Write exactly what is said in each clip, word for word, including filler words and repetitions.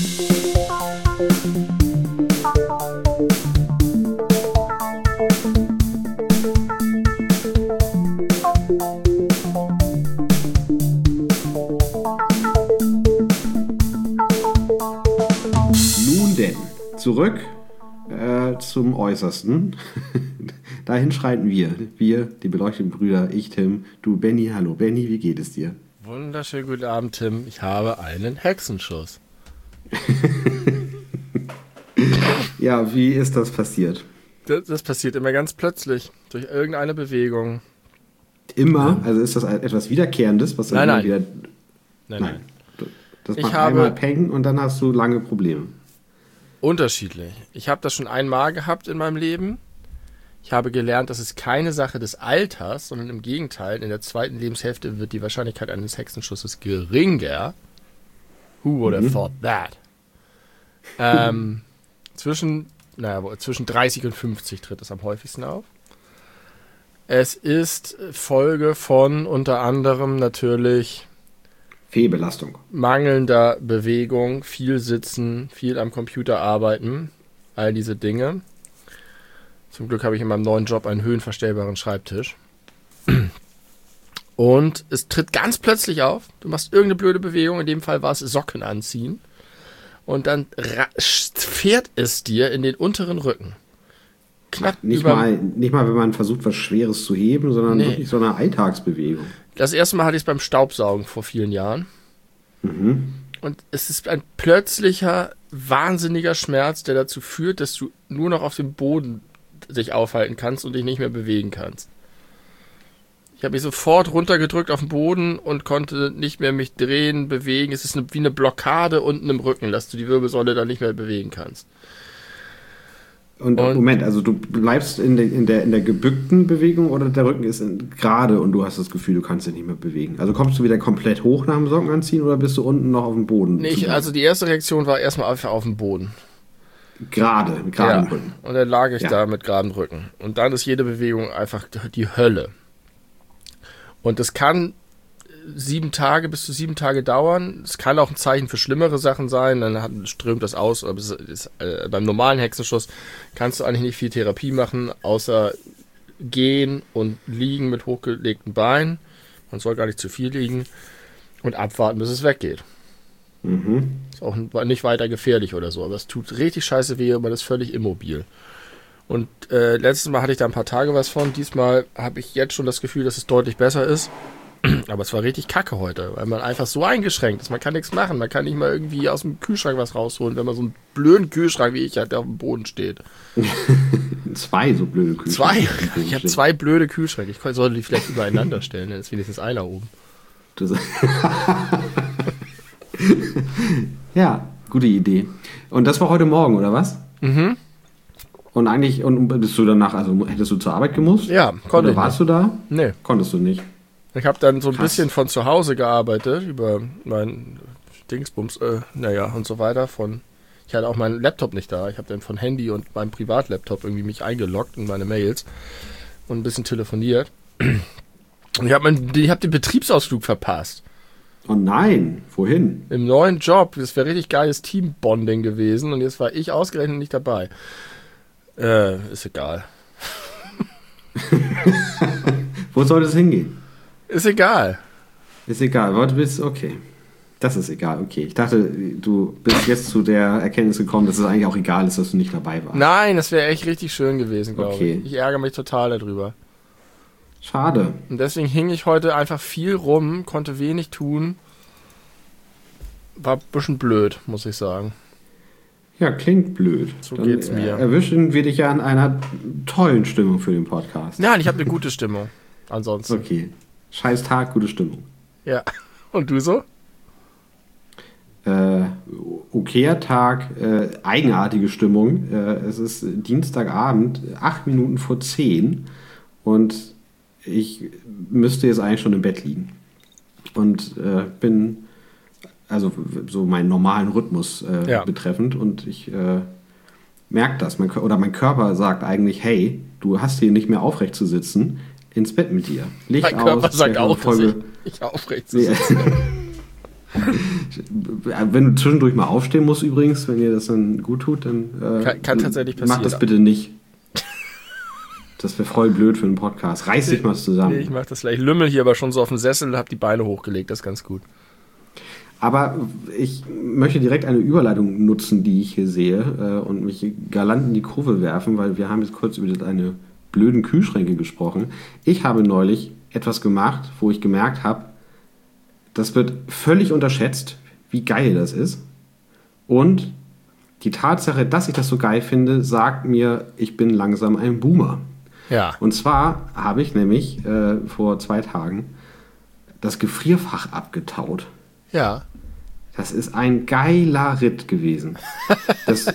Zurück äh, zum Äußersten. Dahin schreiten wir. Wir, die beleuchteten Brüder, ich, Tim, du, Benny. Hallo, Benny, wie geht es dir? Wunderschönen guten Abend, Tim. Ich habe einen Hexenschuss. Ja, wie ist das passiert? Das, das passiert immer ganz plötzlich, durch irgendeine Bewegung. Immer? Also ist das etwas Wiederkehrendes? Was nein, nein. Wieder... nein. Nein, nein. Das ich macht habe... einmal Peng und dann hast du lange Probleme. Unterschiedlich. Ich habe das schon einmal gehabt in meinem Leben. Ich habe gelernt, das ist keine Sache des Alters, sondern im Gegenteil, in der zweiten Lebenshälfte wird die Wahrscheinlichkeit eines Hexenschusses geringer. Who would have mhm. thought that? Ähm, zwischen, naja, zwischen dreißig und fünfzig tritt es am häufigsten auf. Es ist Folge von unter anderem natürlich Fehlbelastung. Mangelnder Bewegung, viel sitzen, viel am Computer arbeiten, all diese Dinge. Zum Glück habe ich in meinem neuen Job einen höhenverstellbaren Schreibtisch. Und es tritt ganz plötzlich auf. Du machst irgendeine blöde Bewegung, in dem Fall war es Socken anziehen. Und dann fährt es dir in den unteren Rücken. Knapp nicht, über mal, nicht mal, wenn man versucht, was Schweres zu heben, sondern nee. wirklich so eine Alltagsbewegung. Das erste Mal hatte ich es beim Staubsaugen vor vielen Jahren. Mhm. Und es ist ein plötzlicher, wahnsinniger Schmerz, der dazu führt, dass du nur noch auf dem Boden dich aufhalten kannst und dich nicht mehr bewegen kannst. Ich habe mich sofort runtergedrückt auf den Boden und konnte nicht mehr mich drehen, bewegen. Es ist eine, wie eine Blockade unten im Rücken, dass du die Wirbelsäule dann nicht mehr bewegen kannst. Und, und Moment, also du bleibst in der, in, der, in der gebückten Bewegung oder der Rücken ist gerade und du hast das Gefühl, du kannst dich nicht mehr bewegen? Also kommst du wieder komplett hoch nach dem Socken anziehen oder bist du unten noch auf dem Boden? Nee, ich, also die erste Reaktion war erstmal einfach auf dem Boden. Gerade, mit geradem ja. Rücken. Und dann lag ich ja. da mit geradem Rücken. Und dann ist jede Bewegung einfach die Hölle. Und das kann sieben Tage, bis zu sieben Tage dauern. Es kann auch ein Zeichen für schlimmere Sachen sein, dann hat, strömt das aus. Aber es ist, äh, beim normalen Hexenschuss kannst du eigentlich nicht viel Therapie machen, außer gehen und liegen mit hochgelegten Beinen. Man soll gar nicht zu viel liegen und abwarten, bis es weggeht. Mhm. Ist auch nicht weiter gefährlich oder so, aber es tut richtig scheiße weh und man ist völlig immobil. Und äh, letztes Mal hatte ich da ein paar Tage was von. Diesmal habe ich jetzt schon das Gefühl, dass es deutlich besser ist. Aber es war richtig kacke heute, weil man einfach so eingeschränkt ist. Man kann nichts machen. Man kann nicht mal irgendwie aus dem Kühlschrank was rausholen, wenn man so einen blöden Kühlschrank wie ich hat, der auf dem Boden steht. Zwei so blöde Kühlschränke. Zwei? Ich habe zwei blöde Kühlschränke. Ich sollte die vielleicht übereinander stellen, dann ist wenigstens einer oben. Ja, gute Idee. Und das war heute Morgen, oder was? Mhm. Und eigentlich, und bist du danach, also hättest du zur Arbeit gemusst? Ja, konnte ich. Oder warst du da? Nee. Konntest du nicht? Ich habe dann so ein Krass. bisschen von zu Hause gearbeitet, über mein Dingsbums, äh, naja, und so weiter. Von, ich hatte auch meinen Laptop nicht da. Ich habe dann von Handy und meinem Privatlaptop irgendwie mich eingeloggt in meine Mails und ein bisschen telefoniert. Und ich habe hab den Betriebsausflug verpasst. Oh nein, wohin? Im neuen Job. Das wäre richtig geiles Teambonding gewesen und jetzt war ich ausgerechnet nicht dabei. Äh, ist egal. Wo soll das hingehen? Ist egal. Ist egal. Du bist, okay. Das ist egal, okay. Ich dachte, du bist jetzt zu der Erkenntnis gekommen, dass es eigentlich auch egal ist, dass du nicht dabei warst. Nein, das wäre echt richtig schön gewesen, glaube okay. ich. Ich ärgere mich total darüber. Schade. Und deswegen hing ich heute einfach viel rum, konnte wenig tun. War ein bisschen blöd, muss ich sagen. Ja, klingt blöd. So Dann geht's mir. Erwischen wir dich ja in einer tollen Stimmung für den Podcast. Nein, ich habe eine gute Stimmung. Ansonsten. Okay. Scheiß Tag, gute Stimmung. Ja. Und du so? Äh, okayer Tag, äh, eigenartige Stimmung. Äh, es ist Dienstagabend, acht Minuten vor zehn und ich müsste jetzt eigentlich schon im Bett liegen. Und äh, bin, also so meinen normalen Rhythmus äh, ja. betreffend und ich äh, merke das. Mein, oder mein Körper sagt eigentlich, hey, du hast hier nicht mehr aufrecht zu sitzen, ins Bett mit dir. Licht mein Körper aus, sagt auch, Folge, dass ich, ich aufrecht zu sitzen. Wenn du zwischendurch mal aufstehen musst übrigens, wenn dir das dann gut tut, dann äh, kann, kann tatsächlich passieren. Mach das bitte nicht. Das wäre voll blöd für einen Podcast. Reiß dich mal zusammen. Nee, ich mach das gleich. Ich lümmel hier aber schon so auf dem Sessel und hab die Beine hochgelegt. Das ist ganz gut. Aber ich möchte direkt eine Überleitung nutzen, die ich hier sehe äh, und mich galant in die Kurve werfen, weil wir haben jetzt kurz über deine blöden Kühlschränke gesprochen. Ich habe neulich etwas gemacht, wo ich gemerkt habe, das wird völlig unterschätzt, wie geil das ist. Und die Tatsache, dass ich das so geil finde, sagt mir, ich bin langsam ein Boomer. Ja. Und zwar habe ich nämlich äh, vor zwei Tagen das Gefrierfach abgetaut. Ja. Das ist ein geiler Ritt gewesen. Das,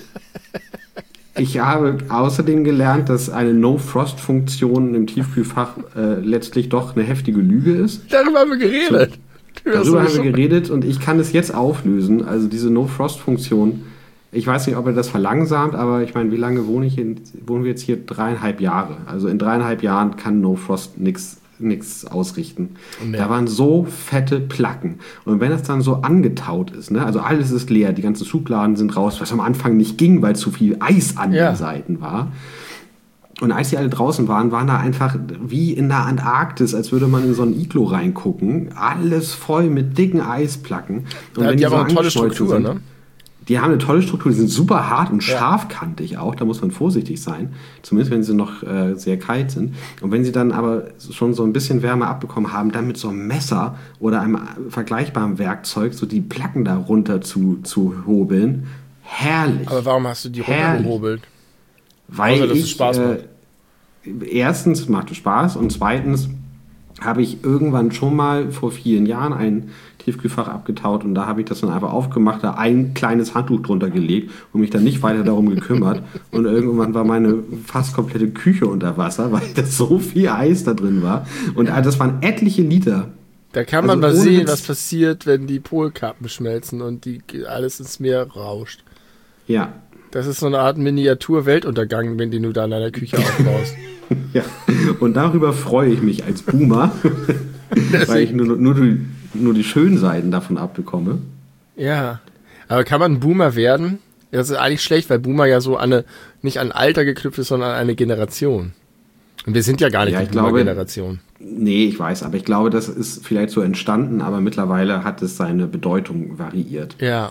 ich habe außerdem gelernt, dass eine No-Frost-Funktion im Tiefkühlfach äh, letztlich doch eine heftige Lüge ist. Darüber haben wir geredet. So, darüber haben wir geredet und ich kann es jetzt auflösen. Also diese No-Frost-Funktion, ich weiß nicht, ob er das verlangsamt, aber ich meine, wie lange wohne ich in, wohnen wir jetzt hier? Dreieinhalb Jahre. Also in dreieinhalb Jahren kann No-Frost nichts nichts ausrichten. Nee. Da waren so fette Placken. Und wenn das dann so angetaut ist, ne, also alles ist leer, die ganzen Schubladen sind raus, was am Anfang nicht ging, weil zu viel Eis an ja. den Seiten war. Und als die alle draußen waren, waren da einfach wie in der Antarktis, als würde man in so ein Iglo reingucken. Alles voll mit dicken Eisplacken. Und ja, wenn die, die haben so eine tolle Struktur, sind, ne? Die haben eine tolle Struktur, die sind super hart und scharfkantig auch, da muss man vorsichtig sein, zumindest wenn sie noch äh, sehr kalt sind. Und wenn sie dann aber schon so ein bisschen Wärme abbekommen haben, dann mit so einem Messer oder einem vergleichbaren Werkzeug so die Placken da runter zu, zu hobeln, herrlich. Aber warum hast du die runtergehobelt? Weil Außer, dass ich, es Spaß macht. Äh, erstens macht es Spaß und zweitens habe ich irgendwann schon mal vor vielen Jahren ein Tiefkühlfach abgetaut und da habe ich das dann einfach aufgemacht, da ein kleines Handtuch drunter gelegt und mich dann nicht weiter darum gekümmert und irgendwann war meine fast komplette Küche unter Wasser, weil da so viel Eis da drin war und das waren etliche Liter. Da kann man also mal sehen, was passiert, wenn die Polkappen schmelzen und die alles ins Meer rauscht. Ja. Das ist so eine Art Miniatur-Weltuntergang, wenn den du da in deiner Küche aufbaust. Ja, und darüber freue ich mich als Boomer, weil ich nur, nur, die, nur die schönen Seiten davon abbekomme. Ja, aber kann man ein Boomer werden? Das ist eigentlich schlecht, weil Boomer ja so an eine, nicht an Alter geknüpft ist, sondern an eine Generation. Und wir sind ja gar nicht ja, die Boomer-Generation. Nee, ich weiß, aber ich glaube, das ist vielleicht so entstanden, aber mittlerweile hat es seine Bedeutung variiert. Ja.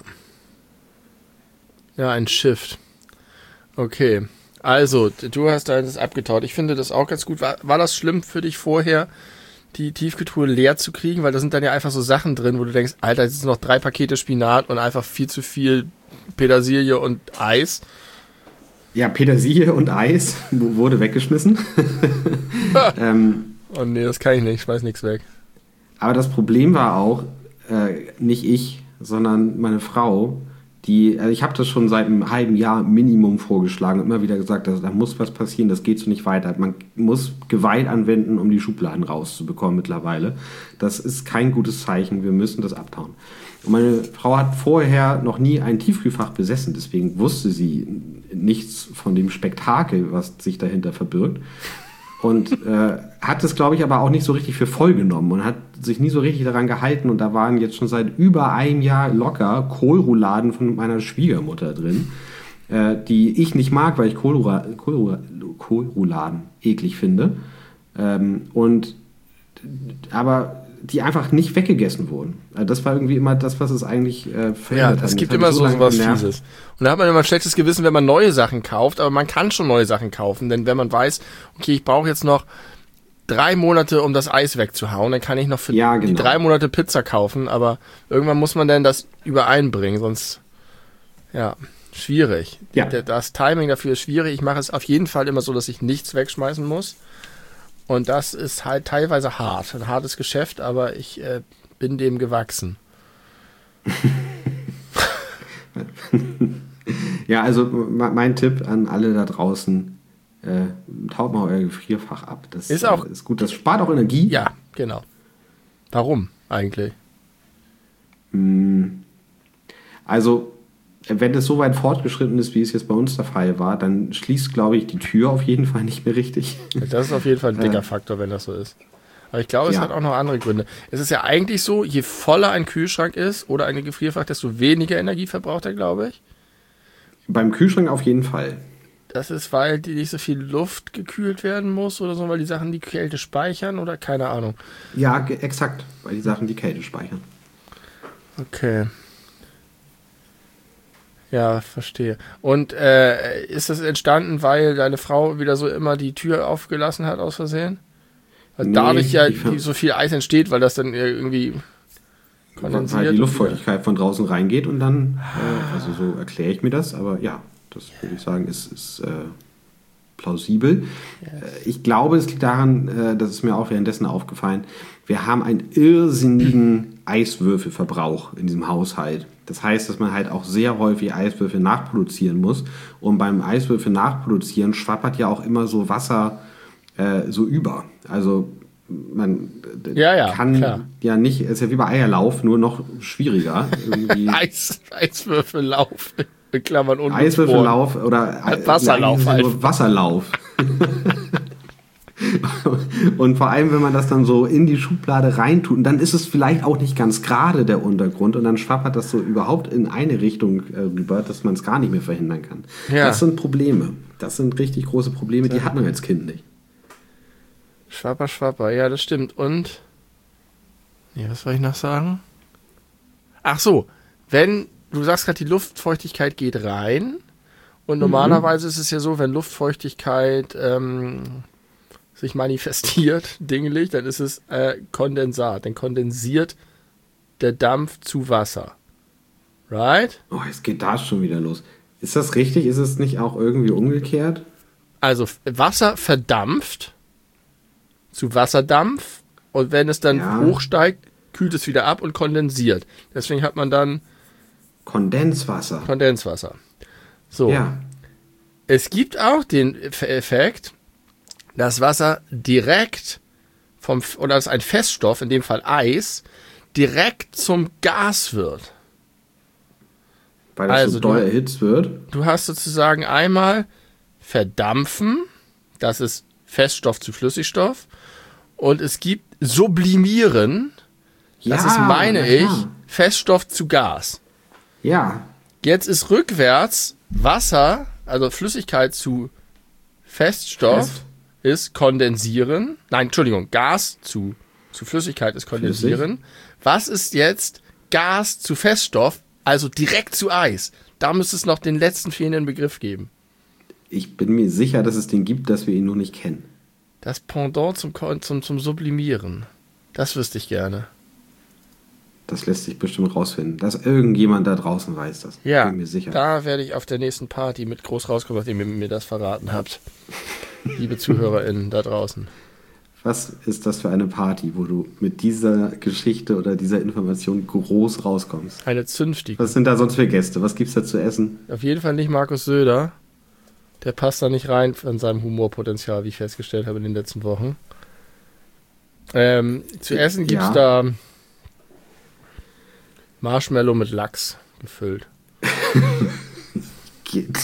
Ja, ein Shift. Okay. Also, du hast deines abgetaut. Ich finde das auch ganz gut. War, war das schlimm für dich vorher, die Tiefkühltruhe leer zu kriegen? Weil da sind dann ja einfach so Sachen drin, wo du denkst, Alter, jetzt sind noch drei Pakete Spinat und einfach viel zu viel Petersilie und Eis. Ja, Petersilie und Eis wurde weggeschmissen. ähm, oh nee, das kann ich nicht. Ich schmeiß nichts weg. Aber das Problem war auch, äh, nicht ich, sondern meine Frau, die, also ich habe das schon seit einem halben Jahr Minimum vorgeschlagen und immer wieder gesagt, dass, da muss was passieren, das geht so nicht weiter. Man muss Gewalt anwenden, um die Schubladen rauszubekommen mittlerweile. Das ist kein gutes Zeichen, wir müssen das abtauen. Und meine Frau hat vorher noch nie ein Tiefkühlfach besessen, deswegen wusste sie nichts von dem Spektakel, was sich dahinter verbirgt. Und äh, hat es, glaube ich, aber auch nicht so richtig für voll genommen und hat sich nie so richtig daran gehalten. Und da waren jetzt schon seit über einem Jahr locker Kohlrouladen von meiner Schwiegermutter drin, äh, die ich nicht mag, weil ich Kohlroula- Kohlroula- Kohlrouladen eklig finde. Ähm, und aber die einfach nicht weggegessen wurden. Also das war irgendwie immer das, was es eigentlich äh, verhindert hat. Ja, es gibt immer so was Fieses. Und da hat man immer ein schlechtes Gewissen, wenn man neue Sachen kauft, aber man kann schon neue Sachen kaufen, denn wenn man weiß, okay, ich brauche jetzt noch drei Monate, um das Eis wegzuhauen, dann kann ich noch für ja, genau. die drei Monate Pizza kaufen, aber irgendwann muss man dann das übereinbringen, sonst, ja, schwierig. Ja. Das Timing dafür ist schwierig. Ich mache es auf jeden Fall immer so, dass ich nichts wegschmeißen muss. Und das ist halt teilweise hart, ein hartes Geschäft, aber ich äh, bin dem gewachsen. Ja, also mein Tipp an alle da draußen, äh, taut mal euer Gefrierfach ab. Das ist auch äh, ist gut, das spart auch Energie. Ja, genau. Warum eigentlich? Also, wenn es so weit fortgeschritten ist, wie es jetzt bei uns der Fall war, dann schließt, glaube ich, die Tür auf jeden Fall nicht mehr richtig. Das ist auf jeden Fall ein dicker Faktor, wenn das so ist. Aber ich glaube, es Ja. hat auch noch andere Gründe. Es ist ja eigentlich so, je voller ein Kühlschrank ist oder ein Gefrierfach, desto weniger Energie verbraucht er, glaube ich. Beim Kühlschrank auf jeden Fall. Das ist, weil die nicht so viel Luft gekühlt werden muss oder so, weil die Sachen die Kälte speichern oder keine Ahnung. Ja, ge- exakt, weil die Sachen die Kälte speichern. Okay. Ja, verstehe. Und äh, ist das entstanden, weil deine Frau wieder so immer die Tür aufgelassen hat aus Versehen? Weil Nee, dadurch ja ich- die, so viel Eis entsteht, weil das dann irgendwie kondensiert. Weil die und Luftfeuchtigkeit von draußen reingeht und dann, äh, also so erkläre ich mir das, aber ja, das würde ich sagen, ist, ist äh, plausibel. Äh, ich glaube, es liegt daran, äh, das ist mir auch währenddessen aufgefallen, wir haben einen irrsinnigen Eiswürfelverbrauch in diesem Haushalt. Das heißt, dass man halt auch sehr häufig Eiswürfel nachproduzieren muss. Und beim Eiswürfel nachproduzieren schwappert ja auch immer so Wasser äh, so über. Also man äh, Ja, ja, kann klar. ja nicht, ist ja wie bei Eierlauf, nur noch schwieriger. Irgendwie Eis, Eiswürfellauf, in Klammern und Eiswürfellauf oder äh, Wasserlauf eigentlich ist es halt. nur Wasserlauf. Und vor allem, wenn man das dann so in die Schublade reintut, und dann ist es vielleicht auch nicht ganz gerade der Untergrund und dann schwappert das so überhaupt in eine Richtung äh, rüber, dass man es gar nicht mehr verhindern kann. Ja. Das sind Probleme. Das sind richtig große Probleme, die hat man als Kind nicht. Schwapper, schwapper, ja, das stimmt. Und, nee, was soll ich noch sagen? Ach so, wenn, du sagst gerade, die Luftfeuchtigkeit geht rein und normalerweise ist es ja so, wenn Luftfeuchtigkeit ähm, sich manifestiert, dingelig, dann ist es äh, Kondensat, dann kondensiert der Dampf zu Wasser. Right? Oh, jetzt geht da schon wieder los. Ist das richtig? Ist es nicht auch irgendwie umgekehrt? Also Wasser verdampft zu Wasserdampf und wenn es dann Ja. hochsteigt, kühlt es wieder ab und kondensiert. Deswegen hat man dann Kondenswasser. Kondenswasser. So. Ja. Es gibt auch den Eff- Effekt, dass Wasser direkt vom, oder dass ein Feststoff, in dem Fall Eis, direkt zum Gas wird. Weil das Also so doll du- erhitzt wird. Du hast sozusagen einmal Verdampfen, das ist Feststoff zu Flüssigstoff, und es gibt Sublimieren, das Ja, ist, meine na ich, klar. Feststoff zu Gas. Ja. Jetzt ist rückwärts Wasser, also Flüssigkeit zu Feststoff, Fest. ist Kondensieren. Nein, Entschuldigung, Gas zu, zu Flüssigkeit ist Kondensieren. Was ist jetzt Gas zu Feststoff, also direkt zu Eis? Da müsste es noch den letzten fehlenden Begriff geben. Ich bin mir sicher, dass es den gibt, dass wir ihn nur nicht kennen. Das Pendant zum, Kon- zum, zum Sublimieren. Das wüsste ich gerne. Das lässt sich bestimmt rausfinden. Dass irgendjemand da draußen weiß das. Ja, Bin mir sicher. da werde ich auf der nächsten Party mit groß rauskommen, nachdem ihr mir das verraten habt. Liebe ZuhörerInnen da draußen. Was ist das für eine Party, wo du mit dieser Geschichte oder dieser Information groß rauskommst? Eine zünftige. Was sind da sonst für Gäste? Was gibt's da zu essen? Auf jeden Fall nicht Markus Söder. Der passt da nicht rein von seinem Humorpotenzial, wie ich festgestellt habe in den letzten Wochen. Ähm, zu essen gibt es Ja. da Marshmallow mit Lachs gefüllt. Geht.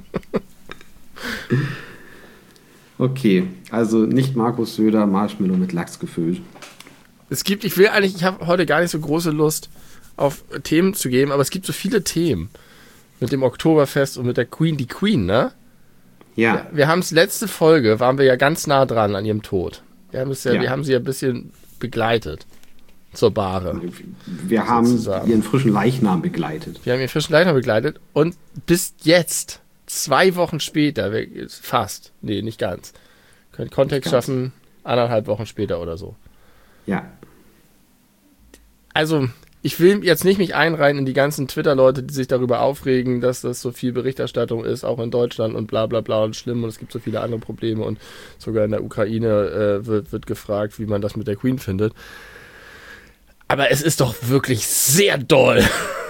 Okay, also nicht Markus Söder, Marshmallow mit Lachs gefüllt. Es gibt, ich will eigentlich, ich habe heute gar nicht so große Lust auf Themen zu geben, aber es gibt so viele Themen. Mit dem Oktoberfest und mit der Queen, die Queen, ne? Ja, Wir haben es letzte Folge, waren wir ja ganz nah dran an ihrem Tod. Wir haben, es ja, Ja. wir haben sie ja ein bisschen begleitet zur Bahre. wir haben Sozusagen. ihren frischen Leichnam begleitet. Wir haben ihren frischen Leiter begleitet und bis jetzt, zwei Wochen später, wir- fast, nee, nicht ganz, können Kontext Nicht ganz. schaffen, anderthalb Wochen später oder so. Ja, Also, ich will jetzt nicht mich einreihen in die ganzen Twitter-Leute, die sich darüber aufregen, dass das so viel Berichterstattung ist, auch in Deutschland und bla bla bla und schlimm und es gibt so viele andere Probleme und sogar in der Ukraine äh, wird, wird gefragt, wie man das mit der Queen findet. Aber es ist doch wirklich sehr doll.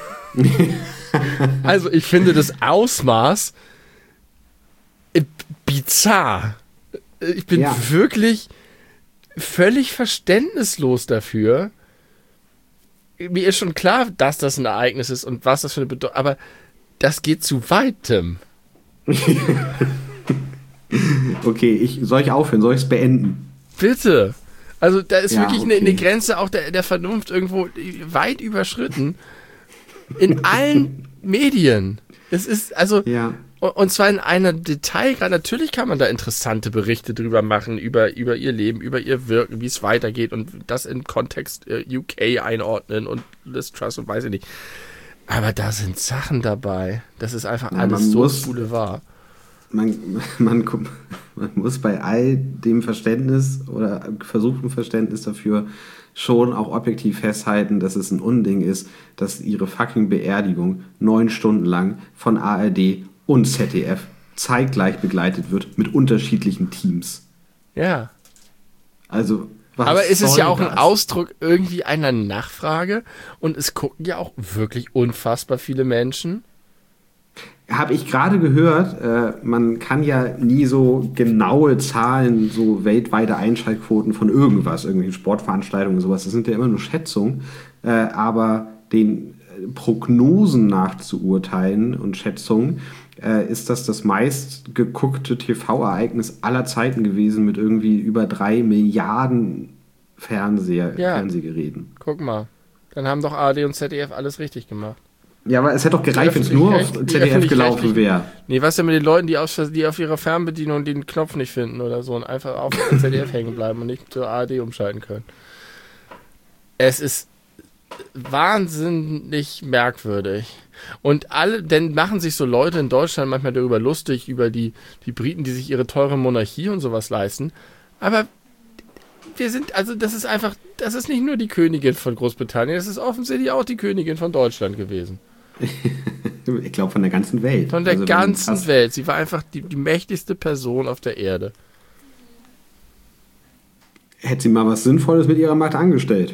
Also, ich finde das Ausmaß äh, bizarr. Ich bin Ja. wirklich völlig verständnislos dafür. Mir ist schon klar, dass das ein Ereignis ist und was das für eine Bedeutung, aber das geht zu weitem. okay, ich, soll ich aufhören? Soll ich es beenden? Bitte. Also da ist Ja, wirklich okay. eine, eine Grenze auch der, der Vernunft irgendwo weit überschritten. In allen Medien. Es ist, also, Ja. und zwar in einer Detailgrad. Natürlich kann man da interessante Berichte drüber machen, über, über ihr Leben, über ihr Wirken, wie es weitergeht und das in Kontext äh, U K einordnen und Liz Truss und weiß ich nicht. Aber da sind Sachen dabei. Das ist einfach Ja, alles man so muss- Boulevard. Man, man, man muss bei all dem Verständnis oder versuchten Verständnis dafür schon auch objektiv festhalten, dass es ein Unding ist, dass ihre fucking Beerdigung neun Stunden lang von A R D und Z D F zeitgleich begleitet wird mit unterschiedlichen Teams. Ja. Also, was Aber es ist soll ja auch ein das? Ausdruck irgendwie einer Nachfrage und es gucken ja auch wirklich unfassbar viele Menschen. Habe ich gerade gehört, äh, man kann ja nie so genaue Zahlen, so weltweite Einschaltquoten von irgendwas, irgendwelchen Sportveranstaltungen und sowas, das sind ja immer nur Schätzungen, äh, aber den äh, Prognosen nach zu urteilen und Schätzungen, äh, ist das das meist geguckte T V-Ereignis aller Zeiten gewesen mit irgendwie über drei Milliarden Fernseher, Ja. Fernsehgeräten. Guck mal. Dann haben doch A R D und Z D F alles richtig gemacht. Ja, aber es hätte doch gereicht, wenn es nur auf öffentlich-rechtlichen- Z D F gelaufen öffentlich-rechtlichen- wäre. Nee, was denn mit den Leuten, die auf, die auf ihrer Fernbedienung den Knopf nicht finden oder so und einfach auf Z D F hängen bleiben und nicht zur A R D umschalten können? Es ist wahnsinnig merkwürdig. Und alle, denn machen sich so Leute in Deutschland manchmal darüber lustig, über die, die Briten, die sich ihre teure Monarchie und sowas leisten. Aber wir sind, also das ist einfach, das ist nicht nur die Königin von Großbritannien, das ist offensichtlich auch die Königin von Deutschland gewesen. Ich glaube, von der ganzen Welt. Von der Also, wenn ganzen fast- Welt. Sie war einfach die, die mächtigste Person auf der Erde. Hätte sie mal was Sinnvolles mit ihrer Macht angestellt.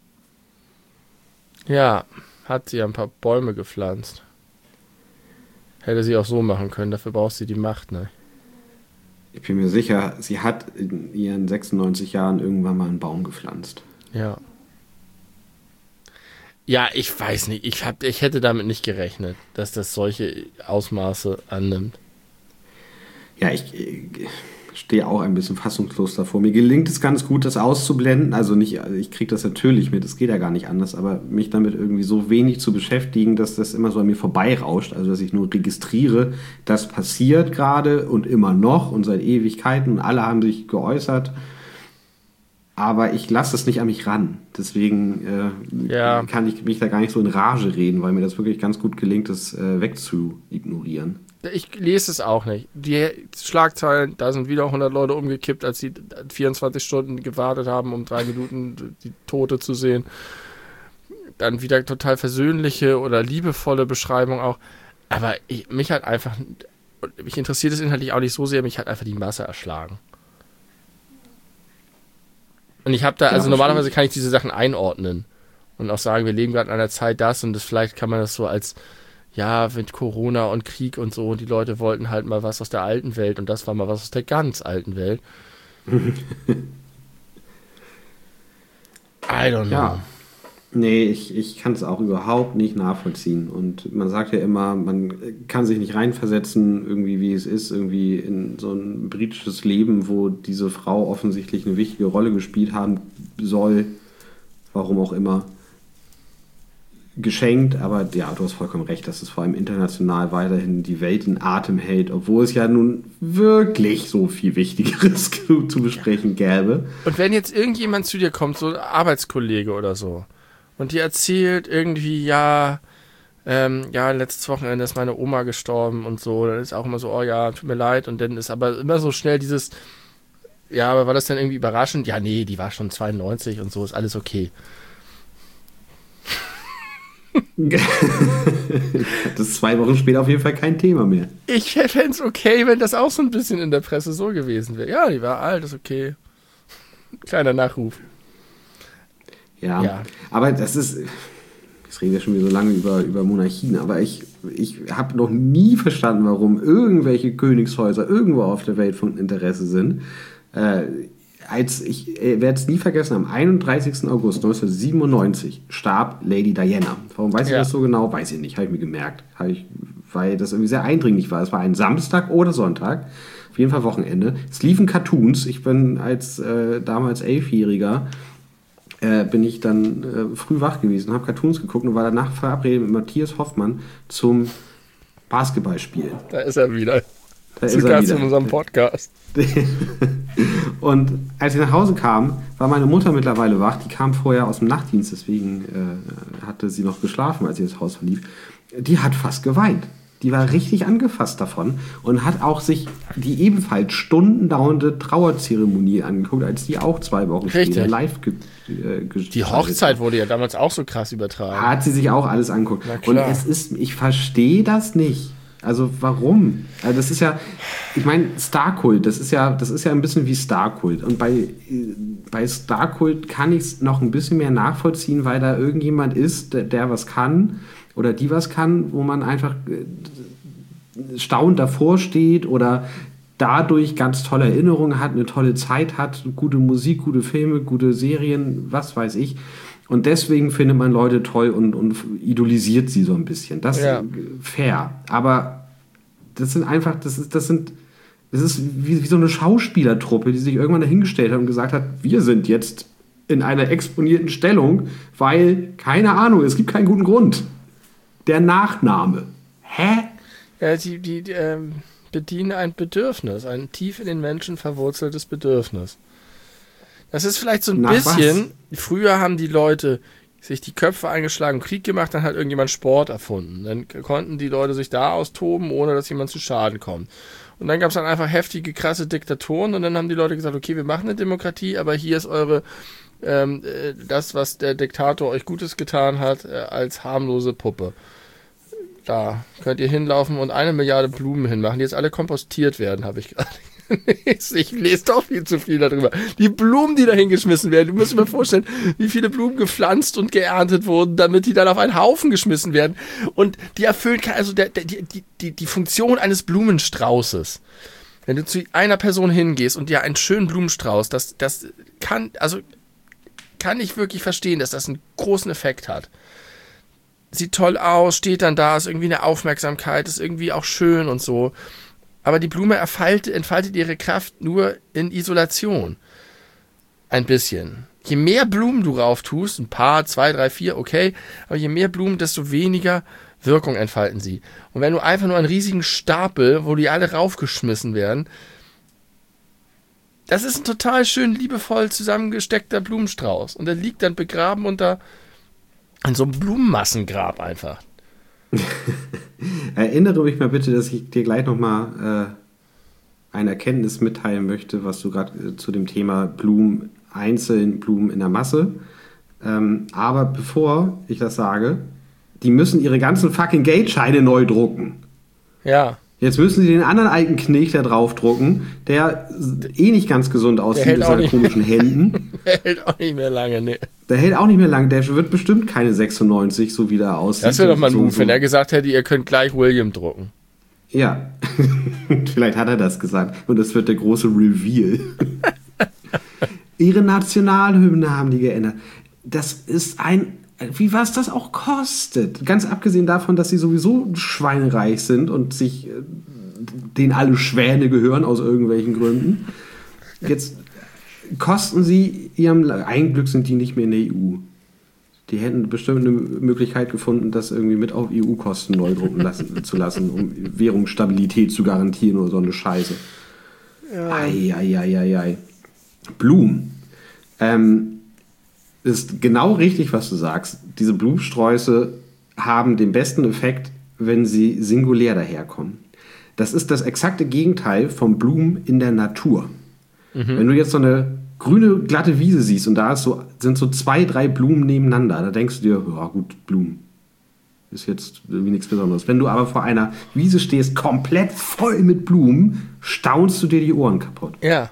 Ja, hat sie ein paar Bäume gepflanzt. Hätte sie auch so machen können, dafür braucht sie die Macht, ne? Ich bin mir sicher, sie hat in ihren sechsundneunzig Jahren irgendwann mal einen Baum gepflanzt. Ja. Ja, ich weiß nicht. Ich, hab, ich hätte damit nicht gerechnet, dass das solche Ausmaße annimmt. Ja, ich, ich stehe auch ein bisschen fassungslos davor. Mir gelingt es ganz gut, das auszublenden. Also nicht, also ich kriege das natürlich mit, es geht ja gar nicht anders, aber mich damit irgendwie so wenig zu beschäftigen, dass das immer so an mir vorbeirauscht. Also dass ich nur registriere, das passiert gerade und immer noch und seit Ewigkeiten und alle haben sich geäußert. Aber ich lasse es nicht an mich ran. Deswegen äh, Ja. kann ich mich da gar nicht so in Rage reden, weil mir das wirklich ganz gut gelingt, das äh, wegzuignorieren. Ich lese es auch nicht. Die Schlagzeilen, da sind wieder hundert Leute umgekippt, als sie vierundzwanzig Stunden gewartet haben, um drei Minuten die Tote zu sehen. Dann wieder total versöhnliche oder liebevolle Beschreibung auch. Aber ich, mich hat einfach, mich interessiert es inhaltlich auch nicht so sehr, mich hat einfach die Masse erschlagen. Und ich habe da, Ja, also verstehe normalerweise ich. kann ich diese Sachen einordnen und auch sagen, wir leben gerade in einer Zeit das und das, vielleicht kann man das so als, ja, mit Corona und Krieg und so und die Leute wollten halt mal was aus der alten Welt und das war mal was aus der ganz alten Welt. I don't know. Ja. Nee, ich, ich kann es auch überhaupt nicht nachvollziehen. Und man sagt ja immer, man kann sich nicht reinversetzen, irgendwie wie es ist, irgendwie in so ein britisches Leben, wo diese Frau offensichtlich eine wichtige Rolle gespielt haben soll, warum auch immer, geschenkt. Aber ja, du hast vollkommen recht, dass es vor allem international weiterhin die Welt in Atem hält, obwohl es ja nun wirklich so viel Wichtigeres zu, zu besprechen gäbe. Und wenn jetzt irgendjemand zu dir kommt, so ein Arbeitskollege oder so, und die erzählt irgendwie, ja, ähm, ja, letztes Wochenende ist meine Oma gestorben und so, dann ist auch immer so, oh ja, tut mir leid, und dann ist aber immer so schnell dieses, ja, aber war das dann irgendwie überraschend? Ja, nee, die war schon zweiundneunzig und so, ist alles okay. Das ist zwei Wochen später auf jeden Fall kein Thema mehr. Ich fände es okay, wenn das auch so ein bisschen in der Presse so gewesen wäre. Ja, die war alt, ist okay. Kleiner Nachruf. Ja, Ja. aber das ist, jetzt reden wir schon wieder so lange über, über Monarchien, aber ich, ich habe noch nie verstanden, warum irgendwelche Königshäuser irgendwo auf der Welt von Interesse sind. Äh, als ich äh, werde es nie vergessen, am einunddreißigsten August neunzehnhundertsiebenundneunzig starb Lady Diana. Warum weiß ich Ja. das so genau? Weiß ich nicht, habe ich mir gemerkt. Hab ich, weil das irgendwie sehr eindringlich war. Es war ein Samstag oder Sonntag, auf jeden Fall Wochenende. Es liefen Cartoons. Ich bin als äh, damals Elfjähriger, äh, bin ich dann äh, früh wach gewesen, habe Cartoons geguckt und war danach verabredet mit Matthias Hoffmann zum Basketballspielen. Da ist er wieder. Da Zu ist er Gast wieder. in unserem Podcast. Und als ich nach Hause kam, war meine Mutter mittlerweile wach. Die kam vorher aus dem Nachtdienst, deswegen äh, hatte sie noch geschlafen, als sie das Haus verlief. Die hat fast geweint. Die war richtig angefasst davon und hat auch sich die ebenfalls stundendauernde Trauerzeremonie angeguckt, als die auch zwei Wochen Richtig. später live ge äh, Die Hochzeit wurde ja damals auch so krass übertragen. hat sie sich auch alles angeguckt. Na Und klar. es ist, ich verstehe das nicht. Also warum? Also das ist ja, ich meine, Starkult, das ist ja, das ist ja ein bisschen wie Starkult. Und bei, äh, bei Starkult kann ich es noch ein bisschen mehr nachvollziehen, weil da irgendjemand ist, der, der was kann oder die was kann, wo man einfach äh, staunend davor steht oder dadurch ganz tolle Erinnerungen hat, eine tolle Zeit hat, gute Musik, gute Filme, gute Serien, was weiß ich. Und deswegen findet man Leute toll und, und idolisiert sie so ein bisschen. Das Ja. ist fair. Aber das sind einfach, das ist, das sind, das ist wie, wie so eine Schauspielertruppe, die sich irgendwann dahingestellt hat und gesagt hat, wir sind jetzt in einer exponierten Stellung, weil, keine Ahnung, es gibt keinen guten Grund. Der Nachname. Hä? Ja, die, die, die ähm, bedienen ein Bedürfnis, ein tief in den Menschen verwurzeltes Bedürfnis. Das ist vielleicht so ein Nach bisschen, früher haben die Leute sich die Köpfe eingeschlagen, Krieg gemacht, dann hat irgendjemand Sport erfunden. Dann konnten die Leute sich da austoben, ohne dass jemand zu Schaden kommt. Und dann gab es dann einfach heftige, krasse Diktatoren und dann haben die Leute gesagt, okay, wir machen eine Demokratie, aber hier ist eure, ähm, äh, das, was der Diktator euch Gutes getan hat, äh, als harmlose Puppe. Da könnt ihr hinlaufen und eine Milliarde Blumen hinmachen, die jetzt alle kompostiert werden, habe ich gerade. Ich lese doch viel zu viel darüber. Die Blumen, die da hingeschmissen werden, du musst dir mal vorstellen, wie viele Blumen gepflanzt und geerntet wurden, damit die dann auf einen Haufen geschmissen werden. Und die erfüllen, also der, der, die, die, die Funktion eines Blumenstraußes. Wenn du zu einer Person hingehst und dir einen schönen Blumenstrauß, das, das kann, also kann ich wirklich verstehen, dass das einen großen Effekt hat. Sieht toll aus, steht dann da, ist irgendwie eine Aufmerksamkeit, ist irgendwie auch schön und so. Aber die Blume entfaltet, entfaltet ihre Kraft nur in Isolation. Ein bisschen. Je mehr Blumen du rauf tust, ein paar, zwei, drei, vier, okay, aber je mehr Blumen, desto weniger Wirkung entfalten sie. Und wenn du einfach nur einen riesigen Stapel, wo die alle raufgeschmissen werden, das ist ein total schön liebevoll zusammengesteckter Blumenstrauß. Und der liegt dann begraben unter in so einem Blumenmassengrab einfach. Erinnere mich mal bitte, dass ich dir gleich nochmal äh, eine Erkenntnis mitteilen möchte, was du gerade äh, zu dem Thema Blumen einzeln, Blumen in der Masse. Ähm, aber bevor ich das sage, die müssen ihre ganzen fucking Geldscheine neu drucken. Ja. Jetzt müssen sie den anderen alten Knecht da draufdrucken, der eh nicht ganz gesund aussieht mit seinen komischen Händen. Der hält auch nicht mehr lange, ne. Der hält auch nicht mehr lang. Der wird bestimmt keine sechsundneunzig, so wie der aussieht. Das wäre doch mal ein so, Move, so. wenn er gesagt hätte, ihr könnt gleich William drucken. Ja, vielleicht hat er das gesagt. Und das wird der große Reveal. Ihre Nationalhymne haben die geändert. Das ist ein... Wie was das auch kostet. Ganz abgesehen davon, dass sie sowieso schweinereich sind und sich... denen alle Schwäne gehören aus irgendwelchen Gründen. Jetzt kosten sie ihrem... Ein Glück sind die nicht mehr in der E U. Die hätten bestimmt eine Möglichkeit gefunden, das irgendwie mit auf E U-Kosten neu drucken lassen, zu lassen, um Währungsstabilität zu garantieren oder so eine Scheiße. Ja. Ei, ei, ei, ei, ei. Blumen. Ähm, ist genau richtig, was du sagst. Diese Blumensträuße haben den besten Effekt, wenn sie singulär daherkommen. Das ist das exakte Gegenteil von Blumen in der Natur. Mhm. Wenn du jetzt so eine grüne, glatte Wiese siehst und da ist so, sind so zwei, drei Blumen nebeneinander, da denkst du dir, ja gut, Blumen. Ist jetzt irgendwie nichts Besonderes. Wenn du aber vor einer Wiese stehst, komplett voll mit Blumen, staunst du dir die Ohren kaputt. Ja.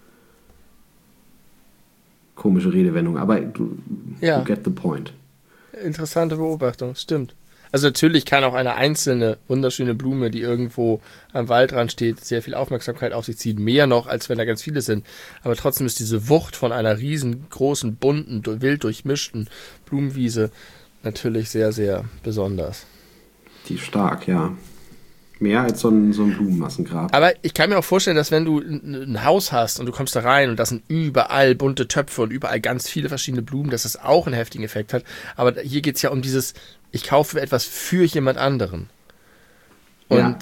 Komische Redewendung, aber du, ja. you get the point. Interessante Beobachtung, stimmt. Also natürlich kann auch eine einzelne wunderschöne Blume, die irgendwo am Waldrand steht, sehr viel Aufmerksamkeit auf sich ziehen. Mehr noch, als wenn da ganz viele sind. Aber trotzdem ist diese Wucht von einer riesengroßen, bunten, wild durchmischten Blumenwiese natürlich sehr, sehr besonders. Die ist stark, ja. Mehr als so ein, so ein Blumenmassengrab. Aber ich kann mir auch vorstellen, dass wenn du ein, ein Haus hast und du kommst da rein und das sind überall bunte Töpfe und überall ganz viele verschiedene Blumen, dass das auch einen heftigen Effekt hat. Aber hier geht es ja um dieses, ich kaufe etwas für jemand anderen. Und ja.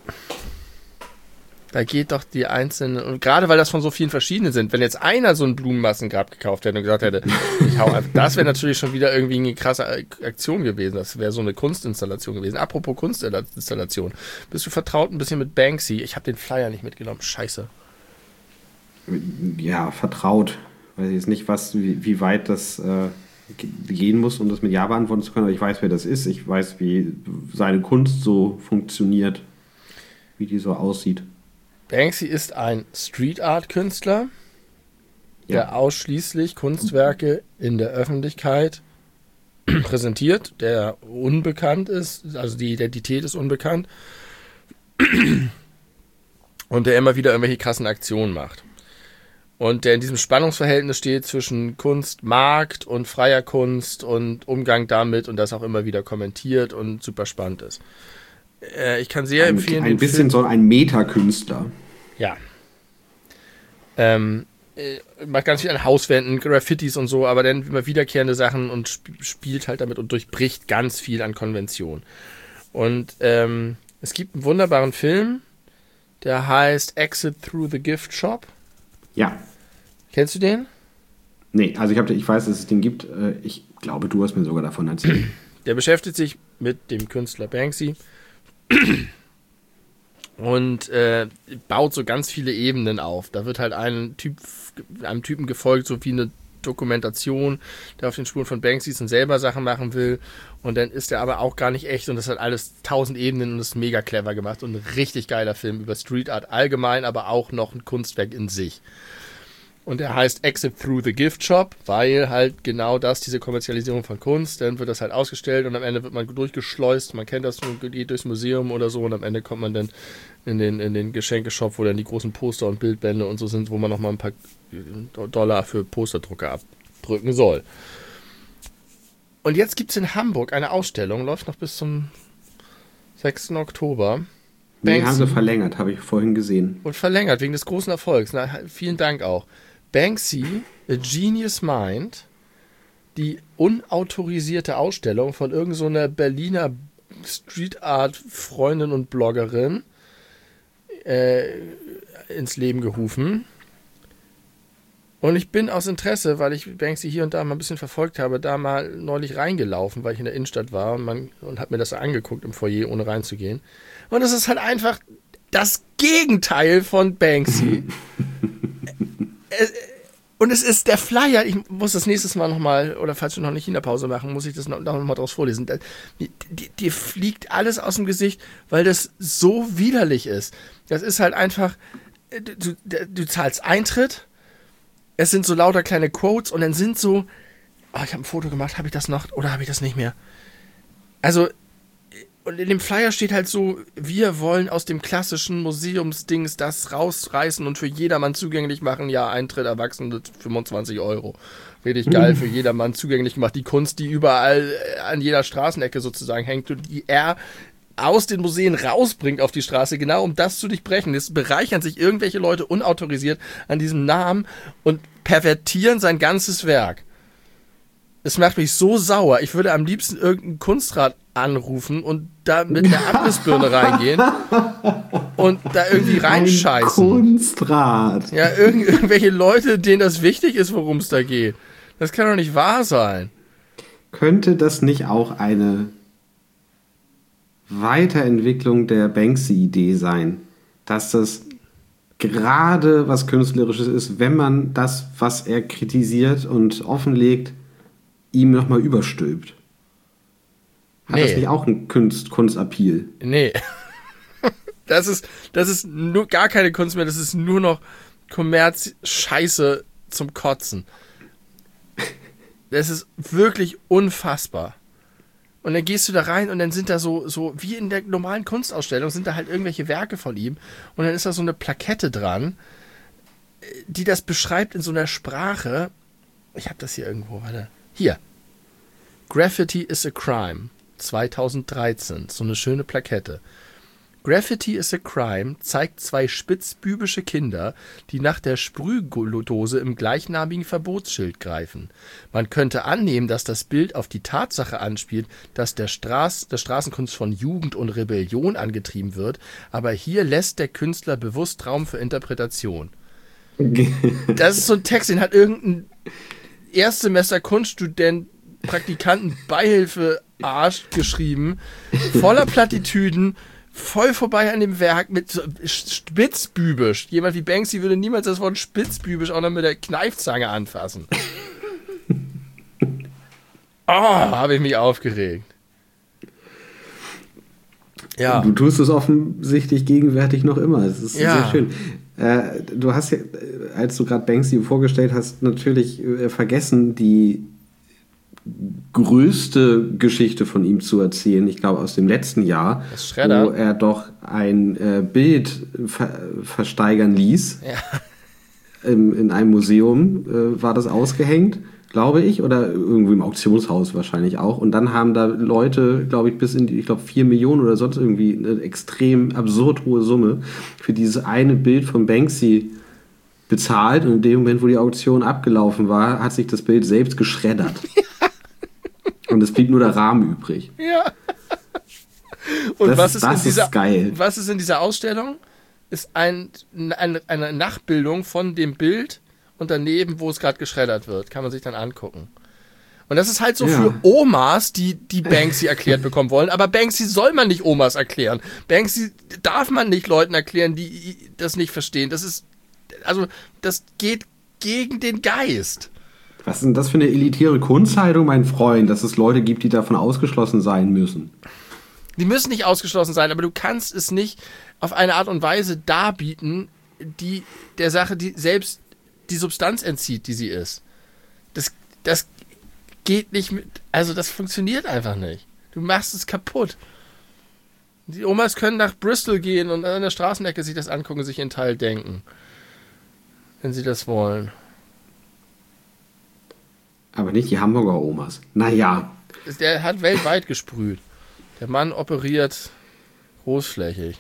Da geht doch die einzelnen, und gerade weil das von so vielen verschiedenen sind, wenn jetzt einer so ein Blumenmassengrab gekauft hätte und gesagt hätte, ich hau einfach, das wäre natürlich schon wieder irgendwie eine krasse Aktion gewesen. Das wäre so eine Kunstinstallation gewesen. Apropos Kunstinstallation, bist du vertraut ein bisschen mit Banksy? Ich habe den Flyer nicht mitgenommen. Scheiße. Ja, vertraut. Weiß ich jetzt nicht, was, wie, wie weit das äh, gehen muss, um das mit Ja beantworten zu können. Aber ich weiß, wer das ist. Ich weiß, wie seine Kunst so funktioniert, wie die so aussieht. Banksy ist ein Street-Art-Künstler, der ja. ausschließlich Kunstwerke in der Öffentlichkeit präsentiert, der unbekannt ist, also die Identität ist unbekannt und der immer wieder irgendwelche krassen Aktionen macht. Und der in diesem Spannungsverhältnis steht zwischen Kunst, Markt und freier Kunst und Umgang damit und das auch immer wieder kommentiert und super spannend ist. Ich kann sehr ein, empfehlen. Ein bisschen Film. So ein Metakünstler. Ja. Ähm, macht ganz viel an Hauswänden, Graffitis und so, aber dann immer wiederkehrende Sachen und sp- spielt halt damit und durchbricht ganz viel an Konvention. Und ähm, es gibt einen wunderbaren Film, der heißt Exit Through the Gift Shop. Ja. Kennst du den? Nee, also ich, hab, ich weiß, dass es den gibt. Ich glaube, du hast mir sogar davon erzählt. Der beschäftigt sich mit dem Künstler Banksy und äh, baut so ganz viele Ebenen auf. Da wird halt ein Typ, einem Typen gefolgt, so wie eine Dokumentation, der auf den Spuren von Banksy ist und selber Sachen machen will. Und dann ist er aber auch gar nicht echt und das hat alles tausend Ebenen und ist mega clever gemacht und ein richtig geiler Film über Street Art allgemein, aber auch noch ein Kunstwerk in sich. Und er heißt Exit Through the Gift Shop, weil halt genau das, diese Kommerzialisierung von Kunst, dann wird das halt ausgestellt und am Ende wird man durchgeschleust, man kennt das, man geht durchs Museum oder so und am Ende kommt man dann in den, in den Geschenkeshop, wo dann die großen Poster und Bildbände und so sind, wo man nochmal ein paar Dollar für Posterdrucker abdrücken soll. Und jetzt gibt es in Hamburg eine Ausstellung, läuft noch bis zum sechsten Oktober. Nee, haben sie verlängert, habe ich vorhin gesehen. Und verlängert, wegen des großen Erfolgs. Na, vielen Dank auch. Banksy, A Genius Mind, die unautorisierte Ausstellung von irgendeiner so Berliner Street Art Freundin und Bloggerin äh, ins Leben gerufen. Und ich bin aus Interesse, weil ich Banksy hier und da mal ein bisschen verfolgt habe, da mal neulich reingelaufen, weil ich in der Innenstadt war und, man, und habe mir das angeguckt im Foyer, ohne reinzugehen. Und es ist halt einfach das Gegenteil von Banksy. Und es ist der Flyer, ich muss das nächstes Mal nochmal, oder falls wir noch eine China-Pause machen, muss ich das noch, noch mal draus vorlesen. Dir fliegt alles aus dem Gesicht, weil das so widerlich ist. Das ist halt einfach, du, du zahlst Eintritt, es sind so lauter kleine Quotes und dann sind so, oh, ich habe ein Foto gemacht, habe ich das noch oder habe ich das nicht mehr? Also, und in dem Flyer steht halt so, wir wollen aus dem klassischen Museumsdings das rausreißen und für jedermann zugänglich machen. Ja, Eintritt Erwachsene fünfundzwanzig Euro. Richtig geil, für jedermann zugänglich gemacht. Die Kunst, die überall an jeder Straßenecke sozusagen hängt und die er aus den Museen rausbringt auf die Straße, genau um das zu durchbrechen. Jetzt bereichern sich irgendwelche Leute unautorisiert an diesem Namen und pervertieren sein ganzes Werk. Es macht mich so sauer. Ich würde am liebsten irgendeinen Kunstrat anrufen und da mit einer Abrissbirne reingehen und da irgendwie reinscheißen. Ein Kunstrat. Ja, irgend, irgendwelche Leute, denen das wichtig ist, worum es da geht. Das kann doch nicht wahr sein. Könnte das nicht auch eine Weiterentwicklung der Banksy-Idee sein? Dass das gerade was Künstlerisches ist, wenn man das, was er kritisiert und offenlegt, ihm nochmal überstülpt. Hat nee. das nicht auch einen Kunst, Kunstappeal? Nee. Das ist, das ist nur gar keine Kunst mehr, das ist nur noch Kommerz-Scheiße zum Kotzen. Das ist wirklich unfassbar. Und dann gehst du da rein und dann sind da so, so wie in der normalen Kunstausstellung, sind da halt irgendwelche Werke von ihm und dann ist da so eine Plakette dran, die das beschreibt in so einer Sprache. Ich habe das hier irgendwo, warte. Hier. Graffiti is a crime. zweitausenddreizehn. So eine schöne Plakette. Graffiti is a Crime zeigt zwei spitzbübische Kinder, die nach der Sprühdose im gleichnamigen Verbotsschild greifen. Man könnte annehmen, dass das Bild auf die Tatsache anspielt, dass der Straß, der Straßenkunst von Jugend und Rebellion angetrieben wird, aber hier lässt der Künstler bewusst Raum für Interpretation. Das ist so ein Text, den hat irgendein Erstsemester Kunststudent, Praktikanten, Beihilfe, Arsch geschrieben, voller Plattitüden, voll vorbei an dem Werk mit so spitzbübisch. Jemand wie Banksy würde niemals das Wort spitzbübisch auch noch mit der Kneifzange anfassen. Oh, habe ich mich aufgeregt. Ja. Du tust es offensichtlich gegenwärtig noch immer. Es ist Ja. sehr schön. Äh, du hast ja, als du gerade Banksy vorgestellt hast, natürlich äh, vergessen, die größte Geschichte von ihm zu erzählen, ich glaube aus dem letzten Jahr, Das Schredder. wo er doch ein äh, Bild ver versteigern ließ. Ja. Im, in einem Museum äh, war das ausgehängt, glaube ich, oder irgendwo im Auktionshaus wahrscheinlich auch. Und dann haben da Leute, glaube ich, bis in die, ich glaube, vier Millionen oder sonst irgendwie eine extrem absurd hohe Summe für dieses eine Bild von Banksy bezahlt. Und in dem Moment, wo die Auktion abgelaufen war, hat sich das Bild selbst geschreddert. Und es blieb nur der Rahmen übrig. Ja. Und Das- was ist, das in dieser, ist geil. was ist in dieser Ausstellung? Ist ein, ein, eine Nachbildung von dem Bild und daneben, wo es gerade geschreddert wird. Kann man sich dann angucken. Und das ist halt so Ja. für Omas, die, die Banksy erklärt bekommen wollen. Aber Banksy soll man nicht Omas erklären. Banksy darf man nicht Leuten erklären, die das nicht verstehen. Das ist, also, das geht gegen den Geist. Was ist denn das für eine elitäre Kunsthaltung, mein Freund, dass es Leute gibt, die davon ausgeschlossen sein müssen? Die müssen nicht ausgeschlossen sein, aber du kannst es nicht auf eine Art und Weise darbieten, die der Sache, die selbst die Substanz entzieht, die sie ist. Das, das geht nicht mit, also das funktioniert einfach nicht. Du machst es kaputt. Die Omas können nach Bristol gehen und an der Straßenecke sich das angucken, sich in Teil denken. Wenn sie das wollen. Aber nicht die Hamburger Omas. Naja, Der hat weltweit gesprüht. Der Mann operiert großflächig.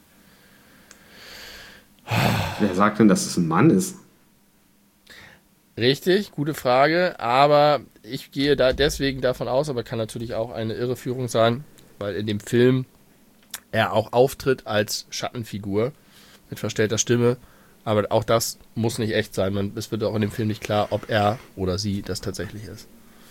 wer sagt denn, dass es ein Mann ist? Richtig, gute Frage, aber ich gehe da deswegen davon aus, aber kann natürlich auch eine Irreführung sein, weil in dem Film er auch auftritt als Schattenfigur mit verstellter Stimme, aber auch das muss nicht echt sein. Man, es wird auch in dem Film nicht klar, ob er oder sie das tatsächlich ist.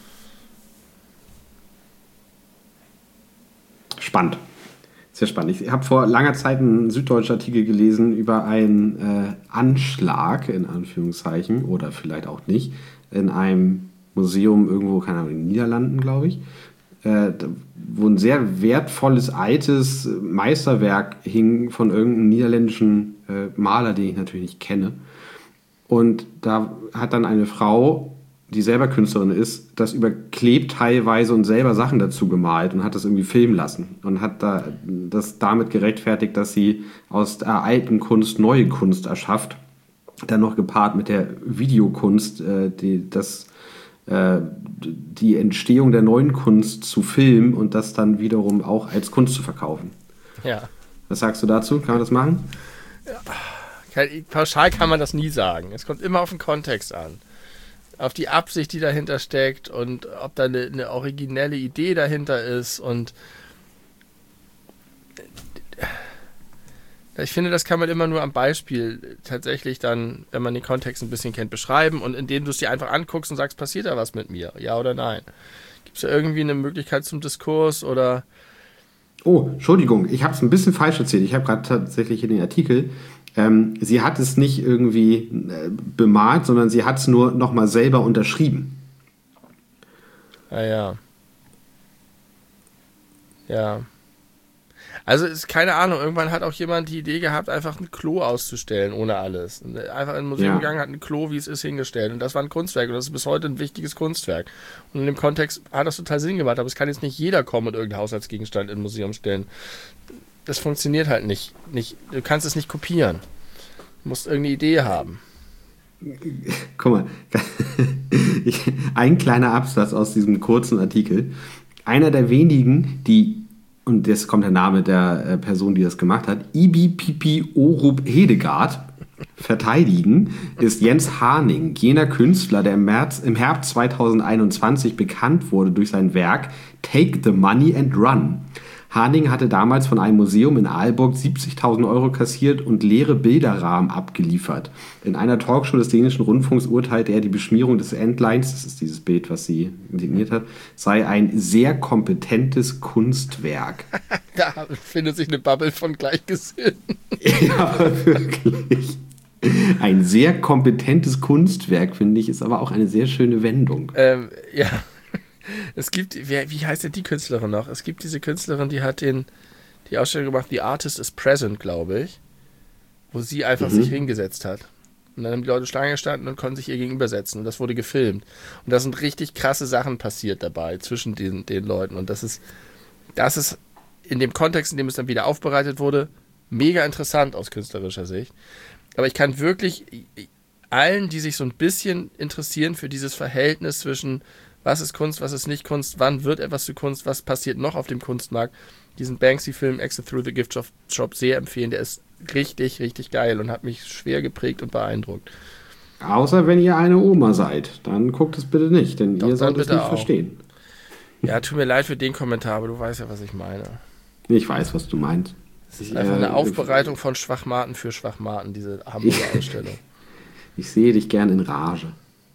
Spannend. Sehr spannend. Ich habe vor langer Zeit einen süddeutschen Artikel gelesen über einen äh, Anschlag, in Anführungszeichen, oder vielleicht auch nicht, in einem Museum irgendwo, keine Ahnung, in den Niederlanden, glaube ich, äh, wo ein sehr wertvolles, altes Meisterwerk hing von irgendeinem niederländischen äh, Maler, den ich natürlich nicht kenne. Und da hat dann eine Frau, die selber Künstlerin ist, das überklebt teilweise und selber Sachen dazu gemalt und hat das irgendwie filmen lassen und hat da das damit gerechtfertigt, dass sie aus der alten Kunst neue Kunst erschafft. Dann noch gepaart mit der Videokunst, äh, die, das, äh, die Entstehung der neuen Kunst zu filmen und das dann wiederum auch als Kunst zu verkaufen. Ja. Was sagst du dazu? Kann man das machen? Pauschal kann man das nie sagen. Es kommt immer auf den Kontext an. Auf die Absicht, die dahinter steckt und ob da eine, eine originelle Idee dahinter ist. Und ich finde, das kann man immer nur am Beispiel tatsächlich dann, wenn man den Kontext ein bisschen kennt, beschreiben und indem du es dir einfach anguckst und sagst, passiert da was mit mir? Ja oder nein? Gibt es da irgendwie eine Möglichkeit zum Diskurs oder... Oh, Entschuldigung, ich habe es ein bisschen falsch erzählt. Ich habe gerade tatsächlich in den Artikel, ähm, sie hat es nicht irgendwie äh, bemalt, sondern sie hat es nur nochmal selber unterschrieben. Ah ja. Ja. Also ist keine Ahnung, irgendwann hat auch jemand die Idee gehabt, einfach ein Klo auszustellen, ohne alles. Einfach in ein Museum Ja. gegangen, hat ein Klo, wie es ist, hingestellt. Und das war ein Kunstwerk und das ist bis heute ein wichtiges Kunstwerk. Und in dem Kontext hat das total Sinn gemacht, aber es kann jetzt nicht jeder kommen und irgendeinen Haushaltsgegenstand in ein Museum stellen. Das funktioniert halt nicht. nicht. Du kannst es nicht kopieren. Du musst irgendeine Idee haben. Guck mal, ein kleiner Absatz aus diesem kurzen Artikel. Einer der wenigen, die und jetzt kommt der Name der äh, Person, die das gemacht hat, Ibi Pipi Orup Hedegaard, verteidigen, ist Jens Harning, jener Künstler, der im, März, im Herbst zweitausendeinundzwanzig bekannt wurde durch sein Werk Take the Money and Run. Harning hatte damals von einem Museum in Aalborg siebzigtausend Euro kassiert und leere Bilderrahmen abgeliefert. In einer Talkshow des dänischen Rundfunks urteilte er, die Beschmierung des Endlines, das ist dieses Bild, was sie signiert hat, sei ein sehr kompetentes Kunstwerk. Da findet sich eine Bubble von Gleichgesinnten. Ja, wirklich. Ein sehr kompetentes Kunstwerk, finde ich, ist aber auch eine sehr schöne Wendung. Ähm, ja. Es gibt, wer, wie heißt denn die Künstlerin noch? Es gibt diese Künstlerin, die hat den, die Ausstellung gemacht, The Artist is Present, glaube ich, wo sie einfach mhm. sich hingesetzt hat. Und dann haben die Leute Schlange gestanden und konnten sich ihr gegenübersetzen. Und das wurde gefilmt. Und da sind richtig krasse Sachen passiert dabei zwischen den, den Leuten. Und das ist, das ist in dem Kontext, in dem es dann wieder aufbereitet wurde, mega interessant aus künstlerischer Sicht. Aber ich kann wirklich allen, die sich so ein bisschen interessieren für dieses Verhältnis zwischen was ist Kunst, was ist nicht Kunst, wann wird etwas zu Kunst, was passiert noch auf dem Kunstmarkt, diesen Banksy-Film Exit Through the Gift Shop sehr empfehlen. Der ist richtig, richtig geil und hat mich schwer geprägt und beeindruckt. Außer wenn ihr eine Oma seid, dann guckt es bitte nicht, denn Doch, ihr sollt es nicht auch. verstehen. Ja, tut mir leid für den Kommentar, aber du weißt ja, was ich meine. Ich weiß, was du meinst. Es ist einfach eine Aufbereitung von Schwachmaten für Schwachmaten, diese Hamburger Ausstellung. Ich sehe dich gern in Rage.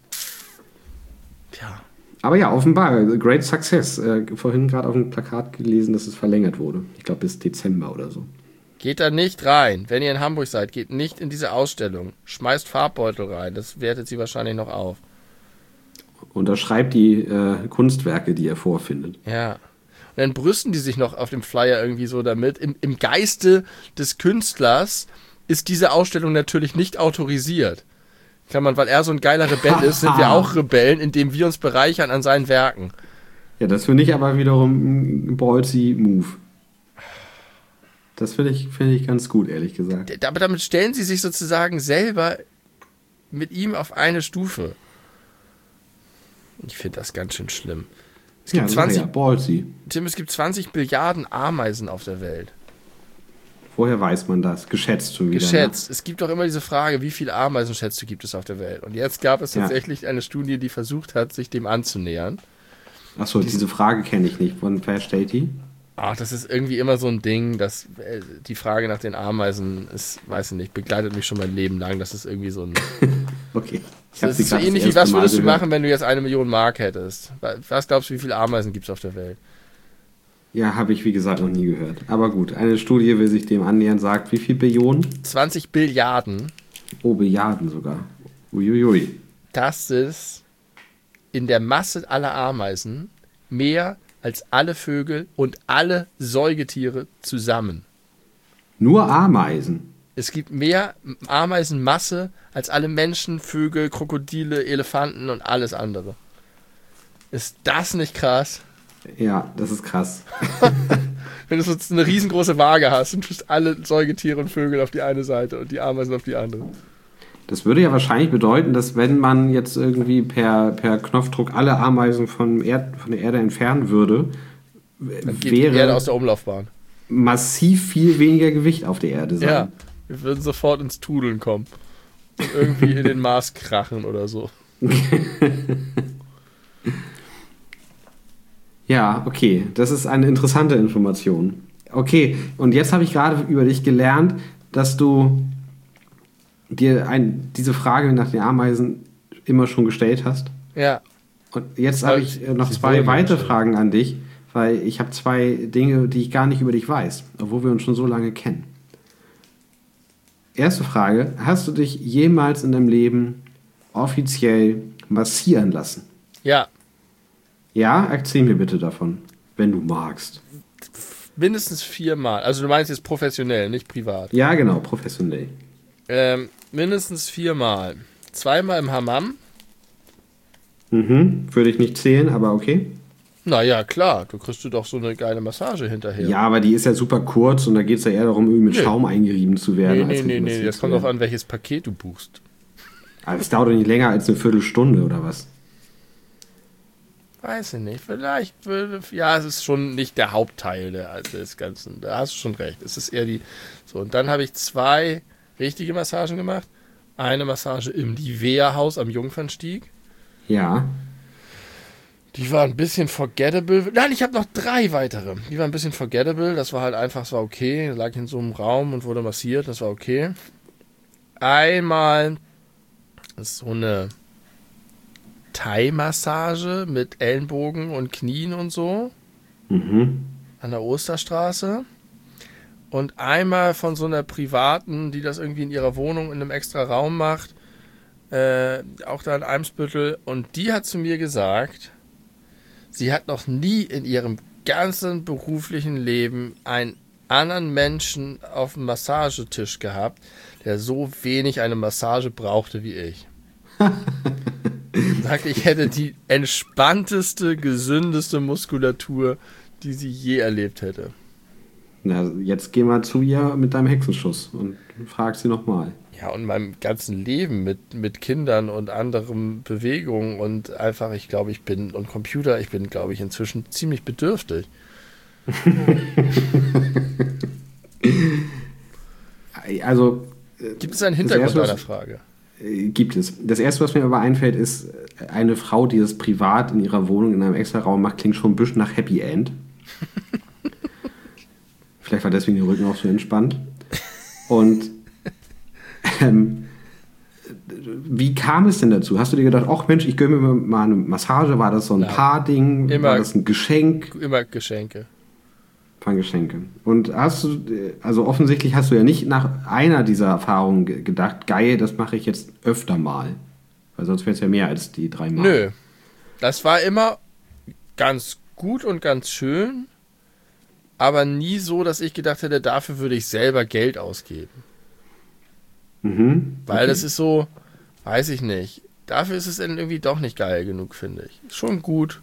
Tja. Aber ja, offenbar, great success. Äh, vorhin gerade auf dem Plakat gelesen, dass es verlängert wurde. Ich glaube bis Dezember oder so. Geht da nicht rein. Wenn ihr in Hamburg seid, geht nicht in diese Ausstellung. Schmeißt Farbbeutel rein. Das wertet sie wahrscheinlich noch auf. Unterschreibt die äh, Kunstwerke, die ihr vorfindet. Ja. Und dann brüsten die sich noch auf dem Flyer irgendwie so damit. Im, im Geiste des Künstlers ist diese Ausstellung natürlich nicht autorisiert. Klammern, weil er so ein geiler Rebell ist, sind wir auch Rebellen, indem wir uns bereichern an seinen Werken. Ja, das finde ich aber wiederum ein ballsy Move. Das finde ich, find ich ganz gut, ehrlich gesagt. Aber damit stellen sie sich sozusagen selber mit ihm auf eine Stufe. Ich finde das ganz schön schlimm. Es gibt ja, zwanzig, ja, ballsy. Tim, es gibt zwanzig Billiarden Ameisen auf der Welt. Woher weiß man das? Geschätzt schon wieder. Geschätzt. Ne? Es gibt doch immer diese Frage, wie viele Ameisenschätze gibt es auf der Welt? Und jetzt gab es tatsächlich ja. eine Studie, die versucht hat, sich dem anzunähern. Achso, diese Frage kenne ich nicht. Von wer stellt die? Ach, das ist irgendwie immer so ein Ding, dass äh, die Frage nach den Ameisen ist, weiß ich nicht, begleitet mich schon mein Leben lang. Das ist irgendwie so ein... Okay. Ich das ist so ähnlich wie, was würdest du machen, wenn du jetzt eine Million Mark hättest? Was glaubst du, wie viele Ameisen gibt es auf der Welt? Ja, habe ich wie gesagt noch nie gehört. Aber gut, eine Studie will sich dem annähern, sagt, wie viel Billionen? zwanzig Billiarden. Oh, Billiarden sogar. Uiuiui. Das ist in der Masse aller Ameisen mehr als alle Vögel und alle Säugetiere zusammen. Nur Ameisen? Es gibt mehr Ameisenmasse als alle Menschen, Vögel, Krokodile, Elefanten und alles andere. Ist das nicht krass? Ja, das ist krass. Wenn du so eine riesengroße Waage hast und tust alle Säugetiere und Vögel auf die eine Seite und die Ameisen auf die andere. Das würde ja wahrscheinlich bedeuten, dass wenn man jetzt irgendwie per, per Knopfdruck alle Ameisen von, Erd, von der Erde entfernen würde, dann geht wäre die Erde aus der Umlaufbahn. Massiv viel weniger Gewicht auf der Erde sein. Ja, wir würden sofort ins Tudeln kommen. Und irgendwie in den Mars krachen oder so. Ja, okay, das ist eine interessante Information. Okay, und jetzt habe ich gerade über dich gelernt, dass du dir ein, diese Frage nach den Ameisen immer schon gestellt hast. Ja. Und jetzt habe ich noch zwei weitere Fragen an dich, weil ich habe zwei Dinge, die ich gar nicht über dich weiß, obwohl wir uns schon so lange kennen. Erste Frage, hast du dich jemals in deinem Leben offiziell massieren lassen? Ja. Ja, erzähl mir bitte davon, wenn du magst. Mindestens viermal. Also du meinst jetzt professionell, nicht privat. Ja, genau, professionell. Ähm, mindestens viermal. Zweimal im Hammam. Mhm, würde ich nicht zählen, aber okay. Naja, klar, du kriegst du doch so eine geile Massage hinterher. Ja, aber die ist ja super kurz und da geht es ja eher darum, irgendwie mit nee. Schaum eingerieben zu werden. Nee, nee, nee, nee, das kommt auch an, welches Paket du buchst. Aber es dauert doch nicht länger als eine Viertelstunde, oder was? Weiß ich nicht. Vielleicht würde. Ja, es ist schon nicht der Hauptteil der, des Ganzen. Da hast du schon recht. Es ist eher die. So, und dann habe ich zwei richtige Massagen gemacht. Eine Massage im Nivea-Haus am Jungfernstieg. Ja. Die war ein bisschen forgettable. Nein, ich habe noch drei weitere. Die war ein bisschen forgettable. Das war halt einfach, es war okay. Ich lag in so einem Raum und wurde massiert. Das war okay. Einmal so eine Thai-Massage mit Ellenbogen und Knien und so. Mhm. An der Osterstraße. Und einmal von so einer privaten, die das irgendwie in ihrer Wohnung in einem extra Raum macht. Äh, auch da in Eimsbüttel. Und die hat zu mir gesagt, sie hat noch nie in ihrem ganzen beruflichen Leben einen anderen Menschen auf dem Massagetisch gehabt, der so wenig eine Massage brauchte wie ich. Sagt, ich hätte die entspannteste, gesündeste Muskulatur, die sie je erlebt hätte. Na, jetzt geh mal zu ihr mit deinem Hexenschuss und frag sie nochmal. Ja, und meinem ganzen Leben mit, mit Kindern und anderen Bewegungen und einfach, ich glaube, ich bin, und Computer, ich bin, glaube ich, inzwischen ziemlich bedürftig. Also. Gibt es einen Hintergrund deiner Frage? Gibt es. Das erste, was mir aber einfällt, ist, eine Frau, die das privat in ihrer Wohnung in einem extra Raum macht, klingt schon ein bisschen nach Happy End. Vielleicht war deswegen der Rücken auch so entspannt. Und ähm, wie kam es denn dazu? Hast du dir gedacht, ach Mensch, ich gönne mir mal eine Massage? War das so ein Paar-Ding? War das ein Geschenk? Immer Geschenke. Von Geschenke. Und hast du, also offensichtlich hast du ja nicht nach einer dieser Erfahrungen gedacht, geil, das mache ich jetzt öfter mal. Weil sonst wäre es ja mehr als die drei Mal. Nö. Das war immer ganz gut und ganz schön, aber nie so, dass ich gedacht hätte, dafür würde ich selber Geld ausgeben. Mhm. Weil okay. das ist so, weiß ich nicht. Dafür ist es dann irgendwie doch nicht geil genug, finde ich. Schon gut.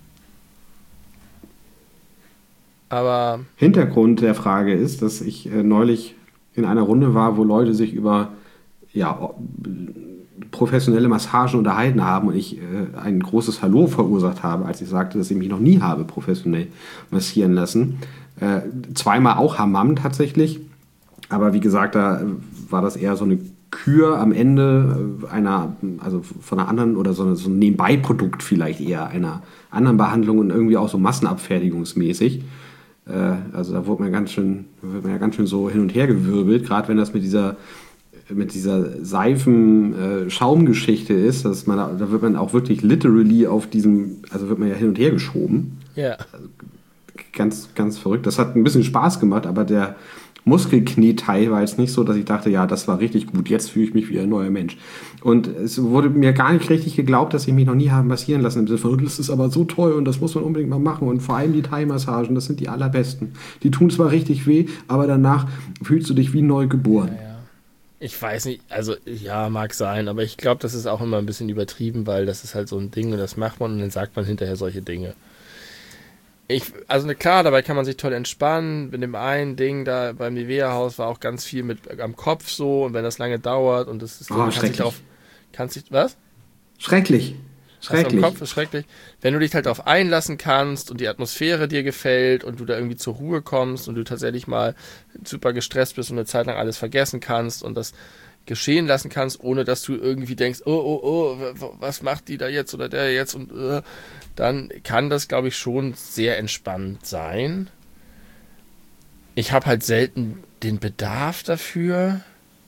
Aber Hintergrund der Frage ist, dass ich äh, neulich in einer Runde war, wo Leute sich über ja, professionelle Massagen unterhalten haben und ich äh, ein großes Hallo verursacht habe, als ich sagte, dass ich mich noch nie habe professionell massieren lassen. Äh, zweimal auch Hammam tatsächlich, aber wie gesagt, da war das eher so eine Kür am Ende einer, also von einer anderen oder so, eine, so ein Nebenbeiprodukt vielleicht eher einer anderen Behandlung und irgendwie auch so massenabfertigungsmäßig. Also da wurde man ganz schön, wird man ja ganz schön so hin und her gewirbelt, gerade wenn das mit dieser, mit dieser Seifen-Schaumgeschichte ist, dass man da, da wird man auch wirklich literally auf diesem, also wird man ja hin und her geschoben. ja. Also ganz, ganz verrückt. Das hat ein bisschen Spaß gemacht, aber der Muskelknieteil war jetzt nicht so, dass ich dachte, ja, das war richtig gut, jetzt fühle ich mich wie ein neuer Mensch. Und es wurde mir gar nicht richtig geglaubt, dass ich mich noch nie habe massieren lassen. Im Sinne von, das ist aber so toll und das muss man unbedingt mal machen. Und vor allem die Thai-Massagen, das sind die allerbesten. Die tun zwar richtig weh, aber danach fühlst du dich wie neu geboren. Ja, ja. Ich weiß nicht, also ja, mag sein, aber ich glaube, das ist auch immer ein bisschen übertrieben, weil das ist halt so ein Ding und das macht man und dann sagt man hinterher solche Dinge. Ich, also klar, dabei kann man sich toll entspannen. Mit dem einen Ding da beim Nivea-Haus war auch ganz viel mit am Kopf so und wenn das lange dauert und das ist, Oh, kann sich schrecklich. darauf, kannst dich, was? Schrecklich. Schrecklich. Das am Kopf ist schrecklich. Wenn du dich halt darauf einlassen kannst und die Atmosphäre dir gefällt und du da irgendwie zur Ruhe kommst und du tatsächlich mal super gestresst bist und eine Zeit lang alles vergessen kannst und das geschehen lassen kannst, ohne dass du irgendwie denkst, oh, oh, oh, was macht die da jetzt oder der jetzt und uh, dann kann das, glaube ich, schon sehr entspannend sein. Ich habe halt selten den Bedarf dafür.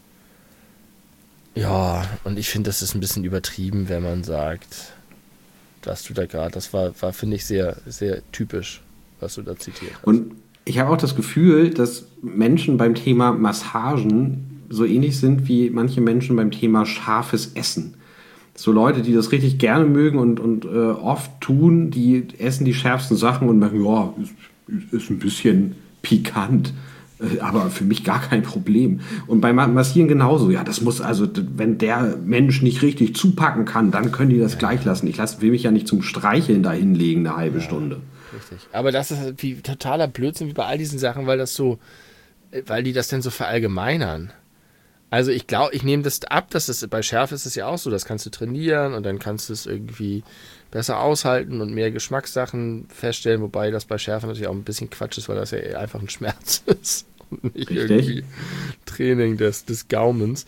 Ja, und ich finde, das ist ein bisschen übertrieben, wenn man sagt, dass du da gerade, das war, war finde ich, sehr, sehr typisch, was du da zitiert hast. Und ich habe auch das Gefühl, dass Menschen beim Thema Massagen so ähnlich sind wie manche Menschen beim Thema scharfes Essen. So Leute, die das richtig gerne mögen und, und äh, oft tun, die essen die schärfsten Sachen und merken, ja, ist, ist ein bisschen pikant, äh, aber für mich gar kein Problem. Und beim Massieren genauso, ja, das muss also, wenn der Mensch nicht richtig zupacken kann, dann können die das ja gleich lassen. Ich lass, will mich ja nicht zum Streicheln da hinlegen, eine halbe ja, Stunde. Richtig. Aber das ist wie totaler Blödsinn wie bei all diesen Sachen, weil das so, weil die das denn so verallgemeinern. Also ich glaube, ich nehme das ab, dass es bei Schärfe ist es ja auch so, das kannst du trainieren und dann kannst du es irgendwie besser aushalten und mehr Geschmackssachen feststellen, wobei das bei Schärfe natürlich auch ein bisschen Quatsch ist, weil das ja einfach ein Schmerz ist und nicht Richtig. irgendwie Training des, des Gaumens.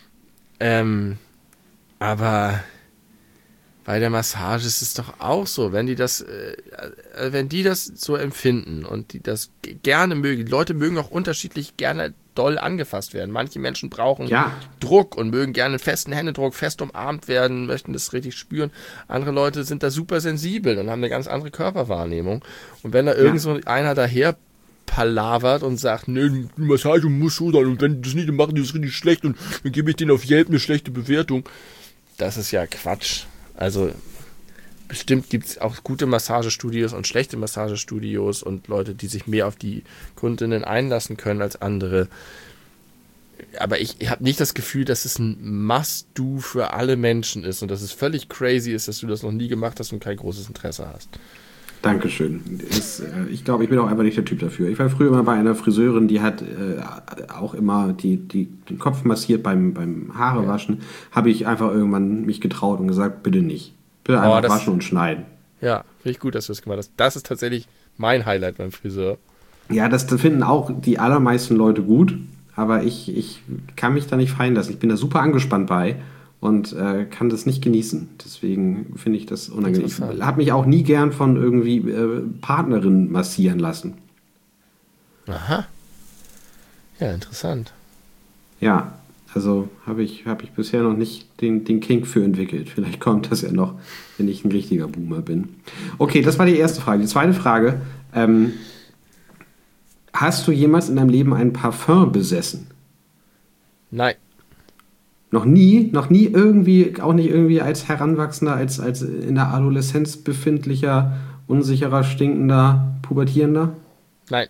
Ähm, aber bei der Massage ist es doch auch so, wenn die das, äh, wenn die das so empfinden und die das g- gerne mögen, die Leute mögen auch unterschiedlich gerne doll angefasst werden. Manche Menschen brauchen Ja. Druck und mögen gerne einen festen Händedruck, fest umarmt werden, möchten das richtig spüren. Andere Leute sind da super sensibel und haben eine ganz andere Körperwahrnehmung. Und wenn da irgend Ja. so einer daher palavert und sagt, nee, die Massage muss so sein und wenn die das nicht machen, die ist richtig schlecht und dann gebe ich denen auf Yelp eine schlechte Bewertung. Das ist ja Quatsch. Also bestimmt gibt es auch gute Massagestudios und schlechte Massagestudios und Leute, die sich mehr auf die Kundinnen einlassen können als andere. Aber ich habe nicht das Gefühl, dass es ein Must-Do für alle Menschen ist und dass es völlig crazy ist, dass du das noch nie gemacht hast und kein großes Interesse hast. Dankeschön. Ist, äh, ich glaube, ich bin auch einfach nicht der Typ dafür. Ich war früher mal bei einer Friseurin, die hat äh, auch immer die, die, den Kopf massiert beim, beim Haarewaschen. Habe ich einfach irgendwann mich getraut und gesagt, bitte nicht. Bitte einfach das- waschen und schneiden. Ja, finde ich gut, dass du das gemacht hast. Das ist tatsächlich mein Highlight beim Friseur. Ja, das finden auch die allermeisten Leute gut, aber ich, ich kann mich da nicht fallen lassen. Ich bin da super angespannt bei und äh, kann das nicht genießen. Deswegen finde ich das unangenehm. Ich Interessant. habe mich auch nie gern von irgendwie äh, Partnerinnen massieren lassen. Aha. Ja, interessant. Ja, also habe ich, hab ich bisher noch nicht den, den Kink für entwickelt. Vielleicht kommt das ja noch, wenn ich ein richtiger Boomer bin. Okay, das war die erste Frage. Die zweite Frage. Ähm, hast du jemals in deinem Leben ein Parfum besessen? Nein. Noch nie? Noch nie irgendwie, auch nicht irgendwie als Heranwachsender, als, als in der Adoleszenz befindlicher, unsicherer, stinkender, pubertierender? Nein.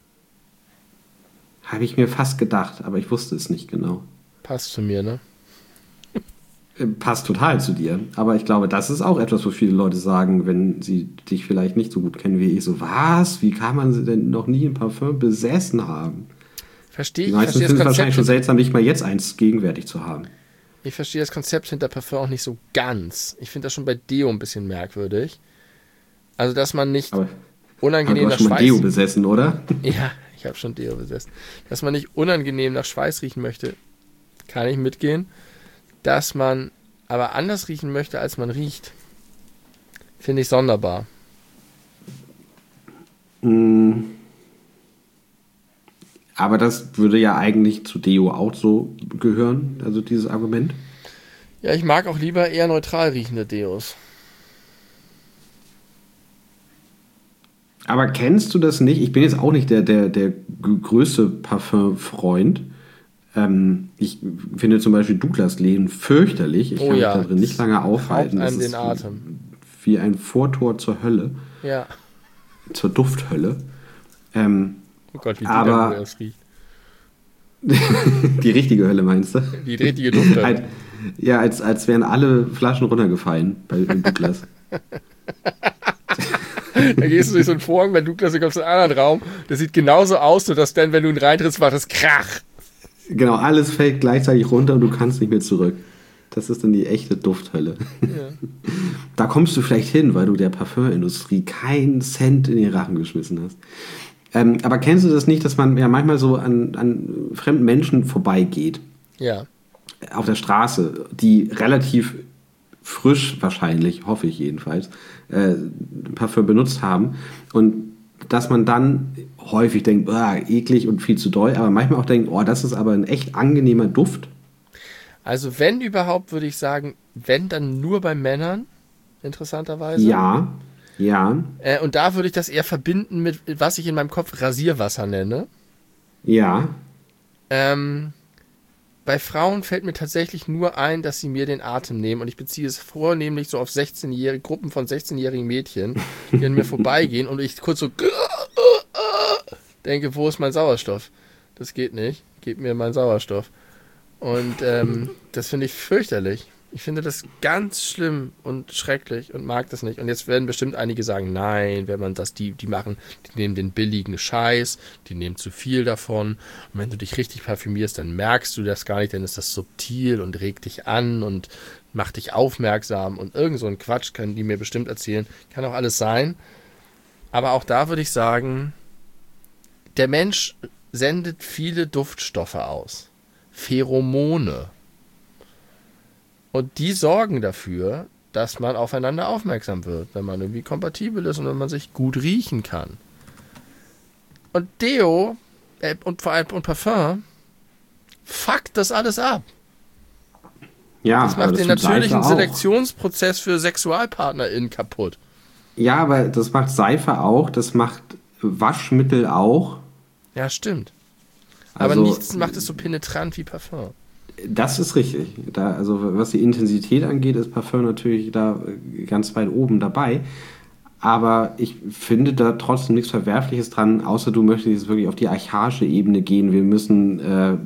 Habe ich mir fast gedacht, aber ich wusste es nicht genau. Passt zu mir, ne? Äh, Passt total zu dir. Aber ich glaube, das ist auch etwas, wo viele Leute sagen, wenn sie dich vielleicht nicht so gut kennen wie ich. So, was? Wie kann man denn noch nie ein Parfum besessen haben? Verstehe Die ich. meisten Verstehe finden das es wahrscheinlich schon Konzept. seltsam, nicht mal jetzt eins gegenwärtig zu haben. Ich verstehe das Konzept hinter Parfum auch nicht so ganz. Ich finde das schon bei Deo ein bisschen merkwürdig. Also, dass man nicht Aber, aber unangenehm du nach hast schon mal Schweiß... Deo besessen, oder? Ja, ich habe schon Deo besessen. Dass man nicht unangenehm nach Schweiß riechen möchte, kann ich mitgehen. Dass man aber anders riechen möchte, als man riecht, finde ich sonderbar. Mm. Aber das würde ja eigentlich zu Deo auch so gehören, also dieses Argument. Ja, ich mag auch lieber eher neutral riechende Deos. Aber kennst du das nicht? Ich bin jetzt auch nicht der, der, der g- größte Parfum-Freund. Ähm, ich finde zum Beispiel Douglas-Läden fürchterlich. Ich Oh kann ja, mich da drin nicht lange aufhalten. raubt einem Das den ist Atem. wie ein Vortor zur Hölle, Ja. zur Dufthölle. Ähm, Oh Gott, wie die Aber- da das riecht. die richtige Hölle meinst du? Die richtige Duft. Halt, ja, als, als wären alle Flaschen runtergefallen bei Douglas. Da gehst du durch so einen Vorhang, wenn Douglas, du kommst in einen anderen Raum. Das sieht genauso aus, nur dass dann, wenn du ihn reintrittst, macht das Krach. Genau, alles fällt gleichzeitig runter und du kannst nicht mehr zurück. Das ist dann die echte Dufthölle. Ja. Da kommst du vielleicht hin, weil du der Parfümindustrie keinen Cent in den Rachen geschmissen hast. Ähm, aber kennst du das nicht, dass man ja manchmal so an, an fremden Menschen vorbeigeht, Ja. auf der Straße, die relativ frisch wahrscheinlich, hoffe ich jedenfalls, äh, Parfüm benutzt haben und dass man dann häufig denkt, ah, eklig und viel zu doll, aber manchmal auch denkt, oh, das ist aber ein echt angenehmer Duft. Also wenn überhaupt, würde ich sagen, wenn, dann nur bei Männern, interessanterweise. Ja, ja, Äh, und da würde ich das eher verbinden mit, was ich in meinem Kopf Rasierwasser nenne. ja. Ähm, bei Frauen fällt mir tatsächlich nur ein, dass sie mir den Atem nehmen und ich beziehe es vornehmlich so auf sechzehnjährige Gruppen von sechzehnjährigen Mädchen, die an mir vorbeigehen und ich kurz so denke, wo ist mein Sauerstoff? Das geht nicht. Gib mir meinen Sauerstoff. Und ähm, das finde ich fürchterlich. Ich finde das ganz schlimm und schrecklich und mag das nicht. Und jetzt werden bestimmt einige sagen, nein, wenn man das, die, die machen, die nehmen den billigen Scheiß, die nehmen zu viel davon. Und wenn du dich richtig parfümierst, dann merkst du das gar nicht, dann ist das subtil und regt dich an und macht dich aufmerksam. Und irgend so ein Quatsch können die mir bestimmt erzählen. Kann auch alles sein. Aber auch da würde ich sagen, der Mensch sendet viele Duftstoffe aus. Pheromone. Und die sorgen dafür, dass man aufeinander aufmerksam wird, wenn man irgendwie kompatibel ist und wenn man sich gut riechen kann. Und Deo äh, und vor allem und Parfum fuckt das alles ab. Ja, das macht das den tut natürlichen Seife auch. Selektionsprozess für SexualpartnerInnen kaputt. Ja, aber das macht Seife auch, das macht Waschmittel auch. Ja, stimmt. Aber Also, nichts macht es so penetrant wie Parfum. Das ist richtig. Da, also was die Intensität angeht, ist Parfum natürlich da ganz weit oben dabei. Aber ich finde da trotzdem nichts Verwerfliches dran, außer du möchtest jetzt wirklich auf die archaische Ebene gehen. Wir müssen äh,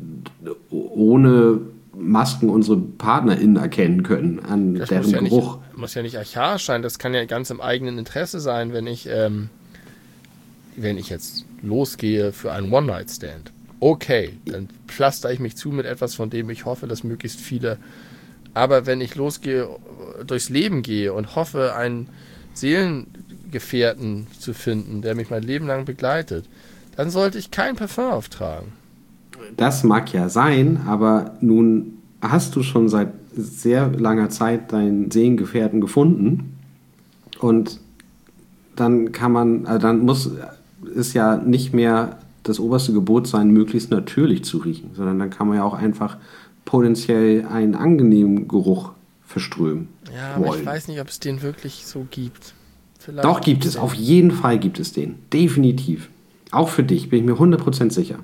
ohne Masken unsere PartnerInnen erkennen können an Das deren muss ja Geruch. Nicht, muss ja nicht archaisch sein, das kann ja ganz im eigenen Interesse sein, wenn ich, ähm, wenn ich jetzt losgehe für einen One-Night-Stand. Okay, dann pflaster ich mich zu mit etwas, von dem ich hoffe, dass möglichst viele. Aber wenn ich losgehe, durchs Leben gehe und hoffe, einen Seelengefährten zu finden, der mich mein Leben lang begleitet, dann sollte ich kein Parfum auftragen. Das mag ja sein, aber nun hast du schon seit sehr langer Zeit deinen Seelengefährten gefunden und dann kann man, also dann muss es ja nicht mehr das oberste Gebot sein, möglichst natürlich zu riechen, sondern dann kann man ja auch einfach potenziell einen angenehmen Geruch verströmen. Ja, aber wollen. ich weiß nicht, ob es den wirklich so gibt. Vielleicht Doch, gibt es. Auf jeden Fall gibt es den. Definitiv. Auch für dich, bin ich mir hundert Prozent sicher.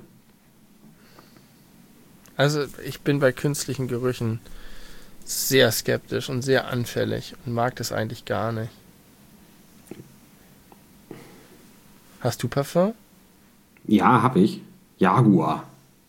Also ich bin bei künstlichen Gerüchen sehr skeptisch und sehr anfällig und mag das eigentlich gar nicht. Hast du Parfum? Ja, hab ich. Jaguar.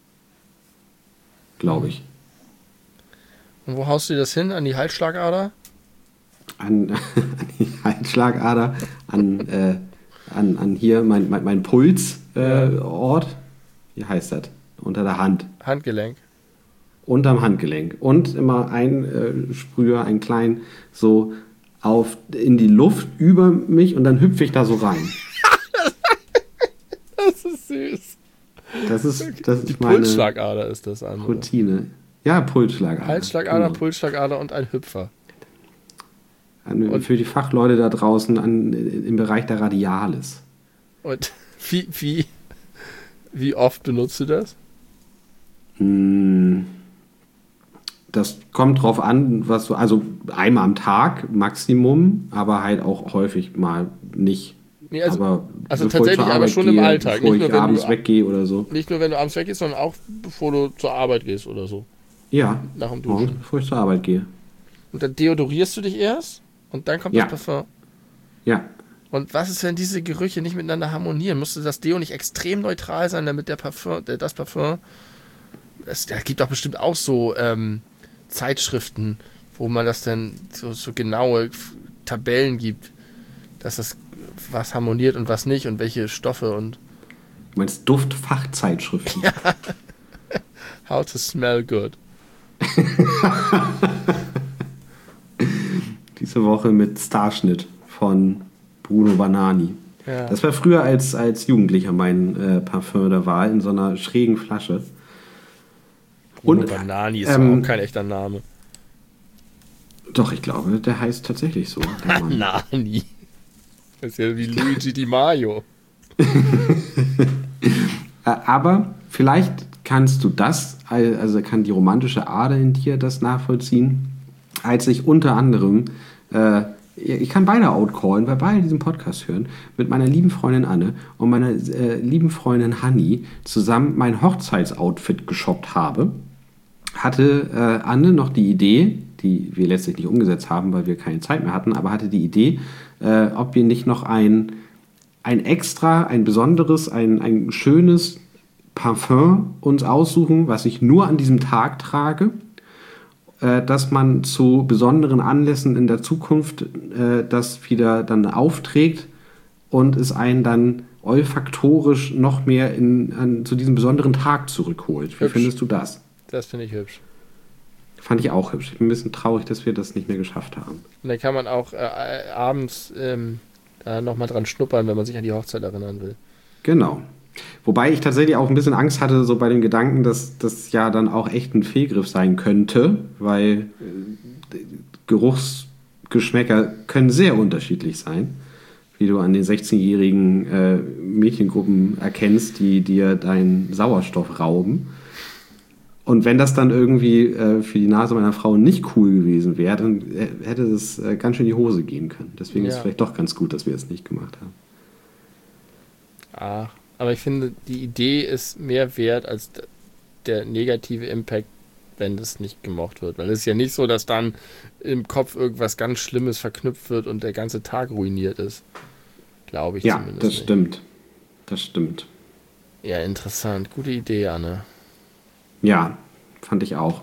Glaube ich. Und wo haust du das hin? An die Halsschlagader? An, an die Halsschlagader, an, äh, an, an hier mein, mein, mein Pulsort. Äh, Ort. Wie heißt das? Unter der Hand. Handgelenk. Unterm Handgelenk. Und immer ein äh, Sprüher, ein klein, so auf, in die Luft über mich und dann hüpfe ich da so rein. Das ist süß. Das ist, das Die ist meine Pulsschlagader ist das andere. Routine. Ja, Pulsschlagader. Halsschlagader, Genau. Pulsschlagader und ein Hüpfer. An, Und- für die Fachleute da draußen an, im Bereich der Radialis. Und wie, wie, wie oft benutzt du das? Hm, Das kommt drauf an, was du, also einmal am Tag Maximum, aber halt auch häufig mal nicht. Nee, also- aber also bevor ich tatsächlich, zur aber Arbeit schon im gehe, Alltag, bevor nicht ich nur, wenn abends du- weggehe oder so. Nicht nur, wenn du abends weggehst, sondern auch, bevor du zur Arbeit gehst oder so. Ja, Nach dem morgens, Duschen. bevor ich zur Arbeit gehe. Und dann deodorierst du dich erst und dann kommt Ja. das Parfum. Ja, Und was ist, wenn diese Gerüche nicht miteinander harmonieren? Musste das Deo nicht extrem neutral sein, damit der Parfum, der, das Parfum, es da gibt doch bestimmt auch so ähm, Zeitschriften, wo man das dann so, so genaue F- Tabellen gibt, dass das was harmoniert und was nicht und welche Stoffe und du meinst Duftfachzeitschriften. how to smell good. Diese Woche mit Starschnitt von Bruno Banani. Ja. Das war früher als, als Jugendlicher mein äh, Parfum der Wahl in so einer schrägen Flasche. Und Und, Banani ist ähm, auch kein echter Name. Doch, ich glaube, der heißt tatsächlich so. der Mann. Nani. Das ist ja wie Luigi Di Maio. Äh, Aber vielleicht kannst du das, also kann die romantische Ader in dir das nachvollziehen, als ich unter anderem, äh, ich kann beide outcallen, weil beide diesen Podcast hören, mit meiner lieben Freundin Anne und meiner äh, lieben Freundin Hanni zusammen mein Hochzeitsoutfit geshoppt habe, hatte äh, Anne noch die Idee, die wir letztlich nicht umgesetzt haben, weil wir keine Zeit mehr hatten, aber hatte die Idee, äh, ob wir nicht noch ein, ein extra, ein besonderes, ein, ein schönes Parfum uns aussuchen, was ich nur an diesem Tag trage äh, dass man zu besonderen Anlässen in der Zukunft äh, das wieder dann aufträgt und es einen dann olfaktorisch noch mehr in, an, zu diesem besonderen Tag zurückholt. Wie Hübsch. findest du das? Das finde ich hübsch. Fand ich auch hübsch. Ich bin ein bisschen traurig, dass wir das nicht mehr geschafft haben. Und dann kann man auch äh, abends ähm, da nochmal dran schnuppern, wenn man sich an die Hochzeit erinnern will. Genau. Wobei ich tatsächlich auch ein bisschen Angst hatte, so bei dem Gedanken, dass das ja dann auch echt ein Fehlgriff sein könnte, weil äh, Geruchsgeschmäcker können sehr unterschiedlich sein, wie du an den sechzehnjährigen äh, Mädchengruppen erkennst, die dir deinen Sauerstoff rauben. Und wenn das dann irgendwie äh, für die Nase meiner Frau nicht cool gewesen wäre, dann äh, hätte es äh, ganz schön in die Hose gehen können. Deswegen Ja. ist es vielleicht doch ganz gut, dass wir es nicht gemacht haben. Ah, aber ich finde, die Idee ist mehr wert als d- der negative Impact, wenn das nicht gemocht wird. Weil es ist ja nicht so, dass dann im Kopf irgendwas ganz Schlimmes verknüpft wird und der ganze Tag ruiniert ist. Glaube ich Ja, zumindest das nicht. stimmt. Das stimmt. Ja, interessant. Gute Idee, Anne. Ja, fand ich auch.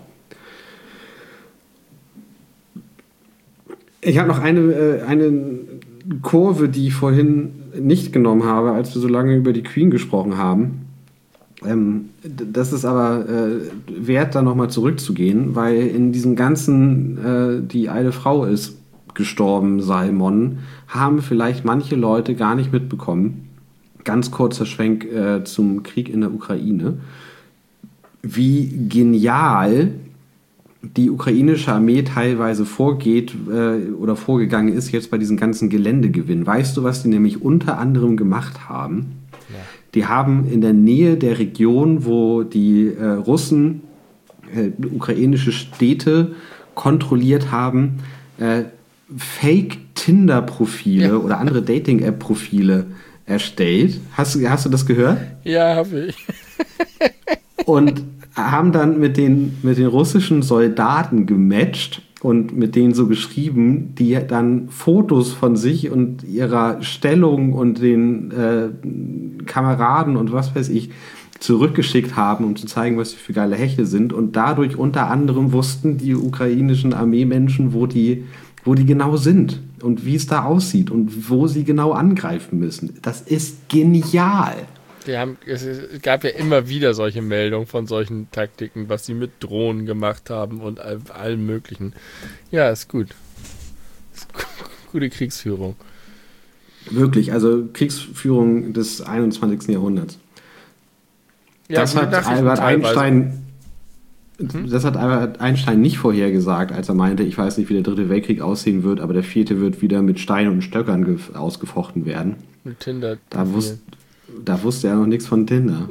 Ich habe noch eine, äh, eine Kurve, die ich vorhin nicht genommen habe, als wir so lange über die Queen gesprochen haben. Ähm, d- das ist aber äh, wert, da nochmal zurückzugehen, weil in diesem ganzen äh, die alte Frau ist gestorben, Salmon, haben vielleicht manche Leute gar nicht mitbekommen. Ganz kurzer Schwenk äh, zum Krieg in der Ukraine. Wie genial die ukrainische Armee teilweise vorgeht äh, oder vorgegangen ist jetzt bei diesen ganzen Geländegewinnen. Weißt du, was die nämlich unter anderem gemacht haben? Ja. Die haben in der Nähe der Region, wo die äh, Russen äh, ukrainische Städte kontrolliert haben, äh, Fake-Tinder-Profile Ja. oder andere Dating-App-Profile erstellt. Hast, du- hast du das gehört? Ja, habe ich. Und haben dann mit den, mit den russischen Soldaten gematcht und mit denen so geschrieben, die dann Fotos von sich und ihrer Stellung und den äh, Kameraden und was weiß ich zurückgeschickt haben, um zu zeigen, was sie für geile Hechte sind. Und dadurch unter anderem wussten die ukrainischen Armeemenschen, wo die, wo die genau sind und wie es da aussieht und wo sie genau angreifen müssen. Das ist genial. Die haben, es es gab ja immer wieder solche Meldungen von solchen Taktiken, was sie mit Drohnen gemacht haben und all, allem Möglichen. Ja, ist gut. Ist gu- gute Kriegsführung. Wirklich, also Kriegsführung des einundzwanzigsten Jahrhunderts. Ja, das gute hat Nachrichten Albert teilweise. Einstein, Mhm. das hat Albert Einstein nicht vorhergesagt, als er meinte, ich weiß nicht, wie der dritte Weltkrieg aussehen wird, aber der vierte wird wieder mit Steinen und Stöckern gef- ausgefochten werden. Mit Tinder. Da, wus da wusste er noch nichts von Tinder.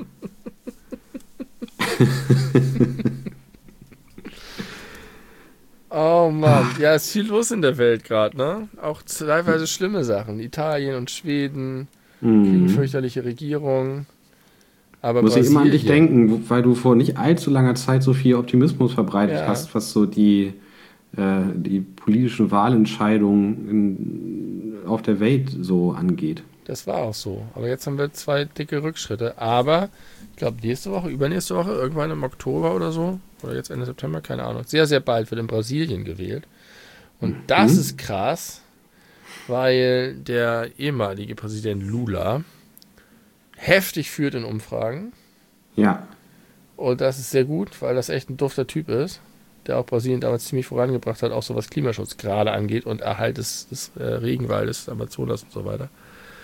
Oh Mann, ja, ist viel los in der Welt gerade, ne? Auch teilweise schlimme Sachen. Italien und Schweden, kriegen Mhm. fürchterliche Regierungen. Aber Muss ich immer an dich Brasilien- denken, wo- weil du vor nicht allzu langer Zeit so viel Optimismus verbreitet Ja. hast, was so die, äh, die politischen Wahlentscheidungen in, auf der Welt so angeht. Das war auch so. Aber jetzt haben wir zwei dicke Rückschritte. Aber ich glaube, nächste Woche, übernächste Woche, irgendwann im Oktober oder so, oder jetzt Ende September, keine Ahnung, sehr, sehr bald wird in Brasilien gewählt. Und das Mhm. ist krass, weil der ehemalige Präsident Lula heftig führt in Umfragen. Ja, Und das ist sehr gut, weil das echt ein dufter Typ ist, der auch Brasilien damals ziemlich vorangebracht hat, auch so was Klimaschutz gerade angeht und Erhalt des, des äh, Regenwaldes, Amazonas und so weiter.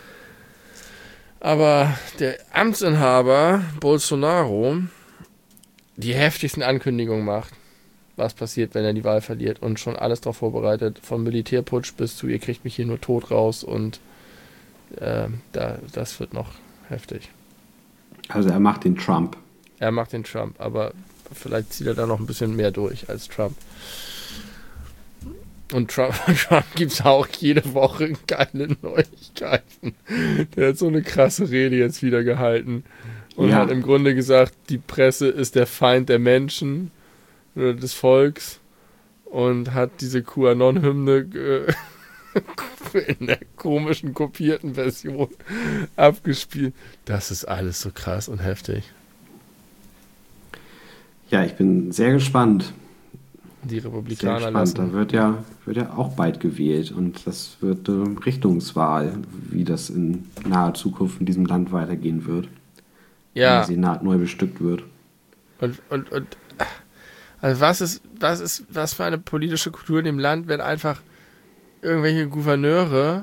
Aber der Amtsinhaber Bolsonaro die heftigsten Ankündigungen macht, was passiert, wenn er die Wahl verliert und schon alles darauf vorbereitet, vom Militärputsch bis zu ihr kriegt mich hier nur tot raus und äh, da, das wird noch heftig. also er macht den Trump. Er macht den Trump, aber vielleicht zieht er da noch ein bisschen mehr durch als Trump. Und Trump, Trump gibt es auch jede Woche geile Neuigkeiten. Der hat so eine krasse Rede jetzt wieder gehalten und Ja. hat im Grunde gesagt, die Presse ist der Feind der Menschen oder des Volks und hat diese QAnon-Hymne äh, in der komischen, kopierten Version abgespielt. Das ist alles so krass und heftig. Ja, ich bin sehr gespannt. Die Sehr Republikaner spannend. lassen. Da wird ja, wird ja auch bald gewählt und das wird eine Richtungswahl, wie das in naher Zukunft in diesem Land weitergehen wird. Wenn Ja, der Senat neu bestückt wird. und, und, und also was ist, was ist, was für eine politische Kultur in dem Land, wenn einfach irgendwelche Gouverneure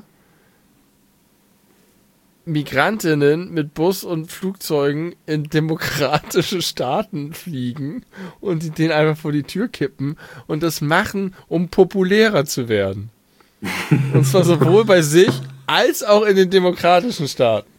Migrantinnen mit Bus und Flugzeugen in demokratische Staaten fliegen und die denen einfach vor die Tür kippen und das machen, um populärer zu werden. Und zwar sowohl bei sich als auch in den demokratischen Staaten.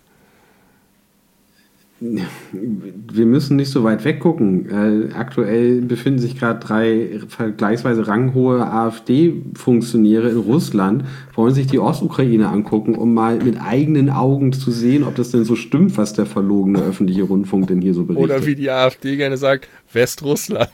Wir müssen nicht so weit weggucken. Äh, aktuell befinden sich gerade drei vergleichsweise ranghohe AfD-Funktionäre in Russland, wollen sich die Ostukraine angucken, um mal mit eigenen Augen zu sehen, ob das denn so stimmt, was der verlogene öffentliche Rundfunk denn hier so berichtet. Oder wie die AfD gerne sagt, Westrussland.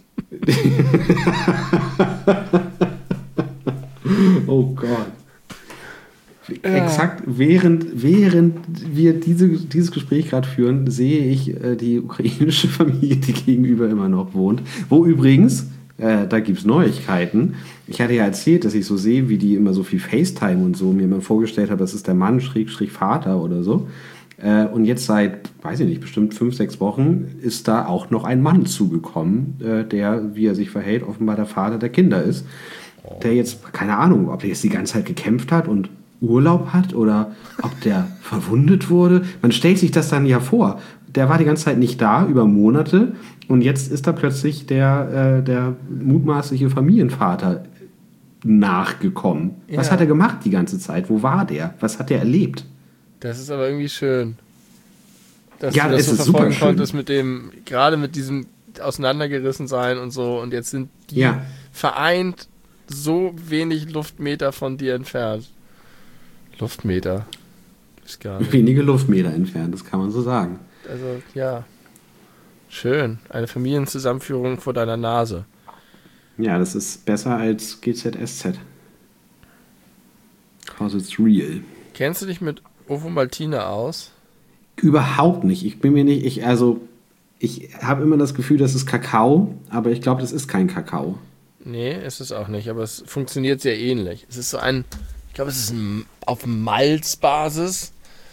Oh Gott. Exakt während, während wir diese, dieses Gespräch gerade führen, sehe ich äh, die ukrainische Familie, die gegenüber immer noch wohnt. Wo übrigens, äh, da gibt es Neuigkeiten. Ich hatte ja erzählt, dass ich so sehe, wie die immer so viel FaceTime und so mir mal vorgestellt habe, das ist der Mann, Schrägstrich Vater oder so. Äh, und jetzt seit, weiß ich nicht, bestimmt fünf, sechs Wochen ist da auch noch ein Mann zugekommen, äh, der, wie er sich verhält, offenbar der Vater der Kinder ist. Der jetzt, keine Ahnung, ob der jetzt die ganze Zeit gekämpft hat und Urlaub hat oder ob der verwundet wurde. Man stellt sich das dann ja vor. Der war die ganze Zeit nicht da, über Monate, und jetzt ist da plötzlich der, äh, der mutmaßliche Familienvater nachgekommen. Ja. Was hat er gemacht die ganze Zeit? Wo war der? Was hat er erlebt? Das ist aber irgendwie schön. Dass ja, du das das so ist verfolgen super schön. konntest mit dem, gerade mit diesem auseinandergerissen sein und so, und jetzt sind die ja. vereint so wenig Luftmeter von dir entfernt. Luftmeter. Ist gar nicht. Wenige Luftmeter entfernt, das kann man so sagen. Also, ja. Schön. Eine Familienzusammenführung vor deiner Nase. Ja, das ist besser als G Z S Z. Because it's real. Kennst du dich mit Ovomaltine aus? Überhaupt nicht. Ich bin mir nicht, ich, also, ich habe immer das Gefühl, das ist Kakao, aber ich glaube, das ist kein Kakao. Nee, ist es auch nicht, aber es funktioniert sehr ähnlich. Es ist so ein, ich glaube, es ist ein, auf Malzbasis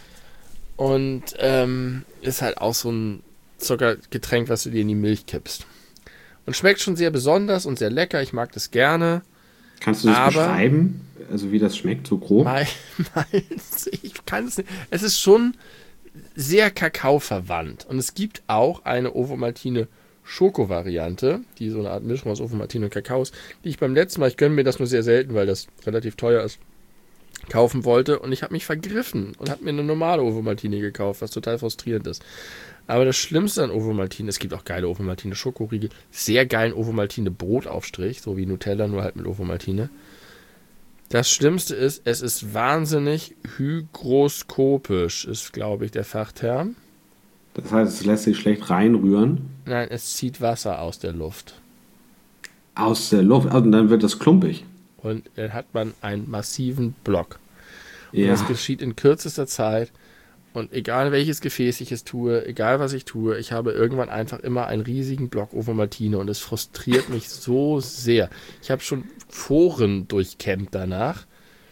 und ähm, ist halt auch so ein Zuckergetränk, was du dir in die Milch kippst. Und schmeckt schon sehr besonders und sehr lecker. Ich mag das gerne. Kannst du das aber beschreiben? Also wie das schmeckt, so grob? Mal, Malz, ich kann es nicht. Es ist schon sehr Kakao-verwandt. Und es gibt auch eine Ovomaltine Schoko-Variante, die so eine Art Mischung aus Ovomaltine und Kakao ist, die ich beim letzten Mal, ich gönne mir das nur sehr selten, weil das relativ teuer ist, kaufen wollte, und ich habe mich vergriffen und habe mir eine normale Ovomaltine gekauft, was total frustrierend ist. Aber das Schlimmste an Ovomaltine, es gibt auch geile Ovomaltine Schokoriegel, sehr geilen Ovomaltine Brotaufstrich, so wie Nutella, nur halt mit Ovomaltine. Das Schlimmste ist, es ist wahnsinnig hygroskopisch, ist, glaube ich, der Fachterm. Das heißt, es lässt sich schlecht reinrühren. Nein, es zieht Wasser aus der Luft. Aus der Luft? Also, und dann wird das klumpig. Und dann hat man einen massiven Block. Und Ja. das geschieht in kürzester Zeit. Und egal welches Gefäß ich es tue, egal was ich tue, ich habe irgendwann einfach immer einen riesigen Block Ovomaltine und es frustriert mich so sehr. Ich habe schon Foren durchkämmt danach.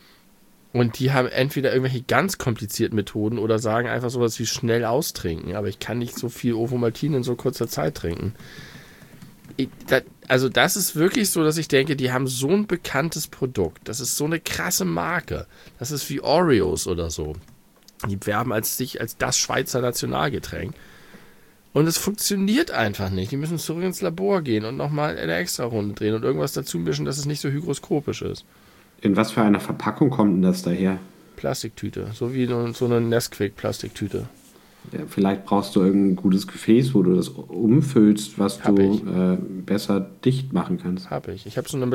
Und die haben entweder irgendwelche ganz komplizierten Methoden oder sagen einfach sowas wie schnell austrinken. Aber ich kann nicht so viel Ovomaltine in so kurzer Zeit trinken. Ich, das, also das ist wirklich so, dass ich denke, die haben so ein bekanntes Produkt. Das ist so eine krasse Marke. Das ist wie Oreos oder so. Die werben als sich als das Schweizer Nationalgetränk. Und es funktioniert einfach nicht. Die müssen zurück ins Labor gehen und nochmal eine extra Runde drehen und irgendwas dazu mischen, dass es nicht so hygroskopisch ist. In was für einer Verpackung kommt denn das daher? Plastiktüte, so wie so eine Nesquik-Plastiktüte. Ja, vielleicht brauchst du irgendein gutes Gefäß, wo du das umfüllst, was Hab du ich. äh, besser dicht machen kannst. Habe ich. Ich habe so eine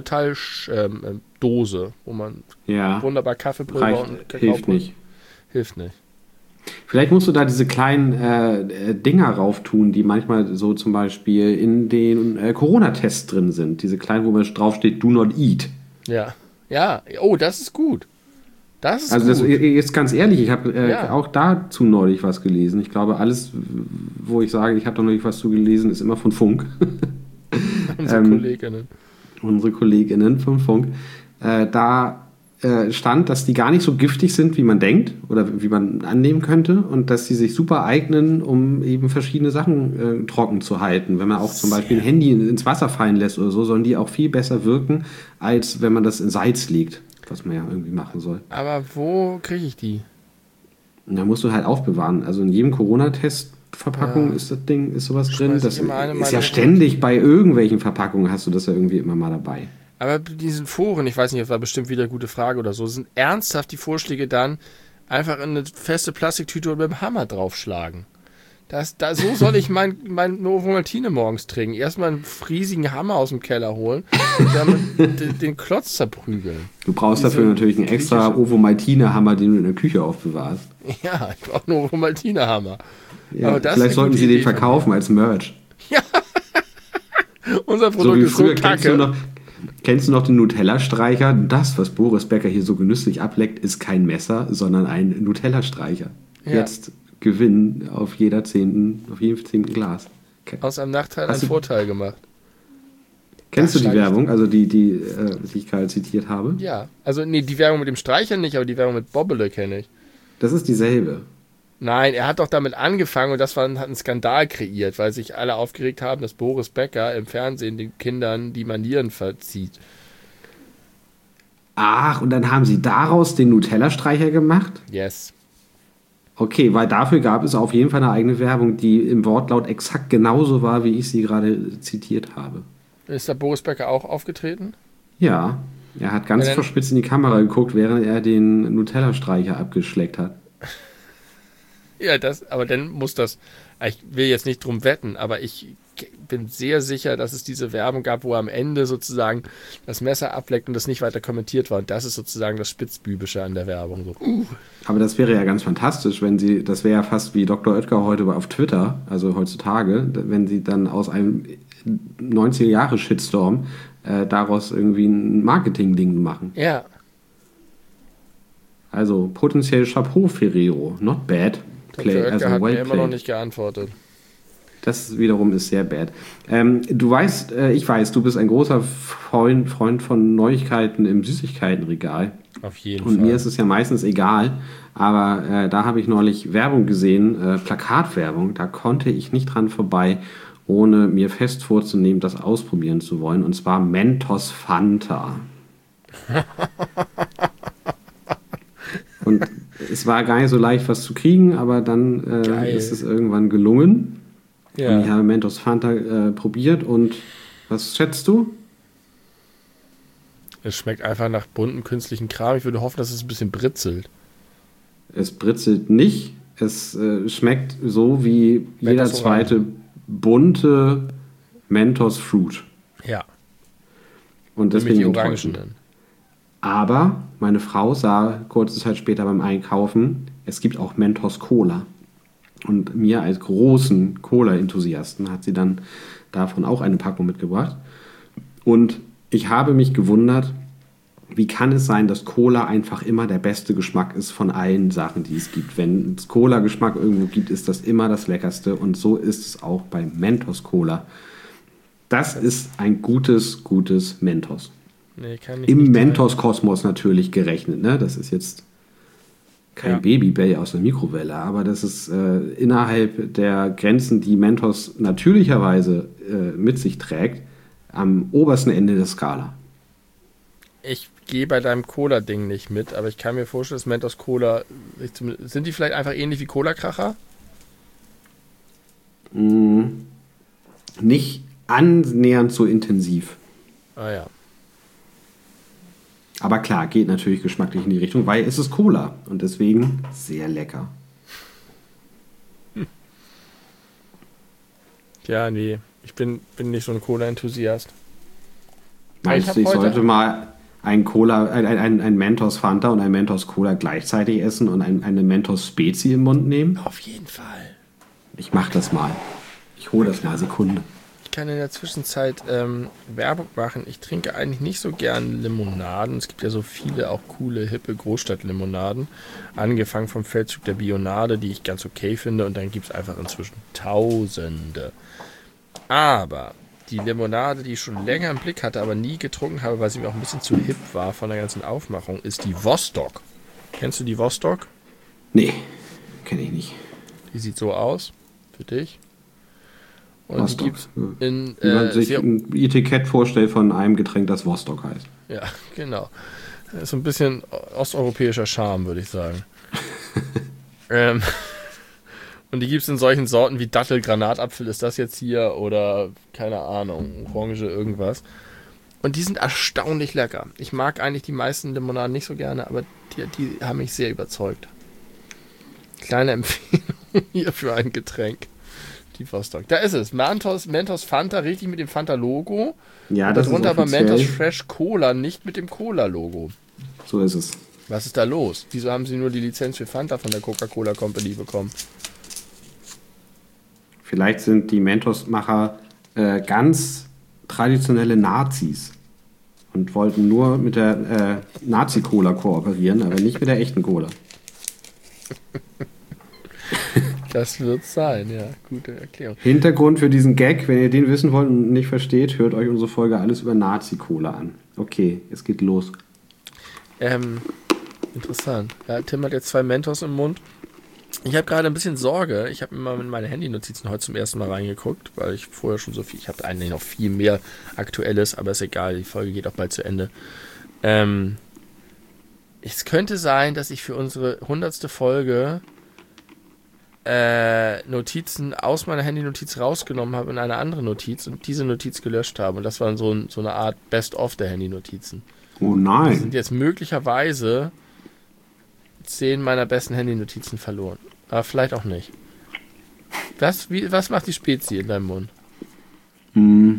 Metalldose, wo man Ja, wunderbar Kaffeepulver reicht, und Kakao hilft nicht. Hilft nicht. Vielleicht musst du da diese kleinen äh, Dinger rauf tun, die manchmal so zum Beispiel in den äh, Corona-Tests drin sind. Diese kleinen, wo man draufsteht, do not eat. Ja. Ja. Oh, das ist gut. Das ist Also gut. das ist ganz ehrlich, ich habe äh, Ja. auch dazu neulich was gelesen. Ich glaube, alles, wo ich sage, ich habe da neulich was zu gelesen, ist immer von Funk. Unsere ähm, Kolleginnen. unsere Kolleginnen vom Funk, äh, da äh, stand, dass die gar nicht so giftig sind, wie man denkt oder wie man annehmen könnte und dass die sich super eignen, um eben verschiedene Sachen äh, trocken zu halten. Wenn man auch zum Beispiel ein Handy ins Wasser fallen lässt oder so, sollen die auch viel besser wirken, als wenn man das in Salz legt, was man ja irgendwie machen soll. Aber wo kriege ich die? Und da musst du halt aufbewahren. Also in jedem Corona-Test-Verpackung Ja. ist das Ding, ist sowas Schmeiß drin. ich Das immer eine ist meiner ja ständig bei irgendwelchen Verpackungen hast du das ja irgendwie immer mal dabei. Aber diesen Foren, ich weiß nicht, das war bestimmt wieder eine gute Frage oder so, sind ernsthaft die Vorschläge dann einfach in eine feste Plastiktüte und mit dem Hammer draufschlagen. Das, da, so soll ich mein, mein Novomaltine morgens trinken. Erstmal einen riesigen Hammer aus dem Keller holen und damit den, den Klotz zerprügeln. Du brauchst Diese dafür natürlich einen extra griechische- Ovomaltine-Hammer, den du in der Küche aufbewahrst. Ja, ich brauche einen Novomaltine-Hammer. Ja, Aber das ist vielleicht eine sollten gute sie den Idee von verkaufen als Merch. Unser So Produkt wie ist so früher, kennst du, kacke. noch, kennst du noch den Nutella-Streicher? Das, was Boris Becker hier so genüsslich ableckt, ist kein Messer, sondern ein Nutella-Streicher. Ja. Jetzt Gewinn auf jeder zehnten, auf jedem zehnten Glas. Ke- Aus einem Nachteil Hast einen du- Vorteil gemacht. Kennst Das du die steigt- Werbung, also die, die, äh, die ich gerade zitiert habe? Ja, also nee, die Werbung mit dem Streicher nicht, aber die Werbung mit Bobbele kenne ich. Das ist dieselbe. Nein, er hat doch damit angefangen und das war, hat einen Skandal kreiert, weil sich alle aufgeregt haben, dass Boris Becker im Fernsehen den Kindern die Manieren verzieht. Ach, und dann haben sie daraus den Nutella-Streicher gemacht? Yes. Okay, weil dafür gab es auf jeden Fall eine eigene Werbung, die im Wortlaut exakt genauso war, wie ich sie gerade zitiert habe. Ist da Boris Becker auch aufgetreten? Ja, er hat ganz Ja, dann- verspitzt in die Kamera geguckt, während er den Nutella-Streicher abgeschleckt hat. Ja, das, aber dann muss das, ich will jetzt nicht drum wetten, aber ich bin sehr sicher, dass es diese Werbung gab, wo er am Ende sozusagen das Messer ableckt und das nicht weiter kommentiert war. Und das ist sozusagen das Spitzbübische an der Werbung. So, uh. Aber das wäre ja ganz fantastisch, wenn sie, das wäre ja fast wie Doktor Oetker heute auf Twitter, also heutzutage, wenn sie dann aus einem neunziger-Jahre-Shitstorm äh, daraus irgendwie ein Marketing-Ding machen. Ja, Also potenziell Chapeau Ferrero, not bad. Doktor Play, Oetker also hat well mir immer noch played. nicht geantwortet. Das wiederum ist sehr bad. Ähm, du weißt, äh, ich weiß, du bist ein großer Freund, Freund von Neuigkeiten im Süßigkeitenregal. Auf jeden Und Fall. mir ist es ja meistens egal, aber äh, da habe ich neulich Werbung gesehen, äh, Plakatwerbung, da konnte ich nicht dran vorbei, ohne mir fest vorzunehmen, das ausprobieren zu wollen, und zwar Mentos Fanta. Und es war gar nicht so leicht, was zu kriegen, aber dann äh, Geil. ist es irgendwann gelungen. Und ich Ja. habe Mentos Fanta äh, probiert und was schätzt du? Es schmeckt einfach nach buntem künstlichen Kram. Ich würde hoffen, dass es ein bisschen britzelt. Es britzelt nicht. Es äh, schmeckt so wie jeder Mentos zweite bunte Mentos Fruit. Ja. Und Nämlich deswegen die enttäuschend. Orangenen. Aber meine Frau sah kurze Zeit später beim Einkaufen, es gibt auch Mentos Cola. Und mir als großen Cola-Enthusiasten hat sie dann davon auch eine Packung mitgebracht. Und ich habe mich gewundert, wie kann es sein, dass Cola einfach immer der beste Geschmack ist von allen Sachen, die es gibt. Wenn es Cola-Geschmack irgendwo gibt, ist das immer das Leckerste. Und so ist es auch bei Mentos Cola. Das ist ein gutes, gutes Mentos. Nee, kann ich Im nicht Mentos-Kosmos natürlich gerechnet. Ne? Das ist jetzt kein Ja. Babybell aus der Mikrowelle, aber das ist äh, innerhalb der Grenzen, die Mentos natürlicherweise äh, mit sich trägt, am obersten Ende der Skala. Ich gehe bei deinem Cola-Ding nicht mit, aber ich kann mir vorstellen, dass Mentos Cola. sich zum- Sind die vielleicht einfach ähnlich wie Cola-Kracher? Mm, nicht annähernd so intensiv. Ah ja. Aber klar, geht natürlich geschmacklich in die Richtung, weil es ist Cola und deswegen sehr lecker. Ja, nee. Ich bin, bin nicht so ein Cola-Enthusiast. Aber Meinst ich du, ich hab heute- sollte mal ein Cola, ein, ein, ein Mentos Fanta und ein Mentos Cola gleichzeitig essen und ein, eine Mentos Spezi im Mund nehmen? Auf jeden Fall. Ich mach das mal. Ich hole das mal, Sekunde. Ich kann in der Zwischenzeit ähm, Werbung machen. Ich trinke eigentlich nicht so gern Limonaden. Es gibt ja so viele auch coole, hippe Großstadtlimonaden. Angefangen vom Feldzug der Bionade, die ich ganz okay finde. Und dann gibt es einfach inzwischen Tausende. Aber die Limonade, die ich schon länger im Blick hatte, aber nie getrunken habe, weil sie mir auch ein bisschen zu hip war von der ganzen Aufmachung, ist die Vostok. Kennst du die Vostok? Nee, kenne ich nicht. Die sieht so aus, für dich. Und Vostok. die gibt's in... Wie man Äh, sich sehr, ein Etikett vorstellt von einem Getränk, das Vostok heißt. ja, genau. Das ist so ein bisschen osteuropäischer Charme, würde ich sagen. ähm, und die gibt es in solchen Sorten wie Dattel, Granatapfel ist das jetzt hier oder keine Ahnung, Orange, irgendwas. Und die sind erstaunlich lecker. Ich mag eigentlich die meisten Limonaden nicht so gerne, aber die, die haben mich sehr überzeugt. Kleine Empfehlung hier für ein Getränk. Die Vostok. Da ist es. Mentos, Mentos Fanta, richtig mit dem Fanta-Logo. Ja, und das ist darunter aber offiziell. Mentos Fresh Cola, nicht mit dem Cola-Logo. So ist es. Was ist da los? Wieso haben sie nur die Lizenz für Fanta von der Coca-Cola Company bekommen? Vielleicht sind die Mentos-Macher äh, ganz traditionelle Nazis und wollten nur mit der äh, Nazi-Cola kooperieren, aber nicht mit der echten Cola. Das wird sein, ja. Gute Erklärung. Hintergrund für diesen Gag, wenn ihr den wissen wollt und nicht versteht, hört euch unsere Folge Alles über Nazi-Cola an. Okay, es geht los. Ähm, interessant. Ja, Tim hat jetzt zwei Mentos im Mund. Ich habe gerade ein bisschen Sorge. Ich habe immer in meine Handy-Notizen heute zum ersten Mal reingeguckt, weil ich vorher schon so viel... Ich habe eigentlich noch viel mehr Aktuelles, aber ist egal. Die Folge geht auch bald zu Ende. Ähm, es könnte sein, dass ich für unsere hundertste Folge äh, Notizen aus meiner Handy-Notiz rausgenommen habe in eine andere Notiz und diese Notiz gelöscht habe. Und das war so, ein, so eine Art Best-of der Handy-Notizen. Oh Das nein. sind jetzt möglicherweise zehn meiner besten Handy-Notizen verloren. Aber vielleicht auch nicht. Was, wie, was macht die Spezie in deinem Mund? Hm.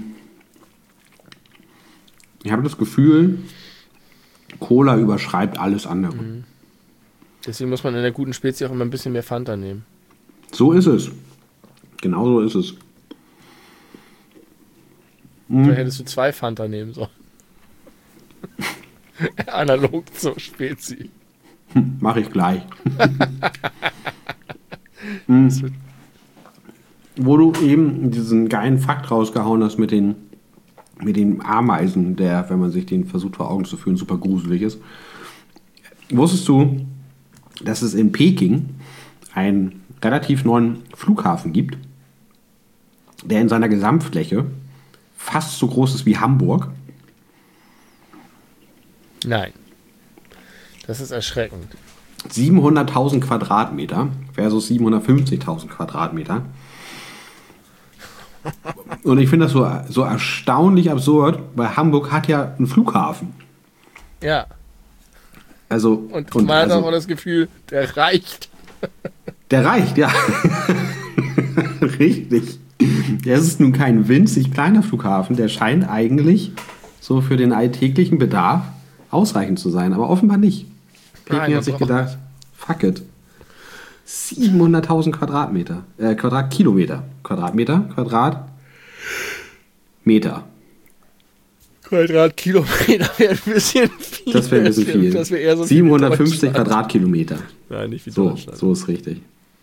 Ich habe das Gefühl, Cola überschreibt alles andere. Mhm. Deswegen muss man in der guten Spezie auch immer ein bisschen mehr Fanta nehmen. So ist es. Genau so ist es. Vielleicht hättest du zwei Fanta nehmen sollen. Analog zur Spezie. Mache ich gleich. hm. Wo du eben diesen geilen Fakt rausgehauen hast mit den, mit den Ameisen, der, wenn man sich den versucht vor Augen zu führen, super gruselig ist. Wusstest du, dass es in Peking einen relativ neuen Flughafen gibt, der in seiner Gesamtfläche fast so groß ist wie Hamburg? Nein. Das ist erschreckend. siebenhunderttausend Quadratmeter versus siebenhundertfünfzigtausend Quadratmeter. Und ich finde das so, so erstaunlich absurd, weil Hamburg hat ja einen Flughafen. Ja. Also, Und, und man hat also, auch das Gefühl, der reicht. der reicht, ja. Richtig. Der ist nun kein winzig kleiner Flughafen, der scheint eigentlich so für den alltäglichen Bedarf ausreichend zu sein, aber offenbar nicht. Peking Nein, hat sich man braucht gedacht, fuck it. siebenhunderttausend Quadratmeter, äh, Quadratkilometer, Quadratmeter, Quadratmeter. Quadratkilometer wäre ein bisschen viel. Das wäre ein bisschen viel. Das wäre eher so siebenhundertfünfzig Quadratkilometer. Nein, nicht wie So, Deutschland. so ist richtig.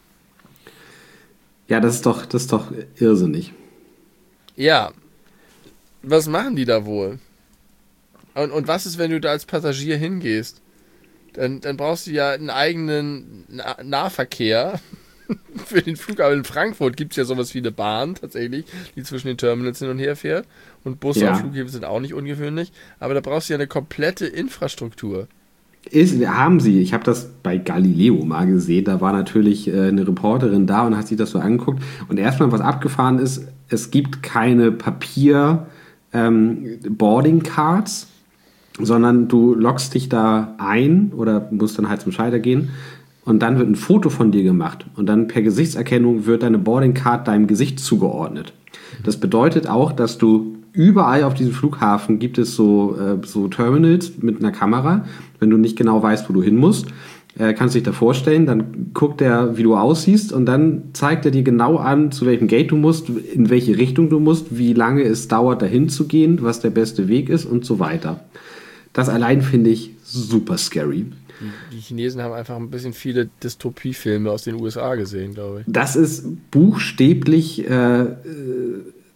Ja, das ist doch, das ist doch irrsinnig. Ja. Was machen die da wohl? Und, und was ist, wenn du da als Passagier hingehst? Dann, dann brauchst du ja einen eigenen Na- Nahverkehr für den Flughafen. In Frankfurt gibt es ja sowas wie eine Bahn tatsächlich, die zwischen den Terminals hin und her fährt. Und Busse Ja. auf Flughäfen sind auch nicht ungewöhnlich. Aber da brauchst du ja eine komplette Infrastruktur. Ist, haben sie, ich habe das bei Galileo mal gesehen, da war natürlich äh, eine Reporterin da und hat sich das so angeguckt. Und erstmal, was abgefahren ist, es gibt keine Papier ähm, Boarding Cards, sondern du loggst dich da ein oder musst dann halt zum Schalter gehen und dann wird ein Foto von dir gemacht und dann per Gesichtserkennung wird deine Boarding Card deinem Gesicht zugeordnet. Das bedeutet auch, dass du überall auf diesem Flughafen gibt es so, äh, so Terminals mit einer Kamera. Wenn du nicht genau weißt, wo du hin musst, äh, kannst du dich da vorstellen, dann guckt er, wie du aussiehst und dann zeigt er dir genau an, zu welchem Gate du musst, in welche Richtung du musst, wie lange es dauert, dahin zu gehen, was der beste Weg ist und so weiter. Das allein finde ich super scary. Die Chinesen haben einfach ein bisschen viele Dystopiefilme aus den U S A gesehen, glaube ich. Das ist buchstäblich äh,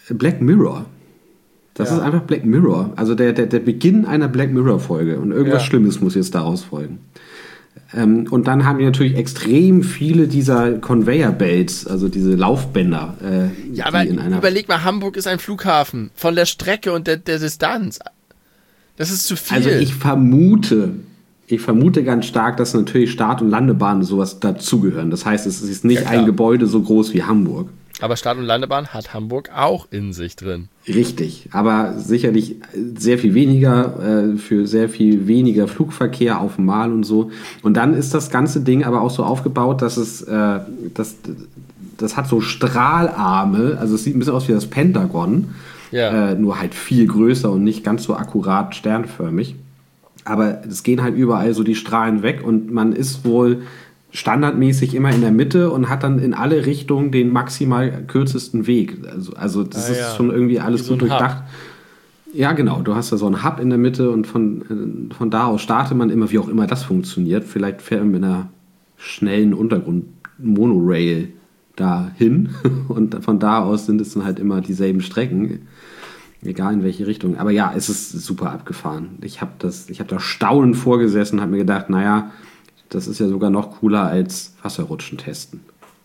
Black Mirror. Das Ja. ist einfach Black Mirror. Also der, der, der Beginn einer Black Mirror-Folge. Und irgendwas Ja. Schlimmes muss jetzt daraus folgen. Ähm, und dann haben wir natürlich extrem viele dieser Conveyor-Belts, also diese Laufbänder. Äh, Ja, aber die in einer überleg mal, Hamburg ist ein Flughafen. Von der Strecke und der, der Distanz. Das ist zu viel. Also ich vermute, ich vermute ganz stark, dass natürlich Start- und Landebahnen und sowas dazugehören. Das heißt, es ist nicht Ja, klar. ein Gebäude so groß wie Hamburg. Aber Start- und Landebahn hat Hamburg auch in sich drin. Richtig, aber sicherlich sehr viel weniger, äh, für sehr viel weniger Flugverkehr auf dem Mal und so. Und dann ist das ganze Ding aber auch so aufgebaut, dass es, äh, das, das hat so Strahlarme, also es sieht ein bisschen aus wie das Pentagon, Ja. äh, nur halt viel größer und nicht ganz so akkurat sternförmig. Aber es gehen halt überall so die Strahlen weg und man ist wohl standardmäßig immer in der Mitte und hat dann in alle Richtungen den maximal kürzesten Weg. Also, also das Ah, ist ja. schon irgendwie alles Wie so gut ein Hub. durchdacht. Ja, genau. Du hast da so einen Hub in der Mitte und von, äh, von da aus startet man immer, wie auch immer das funktioniert. Vielleicht fährt man mit einer schnellen Untergrund-Monorail dahin und von da aus sind es dann halt immer dieselben Strecken. Egal in welche Richtung. Aber ja, es ist super abgefahren. Ich habe das, ich habe da staunend vorgesessen und habe mir gedacht, naja, das ist ja sogar noch cooler als Wasserrutschen testen.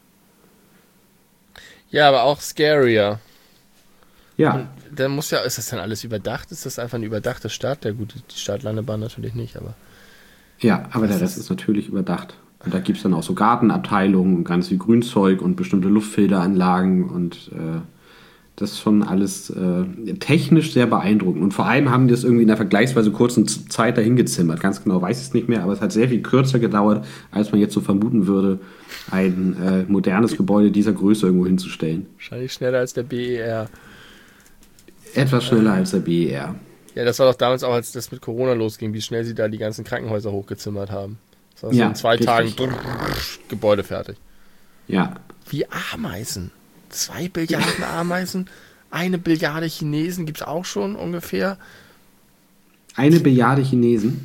Ja, aber auch scarier. Ja, Dann muss ja, ist das dann alles überdacht? Ist das einfach eine überdachte Stadt? Ja gut, die Start-Landebahn natürlich nicht, aber. ja, aber der Rest ist natürlich überdacht. Und da gibt es dann auch so Gartenabteilungen und ganz viel Grünzeug und bestimmte Luftfilteranlagen und äh, das ist schon alles äh, technisch sehr beeindruckend. Und vor allem haben die das irgendwie in einer vergleichsweise kurzen Z- Zeit dahin gezimmert. Ganz genau weiß ich es nicht mehr, aber es hat sehr viel kürzer gedauert, als man jetzt so vermuten würde, ein äh, modernes Gebäude dieser Größe irgendwo hinzustellen. Wahrscheinlich schneller als der B E R. Etwas schneller als der B E R. Ja, das war doch damals auch, als das mit Corona losging, wie schnell sie da die ganzen Krankenhäuser hochgezimmert haben. Das war so Ja, in zwei richtig. Tagen brrr, Gebäude fertig. Ja, Wie Ameisen. Zwei Billiarden Ameisen, eine Billiarde Chinesen gibt es auch schon ungefähr. eine Billiarde Chinesen.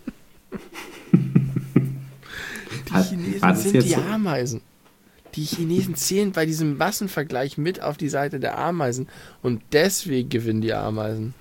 Die Hat- Chinesen war das sind jetzt die so? Ameisen. Die Chinesen zählen bei diesem Massenvergleich mit auf die Seite der Ameisen und deswegen gewinnen die Ameisen.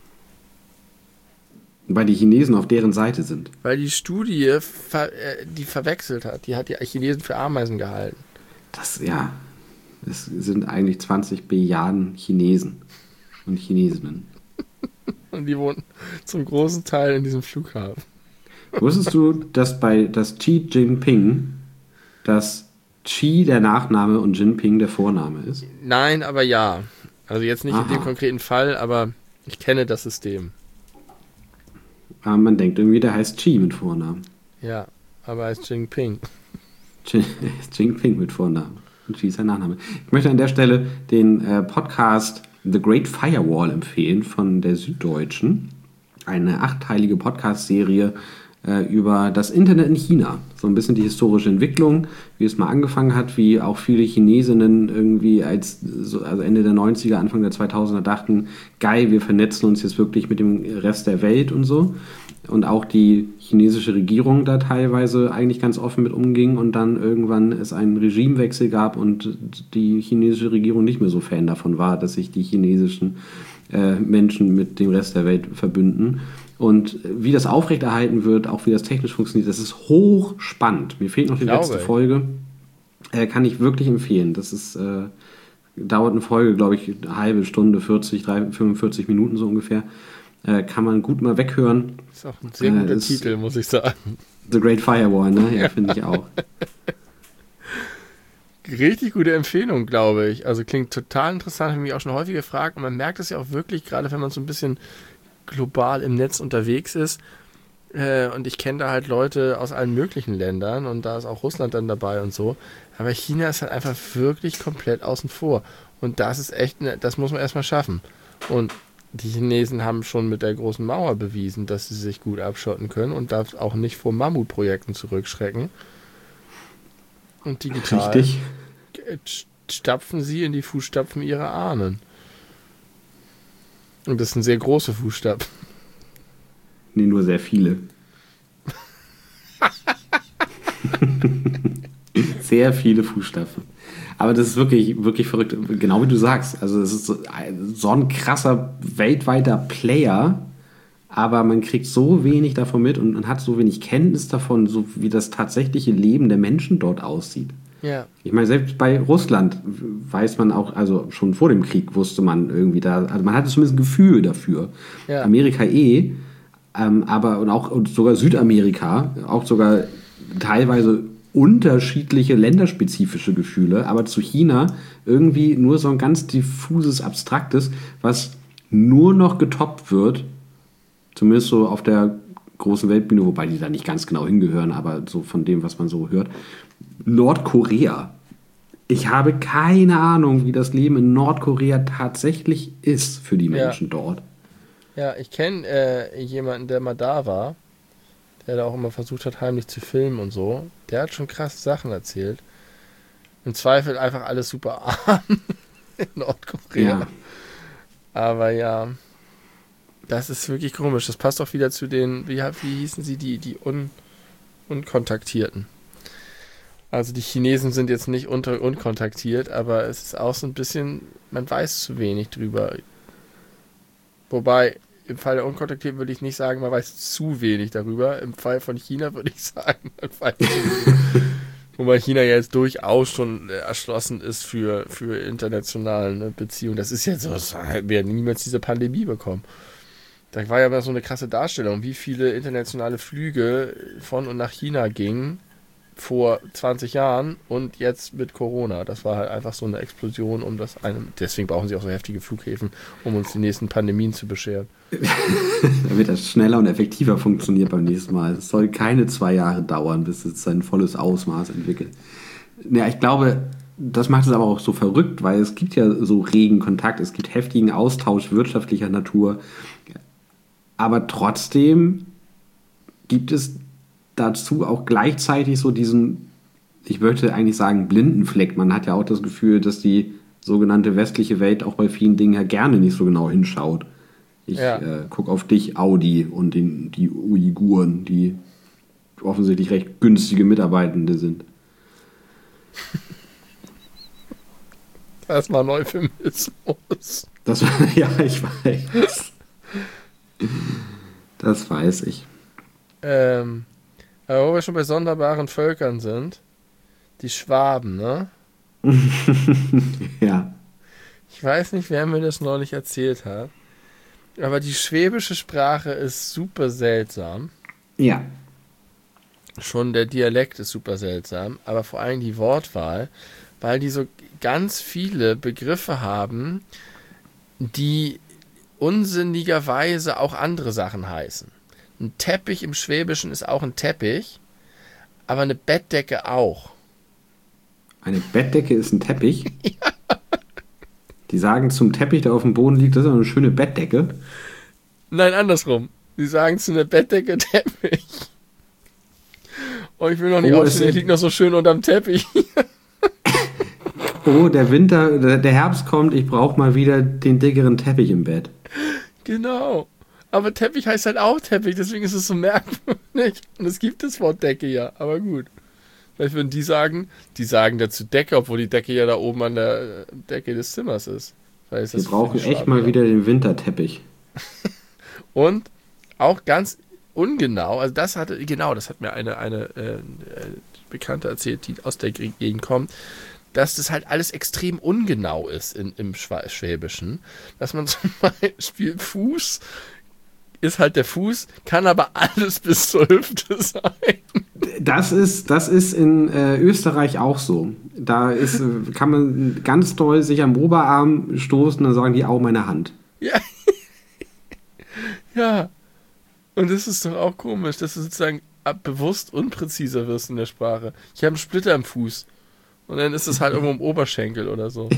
Weil die Chinesen auf deren Seite sind. Weil die Studie ver äh, die verwechselt hat. Die hat die Chinesen für Ameisen gehalten. Das, ja, es sind eigentlich zwanzig Billiarden Chinesen und Chinesinnen. Und die wohnen zum großen Teil in diesem Flughafen. Wusstest du, dass bei das Xi Jinping, dass Xi der Nachname und Jinping der Vorname ist? Nein, aber ja. Also jetzt nicht Aha. in dem konkreten Fall, aber ich kenne das System. Aber man denkt irgendwie, der heißt Xi mit Vornamen. Ja, aber als Jinping. Xi Jinping mit Vornamen. Und Xi ist sein Nachname. Ich möchte an der Stelle den äh, Podcast The Great Firewall empfehlen von der Süddeutschen. Eine achtteilige Podcast-Serie äh, über das Internet in China. So ein bisschen die historische Entwicklung, wie es mal angefangen hat, wie auch viele Chinesinnen irgendwie als so, also Ende der neunziger, Anfang der zweitausender dachten, geil, wir vernetzen uns jetzt wirklich mit dem Rest der Welt und so. Und auch die chinesische Regierung da teilweise eigentlich ganz offen mit umging und dann irgendwann es einen Regimewechsel gab und die chinesische Regierung nicht mehr so Fan davon war, dass sich die chinesischen äh, Menschen mit dem Rest der Welt verbünden. Und wie das aufrechterhalten wird, auch wie das technisch funktioniert, das ist hochspannend. Mir fehlt noch die Glaube letzte ich. Folge. Äh, kann ich wirklich empfehlen. Das ist, äh, dauert eine Folge, glaube ich, eine halbe Stunde, vierzig, fünfundvierzig Minuten so ungefähr. Äh, kann man gut mal weghören. Ist auch ein sehr Äh, guter ist- Titel, muss ich sagen. The Great Firewall, ne? Ja, finde ich auch. Richtig gute Empfehlung, glaube ich. Also klingt total interessant, habe ich mich auch schon häufig gefragt. Und man merkt es ja auch wirklich, gerade wenn man so ein bisschen global im Netz unterwegs ist. Äh, und ich kenne da halt Leute aus allen möglichen Ländern und da ist auch Russland dann dabei und so. Aber China ist halt einfach wirklich komplett außen vor. Und das ist echt, ne, das muss man erstmal schaffen. Und die Chinesen haben schon mit der großen Mauer bewiesen, dass sie sich gut abschotten können und darf auch nicht vor Mammutprojekten zurückschrecken. Und digital Richtig. stapfen sie in die Fußstapfen ihrer Ahnen. Und das sind sehr große Fußstapfen. Nee, nur sehr viele. Sehr viele Fußstapfen. Aber das ist wirklich, wirklich verrückt. Genau wie du sagst. Also es ist so, so ein krasser weltweiter Player, aber man kriegt so wenig davon mit und man hat so wenig Kenntnis davon, so wie das tatsächliche Leben der Menschen dort aussieht. Ja. Ich meine, selbst bei Russland weiß man auch, also schon vor dem Krieg wusste man irgendwie da, also man hatte zumindest ein Gefühl dafür. Ja. Amerika eh, ähm, aber und auch und sogar Südamerika, auch sogar teilweise unterschiedliche länderspezifische Gefühle, aber zu China irgendwie nur so ein ganz diffuses, abstraktes, was nur noch getoppt wird, zumindest so auf der großen Weltbühne, wobei die da nicht ganz genau hingehören, aber so von dem, was man so hört. Nordkorea. Ich habe keine Ahnung, wie das Leben in Nordkorea tatsächlich ist für die Menschen ja. dort. Ja, ich kenne äh, jemanden, der mal da war, der da auch immer versucht hat, heimlich zu filmen und so. Der hat schon krasse Sachen erzählt. Im Zweifel einfach alles super arm in Nordkorea. Ja. Aber ja, das ist wirklich komisch. Das passt auch wieder zu den, wie, wie hießen sie, die, die Un, Unkontaktierten. Also die Chinesen sind jetzt nicht unter, unkontaktiert, aber es ist auch so ein bisschen, man weiß zu wenig drüber. Wobei, im Fall der Unkontaktierten würde ich nicht sagen, man weiß zu wenig darüber. Im Fall von China würde ich sagen, man weiß zu wenig. Wobei China ja jetzt durchaus schon erschlossen ist für, für internationale Beziehungen. Das ist jetzt so, wir werden niemals diese Pandemie bekommen. Da war ja mal so eine krasse Darstellung, wie viele internationale Flüge von und nach China gingen vor zwanzig Jahren und jetzt mit Corona. Das war halt einfach so eine Explosion, um das einem. Deswegen brauchen sie auch so heftige Flughäfen, um uns die nächsten Pandemien zu bescheren. Damit das schneller und effektiver funktioniert beim nächsten Mal. Es soll keine zwei Jahre dauern, bis es sein volles Ausmaß entwickelt. Ja, ich glaube, das macht es aber auch so verrückt, weil es gibt ja so regen Kontakt, es gibt heftigen Austausch wirtschaftlicher Natur. Aber trotzdem gibt es dazu auch gleichzeitig so diesen, ich möchte eigentlich sagen, blinden Fleck. Man hat ja auch das Gefühl, dass die sogenannte westliche Welt auch bei vielen Dingen ja gerne nicht so genau hinschaut. Ich ja. äh, gucke auf dich, Audi, und den, die Uiguren, die offensichtlich recht günstige Mitarbeitende sind. Das war Euphemismus. Das war, ja, ich weiß. Das weiß ich. Ähm, aber wo wir schon bei sonderbaren Völkern sind, die Schwaben, ne? Ja. Ich weiß nicht, wer mir das neulich erzählt hat, aber die schwäbische Sprache ist super seltsam. Ja. Schon der Dialekt ist super seltsam, aber vor allem die Wortwahl, weil die so ganz viele Begriffe haben, die unsinnigerweise auch andere Sachen heißen. Ein Teppich im Schwäbischen ist auch ein Teppich, aber eine Bettdecke auch. Eine Bettdecke ist ein Teppich? Ja. Die sagen zum Teppich, der auf dem Boden liegt, das ist eine schöne Bettdecke. Nein, andersrum. Die sagen zu einer Bettdecke Teppich. Oh, ich will noch nicht oh, aufstehen, der liegt noch so schön unterm Teppich. Oh, der Winter, der Herbst kommt, ich brauche mal wieder den dickeren Teppich im Bett. Genau. Aber Teppich heißt halt auch Teppich, deswegen ist es so merkwürdig. Und es gibt das Wort Decke ja, aber gut. Vielleicht würden die sagen, die sagen dazu Decke, obwohl die Decke ja da oben an der Decke des Zimmers ist. Ist Wir brauchen echt mal wieder den Winterteppich. Und auch ganz ungenau, also das hatte, genau, das hat mir eine, eine äh, Bekannte erzählt, die aus der Gegend kommt, dass das halt alles extrem ungenau ist in, im Schwäbischen. Dass man zum Beispiel Fuß ist halt der Fuß, kann aber alles bis zur Hüfte sein. Das ist, das ist in äh, Österreich auch so. Da ist, kann man ganz doll sich am Oberarm stoßen, dann sagen die, au, meine Hand. Ja. Ja. Und das ist doch auch komisch, dass du sozusagen bewusst unpräziser wirst in der Sprache. Ich habe einen Splitter im Fuß. Und dann ist es halt irgendwo im Oberschenkel oder so.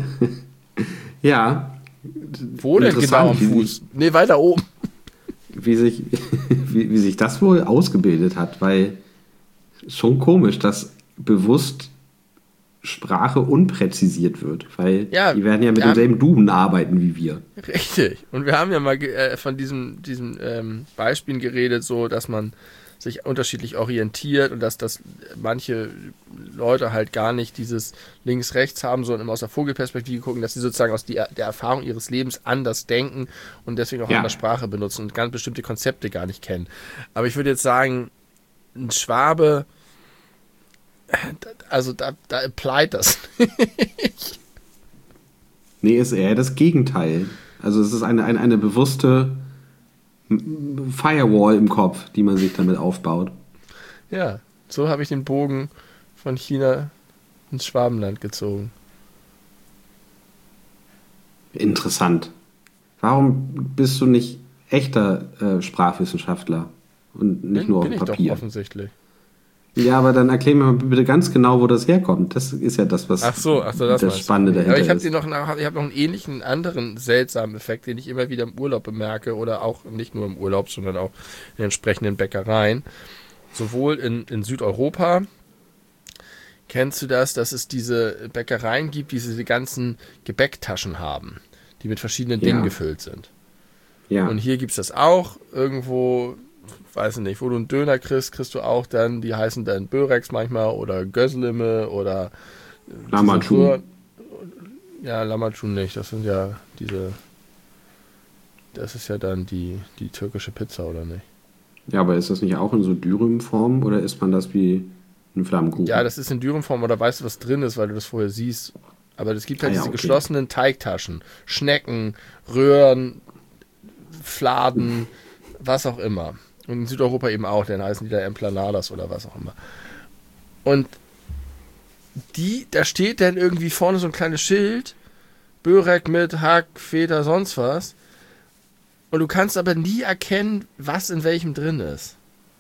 Ja. Wo denn genau am Fuß? Nee, weiter oben. Wie sich, wie, wie sich das wohl ausgebildet hat, weil schon komisch, dass bewusst Sprache unpräzisiert wird, weil ja, die werden ja mit demselben Duden arbeiten wie wir. Richtig. Und wir haben ja mal äh, von diesem, diesem ähm, Beispielen geredet, so dass man sich unterschiedlich orientiert und dass das manche Leute halt gar nicht dieses Links-Rechts haben, sondern immer aus der Vogelperspektive gucken, dass sie sozusagen aus die, der Erfahrung ihres Lebens anders denken und deswegen auch Ja. anders Sprache benutzen und ganz bestimmte Konzepte gar nicht kennen. Aber ich würde jetzt sagen, ein Schwabe, also da, da applied das nicht. Nee, ist eher das Gegenteil. Also es ist eine, eine, eine bewusste Firewall im Kopf, die man sich damit aufbaut. Ja, so habe ich den Bogen von China ins Schwabenland gezogen. Interessant. Warum bist du nicht echter äh, Sprachwissenschaftler und nicht bin, nur auf bin dem ich Papier? doch offensichtlich. Ja, aber dann erklär mir mal bitte ganz genau, wo das herkommt. Das ist ja das, was Ach so, ach so, das, das Spannende dahinter Aber ich habe ist. noch, ich hab noch einen ähnlichen anderen seltsamen Effekt, den ich immer wieder im Urlaub bemerke oder auch nicht nur im Urlaub, sondern auch in entsprechenden Bäckereien. Sowohl in, in Südeuropa, kennst du das, dass es diese Bäckereien gibt, die diese ganzen Gebäcktaschen haben, die mit verschiedenen Ja. Dingen gefüllt sind. Ja. Und hier gibt es das auch irgendwo, weiß ich nicht, wo du einen Döner kriegst, kriegst du auch dann, die heißen dann Börex manchmal oder Gözleme oder Lammatschun. Ja, Lammatschun nicht, das sind ja diese, das ist ja dann die, die türkische Pizza, oder nicht? Ja, aber ist das nicht auch in so Dürümform oder isst man das wie ein Flammkuchen? Ja, das ist in Dürümform, oder weißt du, was drin ist, weil du das vorher siehst. Aber es gibt halt Ah ja, diese okay. geschlossenen Teigtaschen, Schnecken, Röhren, Fladen, was auch immer. Und in Südeuropa eben auch, dann heißen die da Emplanadas oder was auch immer. Und die, da steht dann irgendwie vorne so ein kleines Schild, Börek mit Hack, Feta, sonst was. Und du kannst aber nie erkennen, was in welchem drin ist.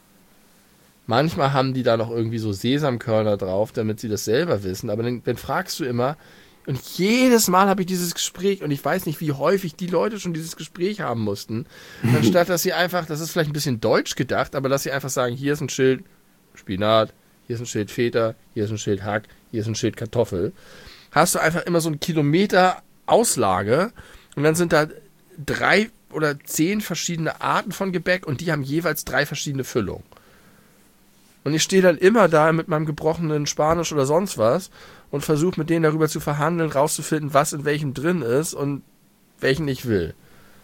Manchmal haben die da noch irgendwie so Sesamkörner drauf, damit sie das selber wissen. Aber dann, dann fragst du immer, und jedes Mal habe ich dieses Gespräch, und ich weiß nicht, wie häufig die Leute schon dieses Gespräch haben mussten, anstatt dass sie einfach, das ist vielleicht ein bisschen deutsch gedacht, aber dass sie einfach sagen, hier ist ein Schild Spinat, hier ist ein Schild Feta, hier ist ein Schild Hack, hier ist ein Schild Kartoffel. Hast du einfach immer so einen Kilometer Auslage und dann sind da drei oder zehn verschiedene Arten von Gebäck und die haben jeweils drei verschiedene Füllungen. Und ich stehe dann immer da mit meinem gebrochenen Spanisch oder sonst was und versuche mit denen darüber zu verhandeln, rauszufinden, was in welchem drin ist und welchen ich will.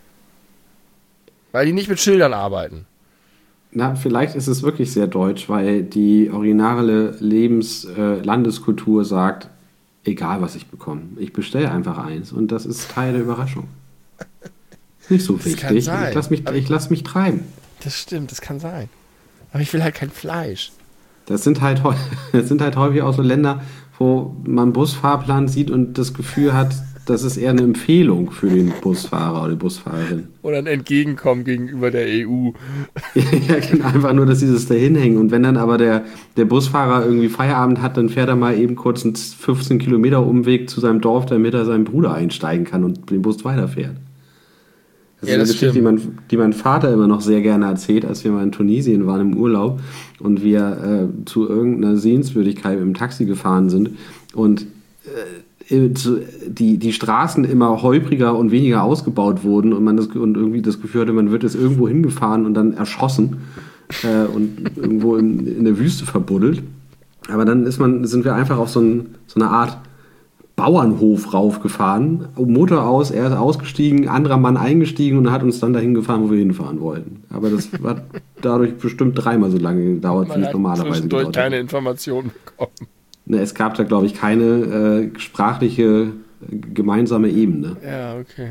Weil die nicht mit Schildern arbeiten. Na, vielleicht ist es wirklich sehr deutsch, weil die originale Lebens-Landeskultur sagt, egal was ich bekomme, ich bestelle einfach eins und das ist Teil der Überraschung. Ist nicht so Das wichtig. kann sein. Ich lasse mich, ich lass mich treiben. Das stimmt, das kann sein. Aber ich will halt kein Fleisch. Das sind halt, häu- das sind halt häufig auch so Länder, wo man Busfahrplan sieht und das Gefühl hat, das ist eher eine Empfehlung für den Busfahrer oder die Busfahrerin. Oder ein Entgegenkommen gegenüber der E U. Ja, genau, einfach nur, dass dieses da hinhängen. Und wenn dann aber der, der Busfahrer irgendwie Feierabend hat, dann fährt er mal eben kurz einen fünfzehn Kilometer Umweg zu seinem Dorf, damit er seinen Bruder einsteigen kann und den Bus weiterfährt. Das Ja, ist eine das Geschichte, die, stimmt. mein, die mein Vater immer noch sehr gerne erzählt, als wir mal in Tunesien waren im Urlaub und wir äh, zu irgendeiner Sehenswürdigkeit im Taxi gefahren sind und äh, zu, die, die Straßen immer holpriger und weniger ausgebaut wurden und man das und irgendwie das Gefühl hatte, man wird jetzt irgendwo hingefahren und dann erschossen äh, und irgendwo in, in der Wüste verbuddelt. Aber dann ist man, sind wir einfach auf so, ein, so eine Art Bauernhof raufgefahren, Motor aus, er ist ausgestiegen, anderer Mann eingestiegen und hat uns dann dahin gefahren, wo wir hinfahren wollten. Aber das hat dadurch bestimmt dreimal so lange gedauert, wie Man es hat normalerweise zwischendurch gedauert keine hat. Informationen bekommen. Ne, es gab da, glaube ich, keine äh, sprachliche äh, gemeinsame Ebene. Ja, okay.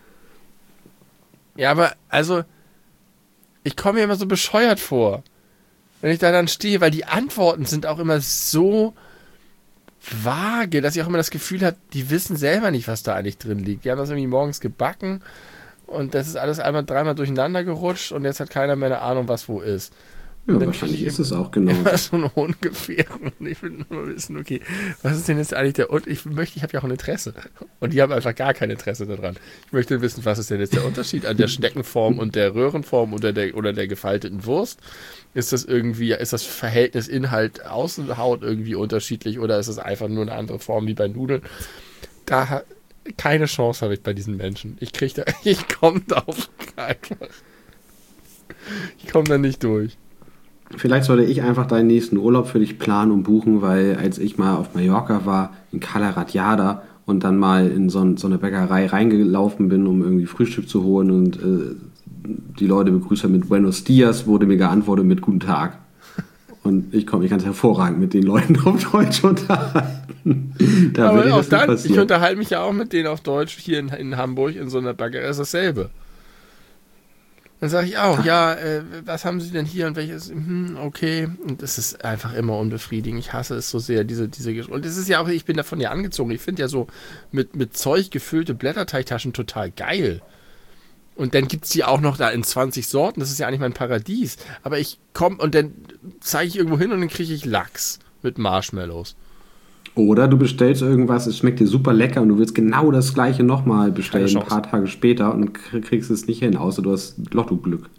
Ja, aber also, ich komme mir immer so bescheuert vor, wenn ich da dann stehe, weil die Antworten sind auch immer so vage, dass ich auch immer das Gefühl habe, die wissen selber nicht, was da eigentlich drin liegt. Die haben das irgendwie morgens gebacken und das ist alles einmal dreimal durcheinander gerutscht und jetzt hat keiner mehr eine Ahnung, was wo ist. Ja, dann wahrscheinlich krieg ich ist es auch genau. Immer so ein ungefähr. Und ich will nur wissen, okay, was ist denn jetzt eigentlich der und ich möchte, ich habe ja auch ein Interesse. Und die haben einfach gar kein Interesse daran. Ich möchte wissen, was ist denn jetzt der Unterschied an der Schneckenform und der Röhrenform oder der oder der gefalteten Wurst? Ist das irgendwie, ist das Verhältnis Inhalt Außenhaut irgendwie unterschiedlich oder ist es einfach nur eine andere Form wie bei Nudeln? Da ha- keine Chance habe ich bei diesen Menschen. Ich kriege da, ich komme da auf einfach. Ich komme da nicht durch. Vielleicht sollte ich einfach deinen nächsten Urlaub für dich planen und buchen, weil als ich mal auf Mallorca war, in Cala Ratjada und dann mal in so, ein, so eine Bäckerei reingelaufen bin, um irgendwie Frühstück zu holen und äh, die Leute begrüßt mit Buenos Dias, wurde mir geantwortet mit Guten Tag. Und ich komme mich ganz hervorragend mit den Leuten auf Deutsch unterhalten. Da Aber würde auch das nicht dann, passieren. ich unterhalte mich ja auch mit denen auf Deutsch hier in, in Hamburg in so einer Bäckerei, das ist dasselbe. Dann sage ich auch, ja, äh, was haben Sie denn hier und welches, hm, okay. Und das ist einfach immer unbefriedigend. Ich hasse es so sehr, diese, diese Gesch- Und es ist ja auch, ich bin davon ja angezogen. Ich finde ja so mit, mit Zeug gefüllte Blätterteigtaschen total geil. Und dann gibt es die auch noch da in zwanzig Sorten. Das ist ja eigentlich mein Paradies. Aber ich komme und dann zeige ich irgendwo hin und dann kriege ich Lachs mit Marshmallows. Oder du bestellst irgendwas, es schmeckt dir super lecker und du willst genau das gleiche nochmal bestellen, Keine ein paar Tage später und krie- kriegst es nicht hin, außer du hast Lotto-Glück.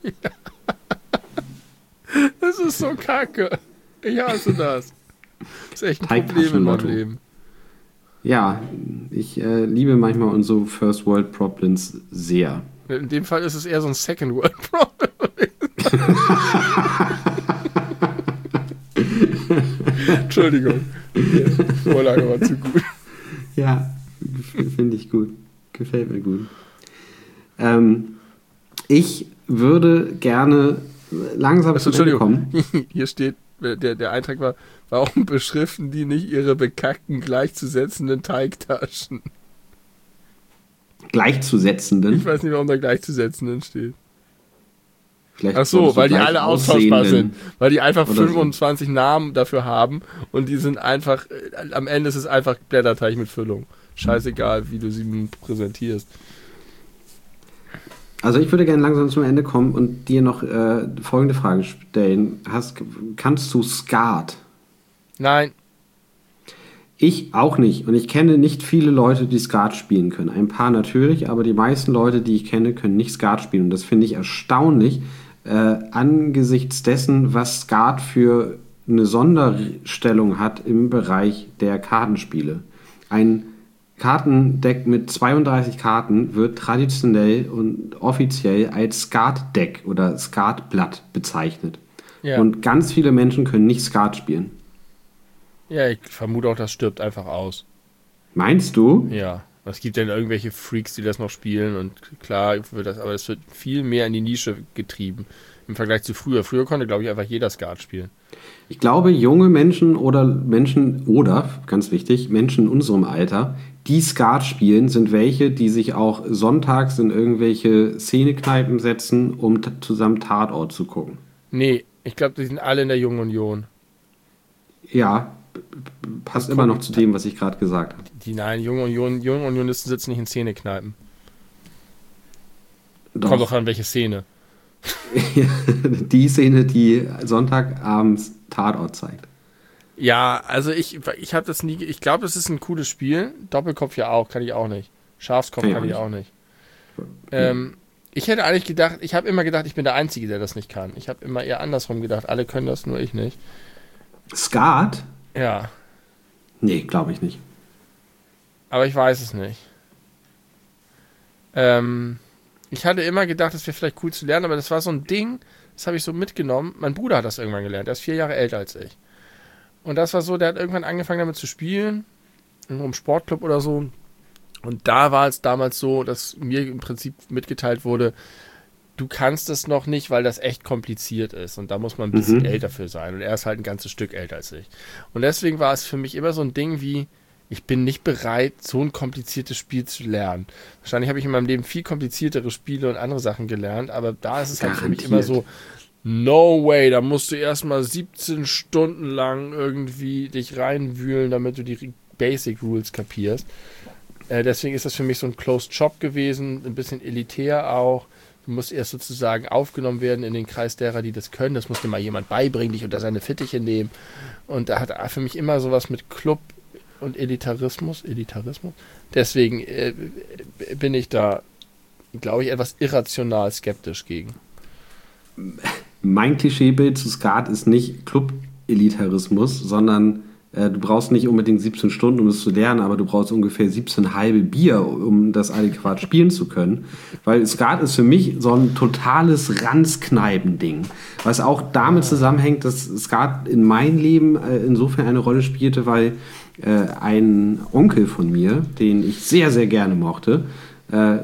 Das ist so kacke. Ich hasse das. Das ist echt ein Problem in meinem Teigtaschenlotto. Leben. Ja, ich äh, liebe manchmal unsere First World Problems sehr. In dem Fall ist es eher so ein Second World Problem. Entschuldigung. Die Vorlage war zu gut. Ja, f- finde ich gut. Gefällt mir gut. Ähm, ich würde gerne langsam Also, zum Ende Entschuldigung. kommen. Hier steht, der, der Eintrag war, warum beschriften die nicht ihre bekackten, gleichzusetzenden Teigtaschen? Gleichzusetzenden. Ich weiß nicht, warum da gleichzusetzenden steht. Vielleicht Ach so, wolltest du weil die gleich alle austauschbar aussehenden. sind. Weil die einfach Oder so. fünfundzwanzig Namen dafür haben und die sind einfach, äh, am Ende ist es einfach Blätterteig mit Füllung. Scheißegal, wie du sie präsentierst. Also ich würde gerne langsam zum Ende kommen und dir noch äh, folgende Frage stellen. Hast, kannst du Skat? Nein, Ich auch nicht. Und ich kenne nicht viele Leute, die Skat spielen können. Ein paar natürlich, aber die meisten Leute, die ich kenne, können nicht Skat spielen. Und das finde ich erstaunlich, äh, angesichts dessen, was Skat für eine Sonderstellung hat im Bereich der Kartenspiele. Ein Kartendeck mit zweiunddreißig Karten wird traditionell und offiziell als Skatdeck oder Skatblatt bezeichnet. ja. Und ganz viele Menschen können nicht Skat spielen. Ja, ich vermute auch, das stirbt einfach aus. Meinst du? Ja. Es gibt dann irgendwelche Freaks, die das noch spielen und klar, wird das, aber es wird viel mehr in die Nische getrieben im Vergleich zu früher. Früher konnte, glaube ich, einfach jeder Skat spielen. Ich glaube, junge Menschen oder Menschen, oder, ganz wichtig, Menschen in unserem Alter, die Skat spielen, sind welche, die sich auch sonntags in irgendwelche Szenekneipen setzen, um t- zusammen Tatort zu gucken. Nee, ich glaube, die sind alle in der Jungen Union. Ja, b- b- passt immer noch zu dem, was ich gerade gesagt habe. Die, nein, junge Union, junge Unionisten sitzen nicht in Szenekneipen. Doch. Kommt doch an, welche Szene. Die Szene, die Sonntagabends Tatort zeigt. Ja, also ich, ich habe das nie, ich glaube, das ist ein cooles Spiel. Doppelkopf ja auch, kann ich auch nicht. Schafskopf Kann ich kann auch ich auch nicht. Ähm, ich hätte eigentlich gedacht, ich habe immer gedacht, ich bin der Einzige, der das nicht kann. Ich habe immer eher andersrum gedacht, alle können das, nur ich nicht. Skat? Ja, Nee, glaube ich nicht. aber ich weiß es nicht. Ähm, ich hatte immer gedacht, das wäre vielleicht cool zu lernen, aber das war so ein Ding, das habe ich so mitgenommen. Mein Bruder hat das irgendwann gelernt, der ist vier Jahre älter als ich. Und das war so, der hat irgendwann angefangen damit zu spielen, in einem Sportclub oder so. Und da war es damals so, dass mir im Prinzip mitgeteilt wurde, du kannst es noch nicht, weil das echt kompliziert ist. Und da muss man ein bisschen Mhm. älter für sein. Und er ist halt ein ganzes Stück älter als ich. Und deswegen war es für mich immer so ein Ding wie, ich bin nicht bereit, so ein kompliziertes Spiel zu lernen. Wahrscheinlich habe ich in meinem Leben viel kompliziertere Spiele und andere Sachen gelernt, aber da ist es halt für mich immer so, no way, da musst du erstmal siebzehn Stunden lang irgendwie dich reinwühlen, damit du die Basic Rules kapierst. Äh, deswegen ist das für mich so ein Closed Shop gewesen, ein bisschen elitär auch. Du musst erst sozusagen aufgenommen werden in den Kreis derer, die das können. Das muss dir mal jemand beibringen, dich unter seine Fittiche nehmen. Und da hat für mich immer sowas mit Club und Elitarismus. Elitarismus. Deswegen äh, bin ich da, glaube ich, etwas irrational skeptisch gegen. Mein Klischeebild zu Skat ist nicht Club-Elitarismus, sondern äh, Äh, du brauchst nicht unbedingt siebzehn Stunden, um es zu lernen, aber du brauchst ungefähr siebzehn halbe Bier, um das adäquat spielen zu können. Weil Skat ist für mich so ein totales Ranzkneipen-Ding. Was auch damit zusammenhängt, dass Skat in meinem Leben äh, insofern eine Rolle spielte, weil äh, ein Onkel von mir, den ich sehr, sehr gerne mochte, äh,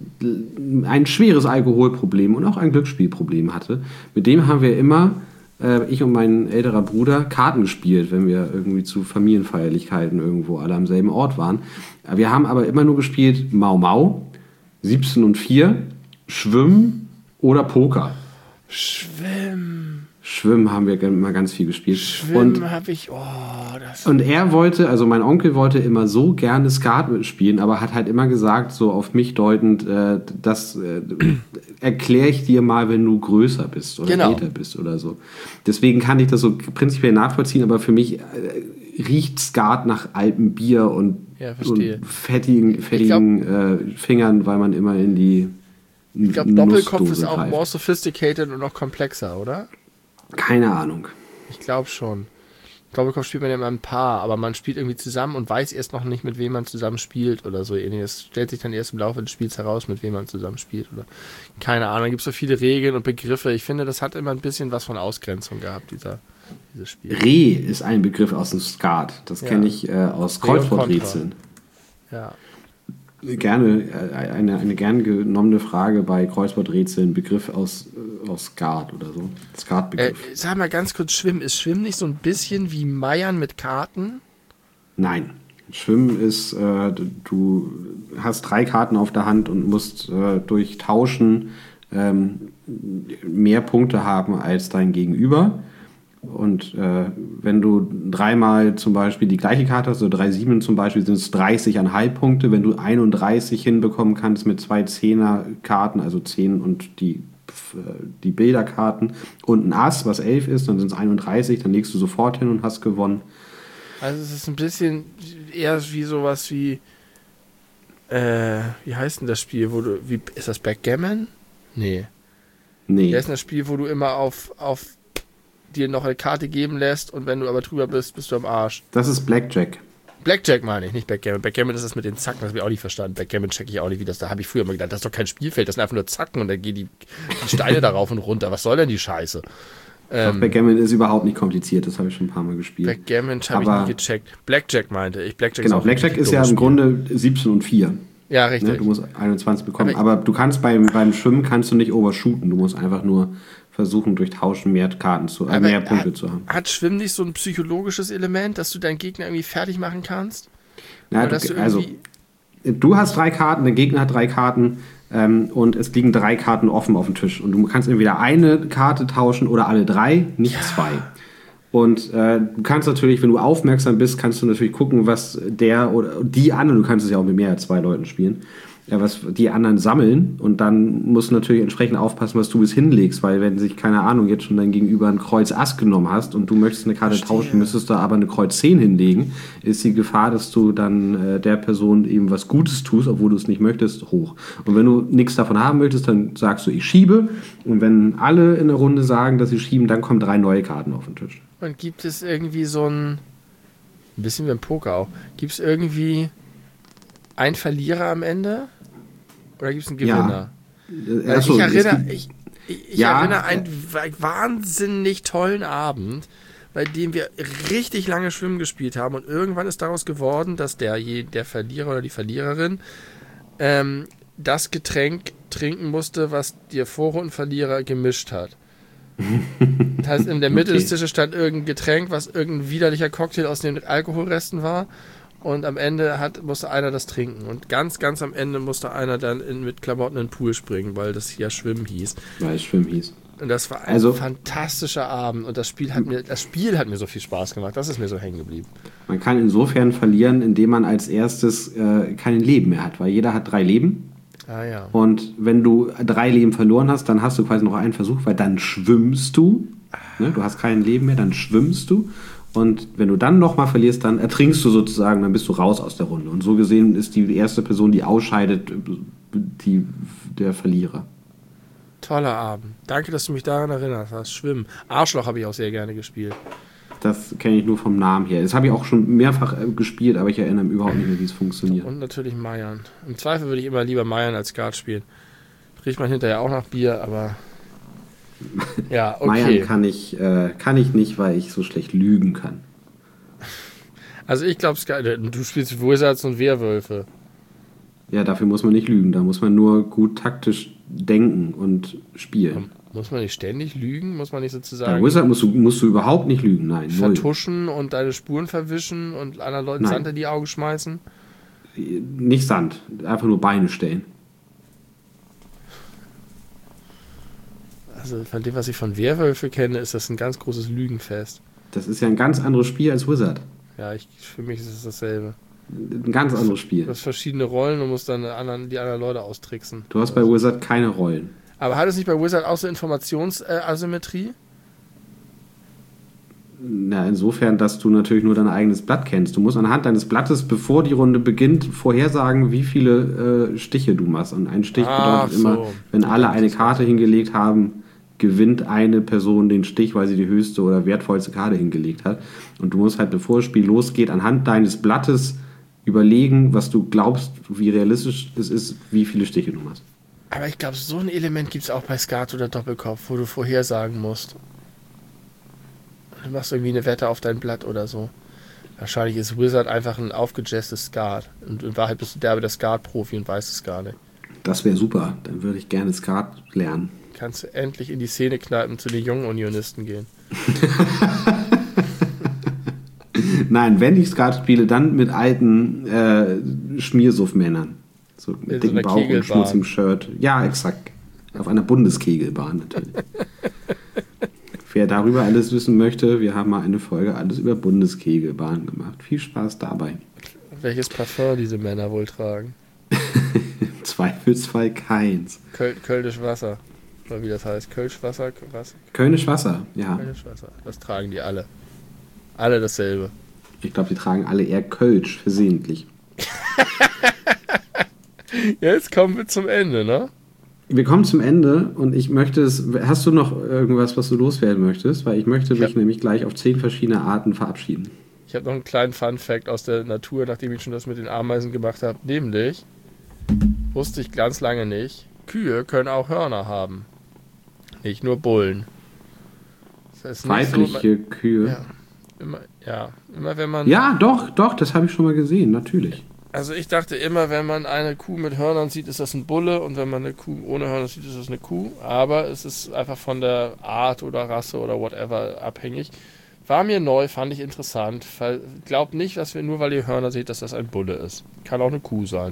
ein schweres Alkoholproblem und auch ein Glücksspielproblem hatte. Mit dem haben wir immer, äh, ich und mein älterer Bruder, Karten gespielt, wenn wir irgendwie zu Familienfeierlichkeiten irgendwo alle am selben Ort waren. Wir haben aber immer nur gespielt Mau Mau, siebzehn und vier, Schwimmen oder Poker. Schwimmen. Schwimmen haben wir immer ganz viel gespielt. Schwimmen habe ich, oh, das... Und er wollte, also mein Onkel wollte immer so gerne Skat spielen, aber hat halt immer gesagt, so auf mich deutend, äh, das äh, erkläre ich dir mal, wenn du größer bist oder genau. älter bist oder so. Deswegen kann ich das so prinzipiell nachvollziehen, aber für mich äh, riecht Skat nach altem Bier und, ja, und fettigen, fettigen glaub, äh, Fingern, weil man immer in die Ich glaube, Doppelkopf ist auch more sophisticated und noch komplexer, oder? Keine Ahnung. Ich glaube schon. Doppelkopf spielt man ja immer ein Paar, aber man spielt irgendwie zusammen und weiß erst noch nicht, mit wem man zusammen spielt oder so. Es stellt sich dann erst im Laufe des Spiels heraus, mit wem man zusammen spielt. Oder keine Ahnung, da gibt es so viele Regeln und Begriffe. Ich finde, das hat immer ein bisschen was von Ausgrenzung gehabt, dieser, dieses Spiel. Reh ist ein Begriff aus dem Skat. Das ja. kenne ich äh, aus Kreuzworträtseln. Ja. Gerne, äh, eine, eine gern genommene Frage bei Kreuzworträtseln, Begriff aus, äh, aus Skat oder so. Skatbegriff. Äh, sag mal ganz kurz, Schwimmen. Ist Schwimmen nicht so ein bisschen wie Meiern mit Karten? Nein. Schwimmen ist, äh, du hast drei Karten auf der Hand und musst äh, durch Tauschen ähm, mehr Punkte haben als dein Gegenüber. Und äh, wenn du dreimal zum Beispiel die gleiche Karte hast, also drei Sieben zum Beispiel, sind es dreißig Komma fünf Punkte. Wenn du einunddreißig hinbekommen kannst mit zwei Zehner-Karten, also zehn und die, die Bilderkarten und ein Ass, was elf ist, dann sind es einunddreißig, dann legst du sofort hin und hast gewonnen. Also es ist ein bisschen eher wie sowas wie, äh, wie heißt denn das Spiel, wo du, wie, ist das Backgammon? Nee. Nee. Das ist ein Spiel, wo du immer auf, auf dir noch eine Karte geben lässt und wenn du aber drüber bist, bist du am Arsch. Das ist Blackjack. Blackjack meine ich, nicht Backgammon. Backgammon ist das mit den Zacken, das habe ich auch nicht verstanden. Backgammon check ich auch nicht, wie das, da habe ich früher immer gedacht, das ist doch kein Spielfeld, das sind einfach nur Zacken und dann gehen die, die Steine da rauf und runter. Was soll denn die Scheiße? Ähm, Backgammon ist überhaupt nicht kompliziert, das habe ich schon ein paar Mal gespielt. Backgammon habe ich nie gecheckt. Blackjack meinte ich. Blackjack genau, ist auch Blackjack ist ja im Grunde siebzehn und vier. Ja, richtig. Ne? Du musst einundzwanzig bekommen, aber, aber du kannst beim, beim Schwimmen kannst du nicht overshooten, du musst einfach nur versuchen, durch Tauschen mehr Karten zu, äh, mehr Punkte hat, zu haben. Hat Schwimmen nicht so ein psychologisches Element, dass du deinen Gegner irgendwie fertig machen kannst? Na, du, du also, du hast drei Karten, der Gegner hat drei Karten ähm, und es liegen drei Karten offen auf dem Tisch. Und du kannst entweder eine Karte tauschen oder alle drei, nicht ja. zwei. Und äh, du kannst natürlich, wenn du aufmerksam bist, kannst du natürlich gucken, was der oder die anderen, du kannst es ja auch mit mehr als zwei Leuten spielen, ja, was die anderen sammeln und dann musst du natürlich entsprechend aufpassen, was du bis hinlegst, weil wenn sich, keine Ahnung, jetzt schon dein Gegenüber ein Kreuz Ass genommen hast und du möchtest eine Karte Verstehe. tauschen, müsstest du aber eine Kreuz zehn hinlegen, ist die Gefahr, dass du dann äh, der Person eben was Gutes tust, obwohl du es nicht möchtest, hoch. Und wenn du nichts davon haben möchtest, dann sagst du, ich schiebe und wenn alle in der Runde sagen, dass sie schieben, dann kommen drei neue Karten auf den Tisch. Und gibt es irgendwie so ein, ein bisschen wie im Poker auch, gibt es irgendwie einen Verlierer am Ende? Oder gibt es einen Gewinner? Ja. Also ich erinnere, ich, ich, ich ja. erinnere einen wahnsinnig tollen Abend, bei dem wir richtig lange Schwimmen gespielt haben und irgendwann ist daraus geworden, dass der, der Verlierer oder die Verliererin ähm, das Getränk trinken musste, was der Vorrundenverlierer gemischt hat. Das heißt, in der Mitte okay. des Tisches stand irgendein Getränk, was irgendein widerlicher Cocktail aus den Alkoholresten war. Und am Ende hat, musste einer das trinken. Und ganz, ganz am Ende musste einer dann in, mit Klamotten in den Pool springen, weil das ja Schwimmen hieß. Weil es Schwimmen hieß. Und das war ein also, fantastischer Abend. Und das Spiel, hat mir, das Spiel hat mir so viel Spaß gemacht. Das ist mir so hängen geblieben. Man kann insofern verlieren, indem man als erstes äh, kein Leben mehr hat. Weil jeder hat drei Leben. Ah, ja. Und wenn du drei Leben verloren hast, dann hast du quasi noch einen Versuch, weil dann schwimmst du. Ne? Du hast kein Leben mehr, dann schwimmst du. Und wenn du dann nochmal verlierst, dann ertrinkst du sozusagen, dann bist du raus aus der Runde. Und so gesehen ist die erste Person, die ausscheidet, die, der Verlierer. Toller Abend. Danke, dass du mich daran erinnert hast. Schwimmen. Arschloch habe ich auch sehr gerne gespielt. Das kenne ich nur vom Namen her. Das habe ich auch schon mehrfach äh, gespielt, aber ich erinnere mich überhaupt nicht mehr, wie es funktioniert. Und natürlich Meiern. Im Zweifel würde ich immer lieber Meiern als Skat spielen. Riecht man hinterher auch nach Bier, aber ja, okay. Meiern kann ich, äh, kann ich nicht, weil ich so schlecht lügen kann. Also ich glaube, du spielst Wizards und Werwölfe. Ja, dafür muss man nicht lügen. Da muss man nur gut taktisch denken und spielen. Muss man nicht ständig lügen? Muss man nicht sozusagen... Bei Wizard musst du, musst du überhaupt nicht lügen, nein. Vertuschen null. Und deine Spuren verwischen und anderen Leuten nein. Sand in die Augen schmeißen? Nicht Sand, einfach nur Beine stellen. Also von dem, was ich von Werwölfe kenne, ist das ein ganz großes Lügenfest. Das ist ja ein ganz anderes Spiel als Wizard. Ja, ich, für mich ist es dasselbe. Ein ganz anderes Spiel. Du hast verschiedene Rollen und musst dann anderen, die anderen Leute austricksen. Du hast bei Wizard keine Rollen. Aber hat es nicht bei Wizard auch so Informationsasymmetrie? Na, insofern, dass du natürlich nur dein eigenes Blatt kennst. Du musst anhand deines Blattes, bevor die Runde beginnt, vorhersagen, wie viele äh, Stiche du machst. Und ein Stich ah, bedeutet so. immer, wenn alle eine Karte hingelegt haben, gewinnt eine Person den Stich, weil sie die höchste oder wertvollste Karte hingelegt hat. Und du musst halt, bevor das Spiel losgeht, anhand deines Blattes überlegen, was du glaubst, wie realistisch es ist, wie viele Stiche du machst. Aber ich glaube, so ein Element gibt es auch bei Skat oder Doppelkopf, wo du vorhersagen musst. Du machst irgendwie eine Wette auf dein Blatt oder so. Wahrscheinlich ist Wizard einfach ein aufgejazztes Skat. Und in Wahrheit bist du derbe der Skat-Profi und weißt es gar nicht. Das wäre super. Dann würde ich gerne Skat lernen. Kannst du endlich in die Szene kneipen, zu den jungen Unionisten gehen. Nein, wenn ich Skat spiele, dann mit alten äh, Schmiersuff-Männern. So mit in dicken so Bauch und schmutzigem Shirt. Ja, exakt. Auf einer Bundeskegelbahn natürlich. Wer darüber alles wissen möchte, wir haben mal eine Folge alles über Bundeskegelbahn gemacht. Viel Spaß dabei. Welches Parfum diese Männer wohl tragen? Im Zweifelsfall keins. Köl Kölnisch Wasser. Oder wie das heißt. Kölsch Wasser? Was? Kölnisch Wasser, ja. Kölnisch Wasser. Das tragen die alle. Alle dasselbe. Ich glaube, die tragen alle eher Kölsch versehentlich. Jetzt kommen wir zum Ende, ne? Wir kommen zum Ende und ich möchte es. Hast du noch irgendwas, was du loswerden möchtest? Weil ich möchte mich hab, nämlich gleich auf zehn verschiedene Arten verabschieden. Ich habe noch einen kleinen Fun-Fact aus der Natur, nachdem ich schon das mit den Ameisen gemacht habe. Nämlich, wusste ich ganz lange nicht, Kühe können auch Hörner haben. Nicht nur Bullen. Das heißt weibliche so, Kühe. Ja immer, ja, immer wenn man... Ja, doch, doch, das habe ich schon mal gesehen, natürlich. Also ich dachte immer, wenn man eine Kuh mit Hörnern sieht, ist das ein Bulle und wenn man eine Kuh ohne Hörner sieht, ist das eine Kuh. Aber es ist einfach von der Art oder Rasse oder whatever abhängig. War mir neu, fand ich interessant. Glaubt nicht, dass wir nur, weil ihr Hörner seht, dass das ein Bulle ist. Kann auch eine Kuh sein.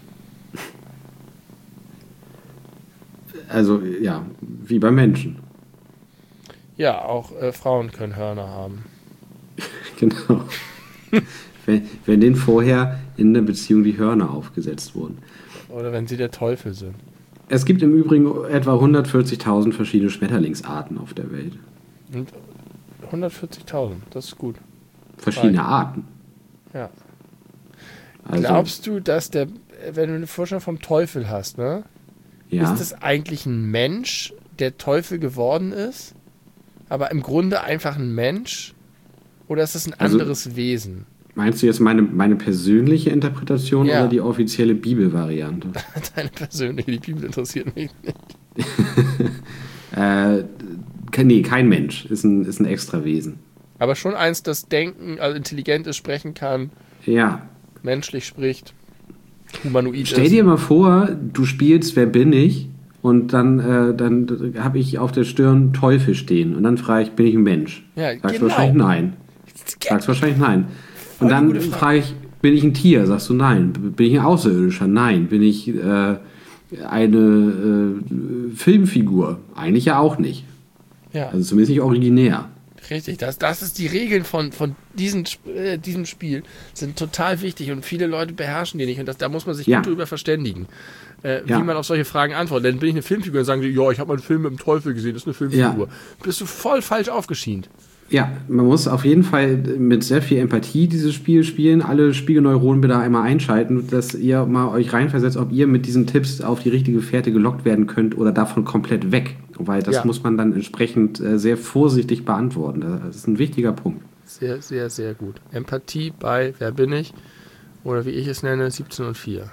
Also ja, wie bei Menschen. Ja, auch äh, Frauen können Hörner haben. Genau. wenn, wenn denen vorher in der Beziehung die Hörner aufgesetzt wurden. Oder wenn sie der Teufel sind. Es gibt im Übrigen etwa hundertvierzigtausend verschiedene Schmetterlingsarten auf der Welt. Und hundertvierzigtausend, das ist gut. Verschiedene Fein. Arten. Ja. Also, glaubst du, dass der, wenn du eine Vorstellung vom Teufel hast, ne? Ja. Ist das eigentlich ein Mensch, der Teufel geworden ist? Aber im Grunde einfach ein Mensch? Oder ist das ein also, anderes Wesen? Meinst du jetzt meine, meine persönliche Interpretation ja. oder die offizielle Bibelvariante? Deine persönliche, die Bibel interessiert mich nicht. äh, nee, kein Mensch. Ist ein, ist ein Extrawesen. Aber schon eins, das denken, also intelligent ist, sprechen kann. Ja. Menschlich spricht. Humanoid Stell ist. dir mal vor, du spielst Wer bin ich? Und dann, äh, dann habe ich auf der Stirn Teufel stehen. Und dann frage ich, bin ich ein Mensch? Ja, Sagst genau. wahrscheinlich nein. Sagst wahrscheinlich nein. Und dann frage ich, bin ich ein Tier? Sagst du nein. Bin ich ein Außerirdischer? Nein. Bin ich äh, eine äh, Filmfigur? Eigentlich ja auch nicht. Ja. Also zumindest nicht originär. Richtig, das, das ist die Regeln von, von diesen, äh, diesem Spiel sind total wichtig und viele Leute beherrschen die nicht und das, da muss man sich ja. gut drüber verständigen, äh, ja. wie man auf solche Fragen antwortet. Denn bin ich eine Filmfigur und sagen die, ja, ich habe mal einen Film mit dem Teufel gesehen, das ist eine Filmfigur. Ja. Bist du voll falsch aufgeschient. Ja, man muss auf jeden Fall mit sehr viel Empathie dieses Spiel spielen, alle Spiegelneuronen bitte einmal einschalten, dass ihr mal euch reinversetzt, ob ihr mit diesen Tipps auf die richtige Fährte gelockt werden könnt oder davon komplett weg. Weil das ja. muss man dann entsprechend äh, sehr vorsichtig beantworten. Das ist ein wichtiger Punkt. Sehr, sehr, sehr gut. Empathie bei Wer bin ich? Oder wie ich es nenne, siebzehn und vier.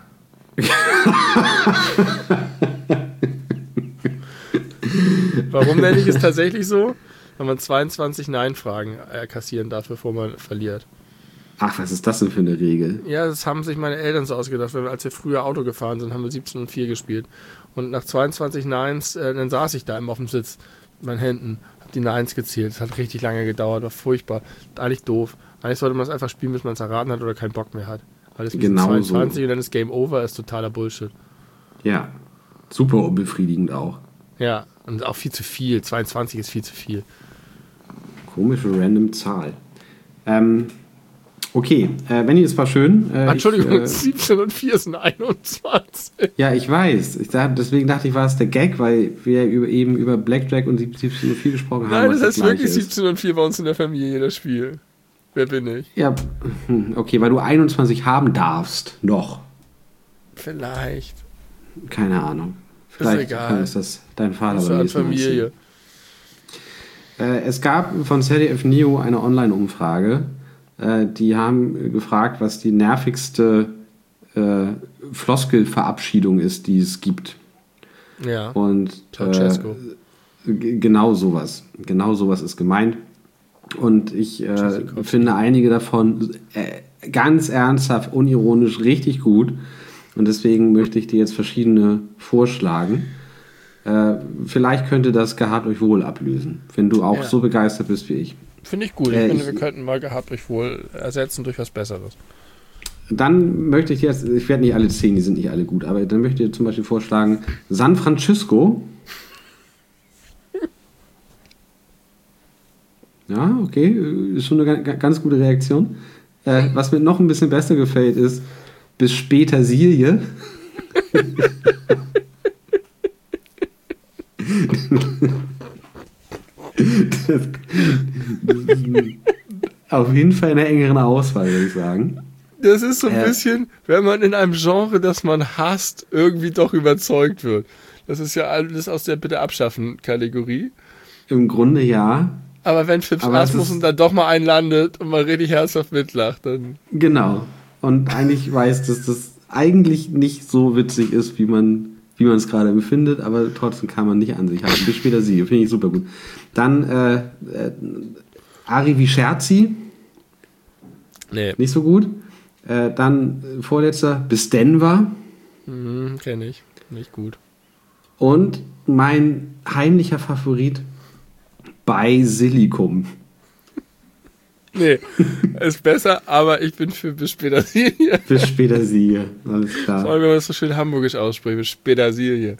Warum nenne ich es tatsächlich so? Weil man zweiundzwanzig Nein-Fragen äh, kassieren darf, bevor man verliert. Ach, was ist das denn für eine Regel? Ja, das haben sich meine Eltern so ausgedacht. Weil wir, als wir früher Auto gefahren sind, haben wir siebzehn und vier gespielt. Und nach zweiundzwanzig Neins, äh, dann saß ich da immer auf dem Sitz mit meinen Händen, hab die Neins gezählt. Das hat richtig lange gedauert, war furchtbar. Eigentlich doof. Eigentlich sollte man es einfach spielen, bis man es erraten hat oder keinen Bock mehr hat. Weil es Genau zweiundzwanzig so. Und dann ist Game Over, ist totaler Bullshit. Ja, super unbefriedigend auch. Ja, und auch viel zu viel. zweiundzwanzig ist viel zu viel. Komische random Zahl. Ähm, okay, äh, Benni, es war schön. Äh, Entschuldigung, ich, äh, siebzehn und vier sind einundzwanzig. Ja, ich weiß. Ich dachte, deswegen dachte ich, war es der Gag, weil wir über, eben über Blackjack und siebzehn und vier gesprochen haben. Nein, das was heißt Gleiche wirklich ist. siebzehn und vier bei uns in der Familie, das Spiel. Wer bin ich? Ja, hm, okay, weil du einundzwanzig haben darfst. Noch. Vielleicht. Keine Ahnung. Vielleicht egal. kann es das dein Vater Das beim war nächsten Mal Familie. erzählen. Äh, es gab von Z D F Neo eine Online-Umfrage. Äh, die haben gefragt, was die nervigste äh, Floskelverabschiedung ist, die es gibt. Ja. Und Ceausescu. äh, g- genau sowas. Genau sowas ist gemeint. Und ich äh, finde einige davon äh, ganz ernsthaft, unironisch, richtig gut. Und deswegen möchte ich dir jetzt verschiedene vorschlagen. Äh, vielleicht könnte das Gehabt euch wohl ablösen, wenn du auch Ja. so begeistert bist wie ich. Finde ich gut. Äh, ich finde, ich- wir könnten mal gehabt euch wohl ersetzen durch was Besseres. Dann möchte ich jetzt, ich werde nicht alle zehn, die sind nicht alle gut, aber dann möchte ich dir zum Beispiel vorschlagen, San Francisco. Ja, okay, ist schon eine ga- ganz gute Reaktion. Äh, was mir noch ein bisschen besser gefällt, ist bis später Silje. das, das ist auf jeden Fall in der engeren Auswahl, würde ich sagen. Das ist so ein Äh. bisschen, wenn man in einem Genre, das man hasst, irgendwie doch überzeugt wird. Das ist ja alles aus der Bitte-Abschaffen-Kategorie. Im Grunde ja. Aber wenn Fips Aber es Asmussen ist- dann doch mal einlandet und mal richtig herzhaft mitlacht, dann... Genau. Und eigentlich weiß, dass das eigentlich nicht so witzig ist, wie man wie man es gerade empfindet, aber trotzdem kann man nicht an sich haben. Bis später sie, finde ich super gut. Dann äh, äh, Ari Vischerzi, Nee, nicht so gut. Äh, dann äh, vorletzter, bis Denver. mhm, kenne ich. Nicht gut. Und mein heimlicher Favorit, bei Silicum. Nee, ist besser, aber ich bin für bis Petersilie. Bis später sie, alles klar. Vor allem, wenn man das so schön hamburgisch ausspricht, bis Petersilie.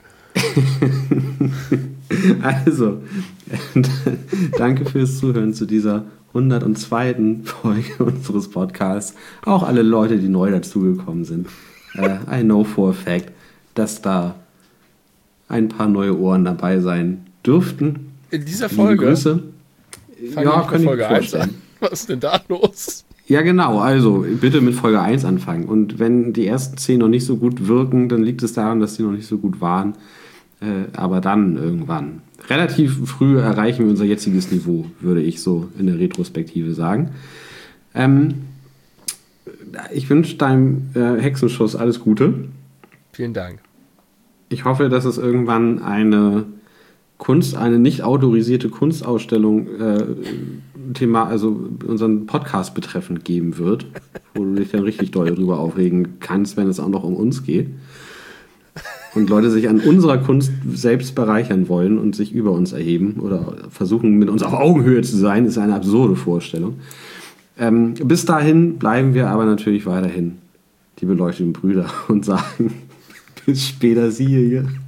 Also, danke fürs Zuhören zu dieser hundertzweiten Folge unseres Podcasts. Auch alle Leute, die neu dazugekommen sind. Äh, I know for a fact, dass da ein paar neue Ohren dabei sein dürften. In dieser Liebe Folge Grüße. fangen Ja, wir kann mit ich Folge mir eins vorstellen. an. Was ist denn da los? Ja, genau. Also, bitte mit Folge eins anfangen. Und wenn die ersten zehn noch nicht so gut wirken, dann liegt es daran, dass die noch nicht so gut waren. Äh, aber dann irgendwann. Relativ früh erreichen wir unser jetziges Niveau, würde ich so in der Retrospektive sagen. Ähm, ich wünsche deinem äh, Hexenschuss alles Gute. Vielen Dank. Ich hoffe, dass es irgendwann eine Kunst, eine nicht autorisierte Kunstausstellung äh, Thema, also unseren Podcast betreffend geben wird, wo du dich dann richtig doll darüber aufregen kannst, wenn es auch noch um uns geht. Und Leute sich an unserer Kunst selbst bereichern wollen und sich über uns erheben oder versuchen, mit uns auf Augenhöhe zu sein, ist eine absurde Vorstellung. Ähm, bis dahin bleiben wir aber natürlich weiterhin die beleuchteten Brüder und sagen bis später, siehe hier.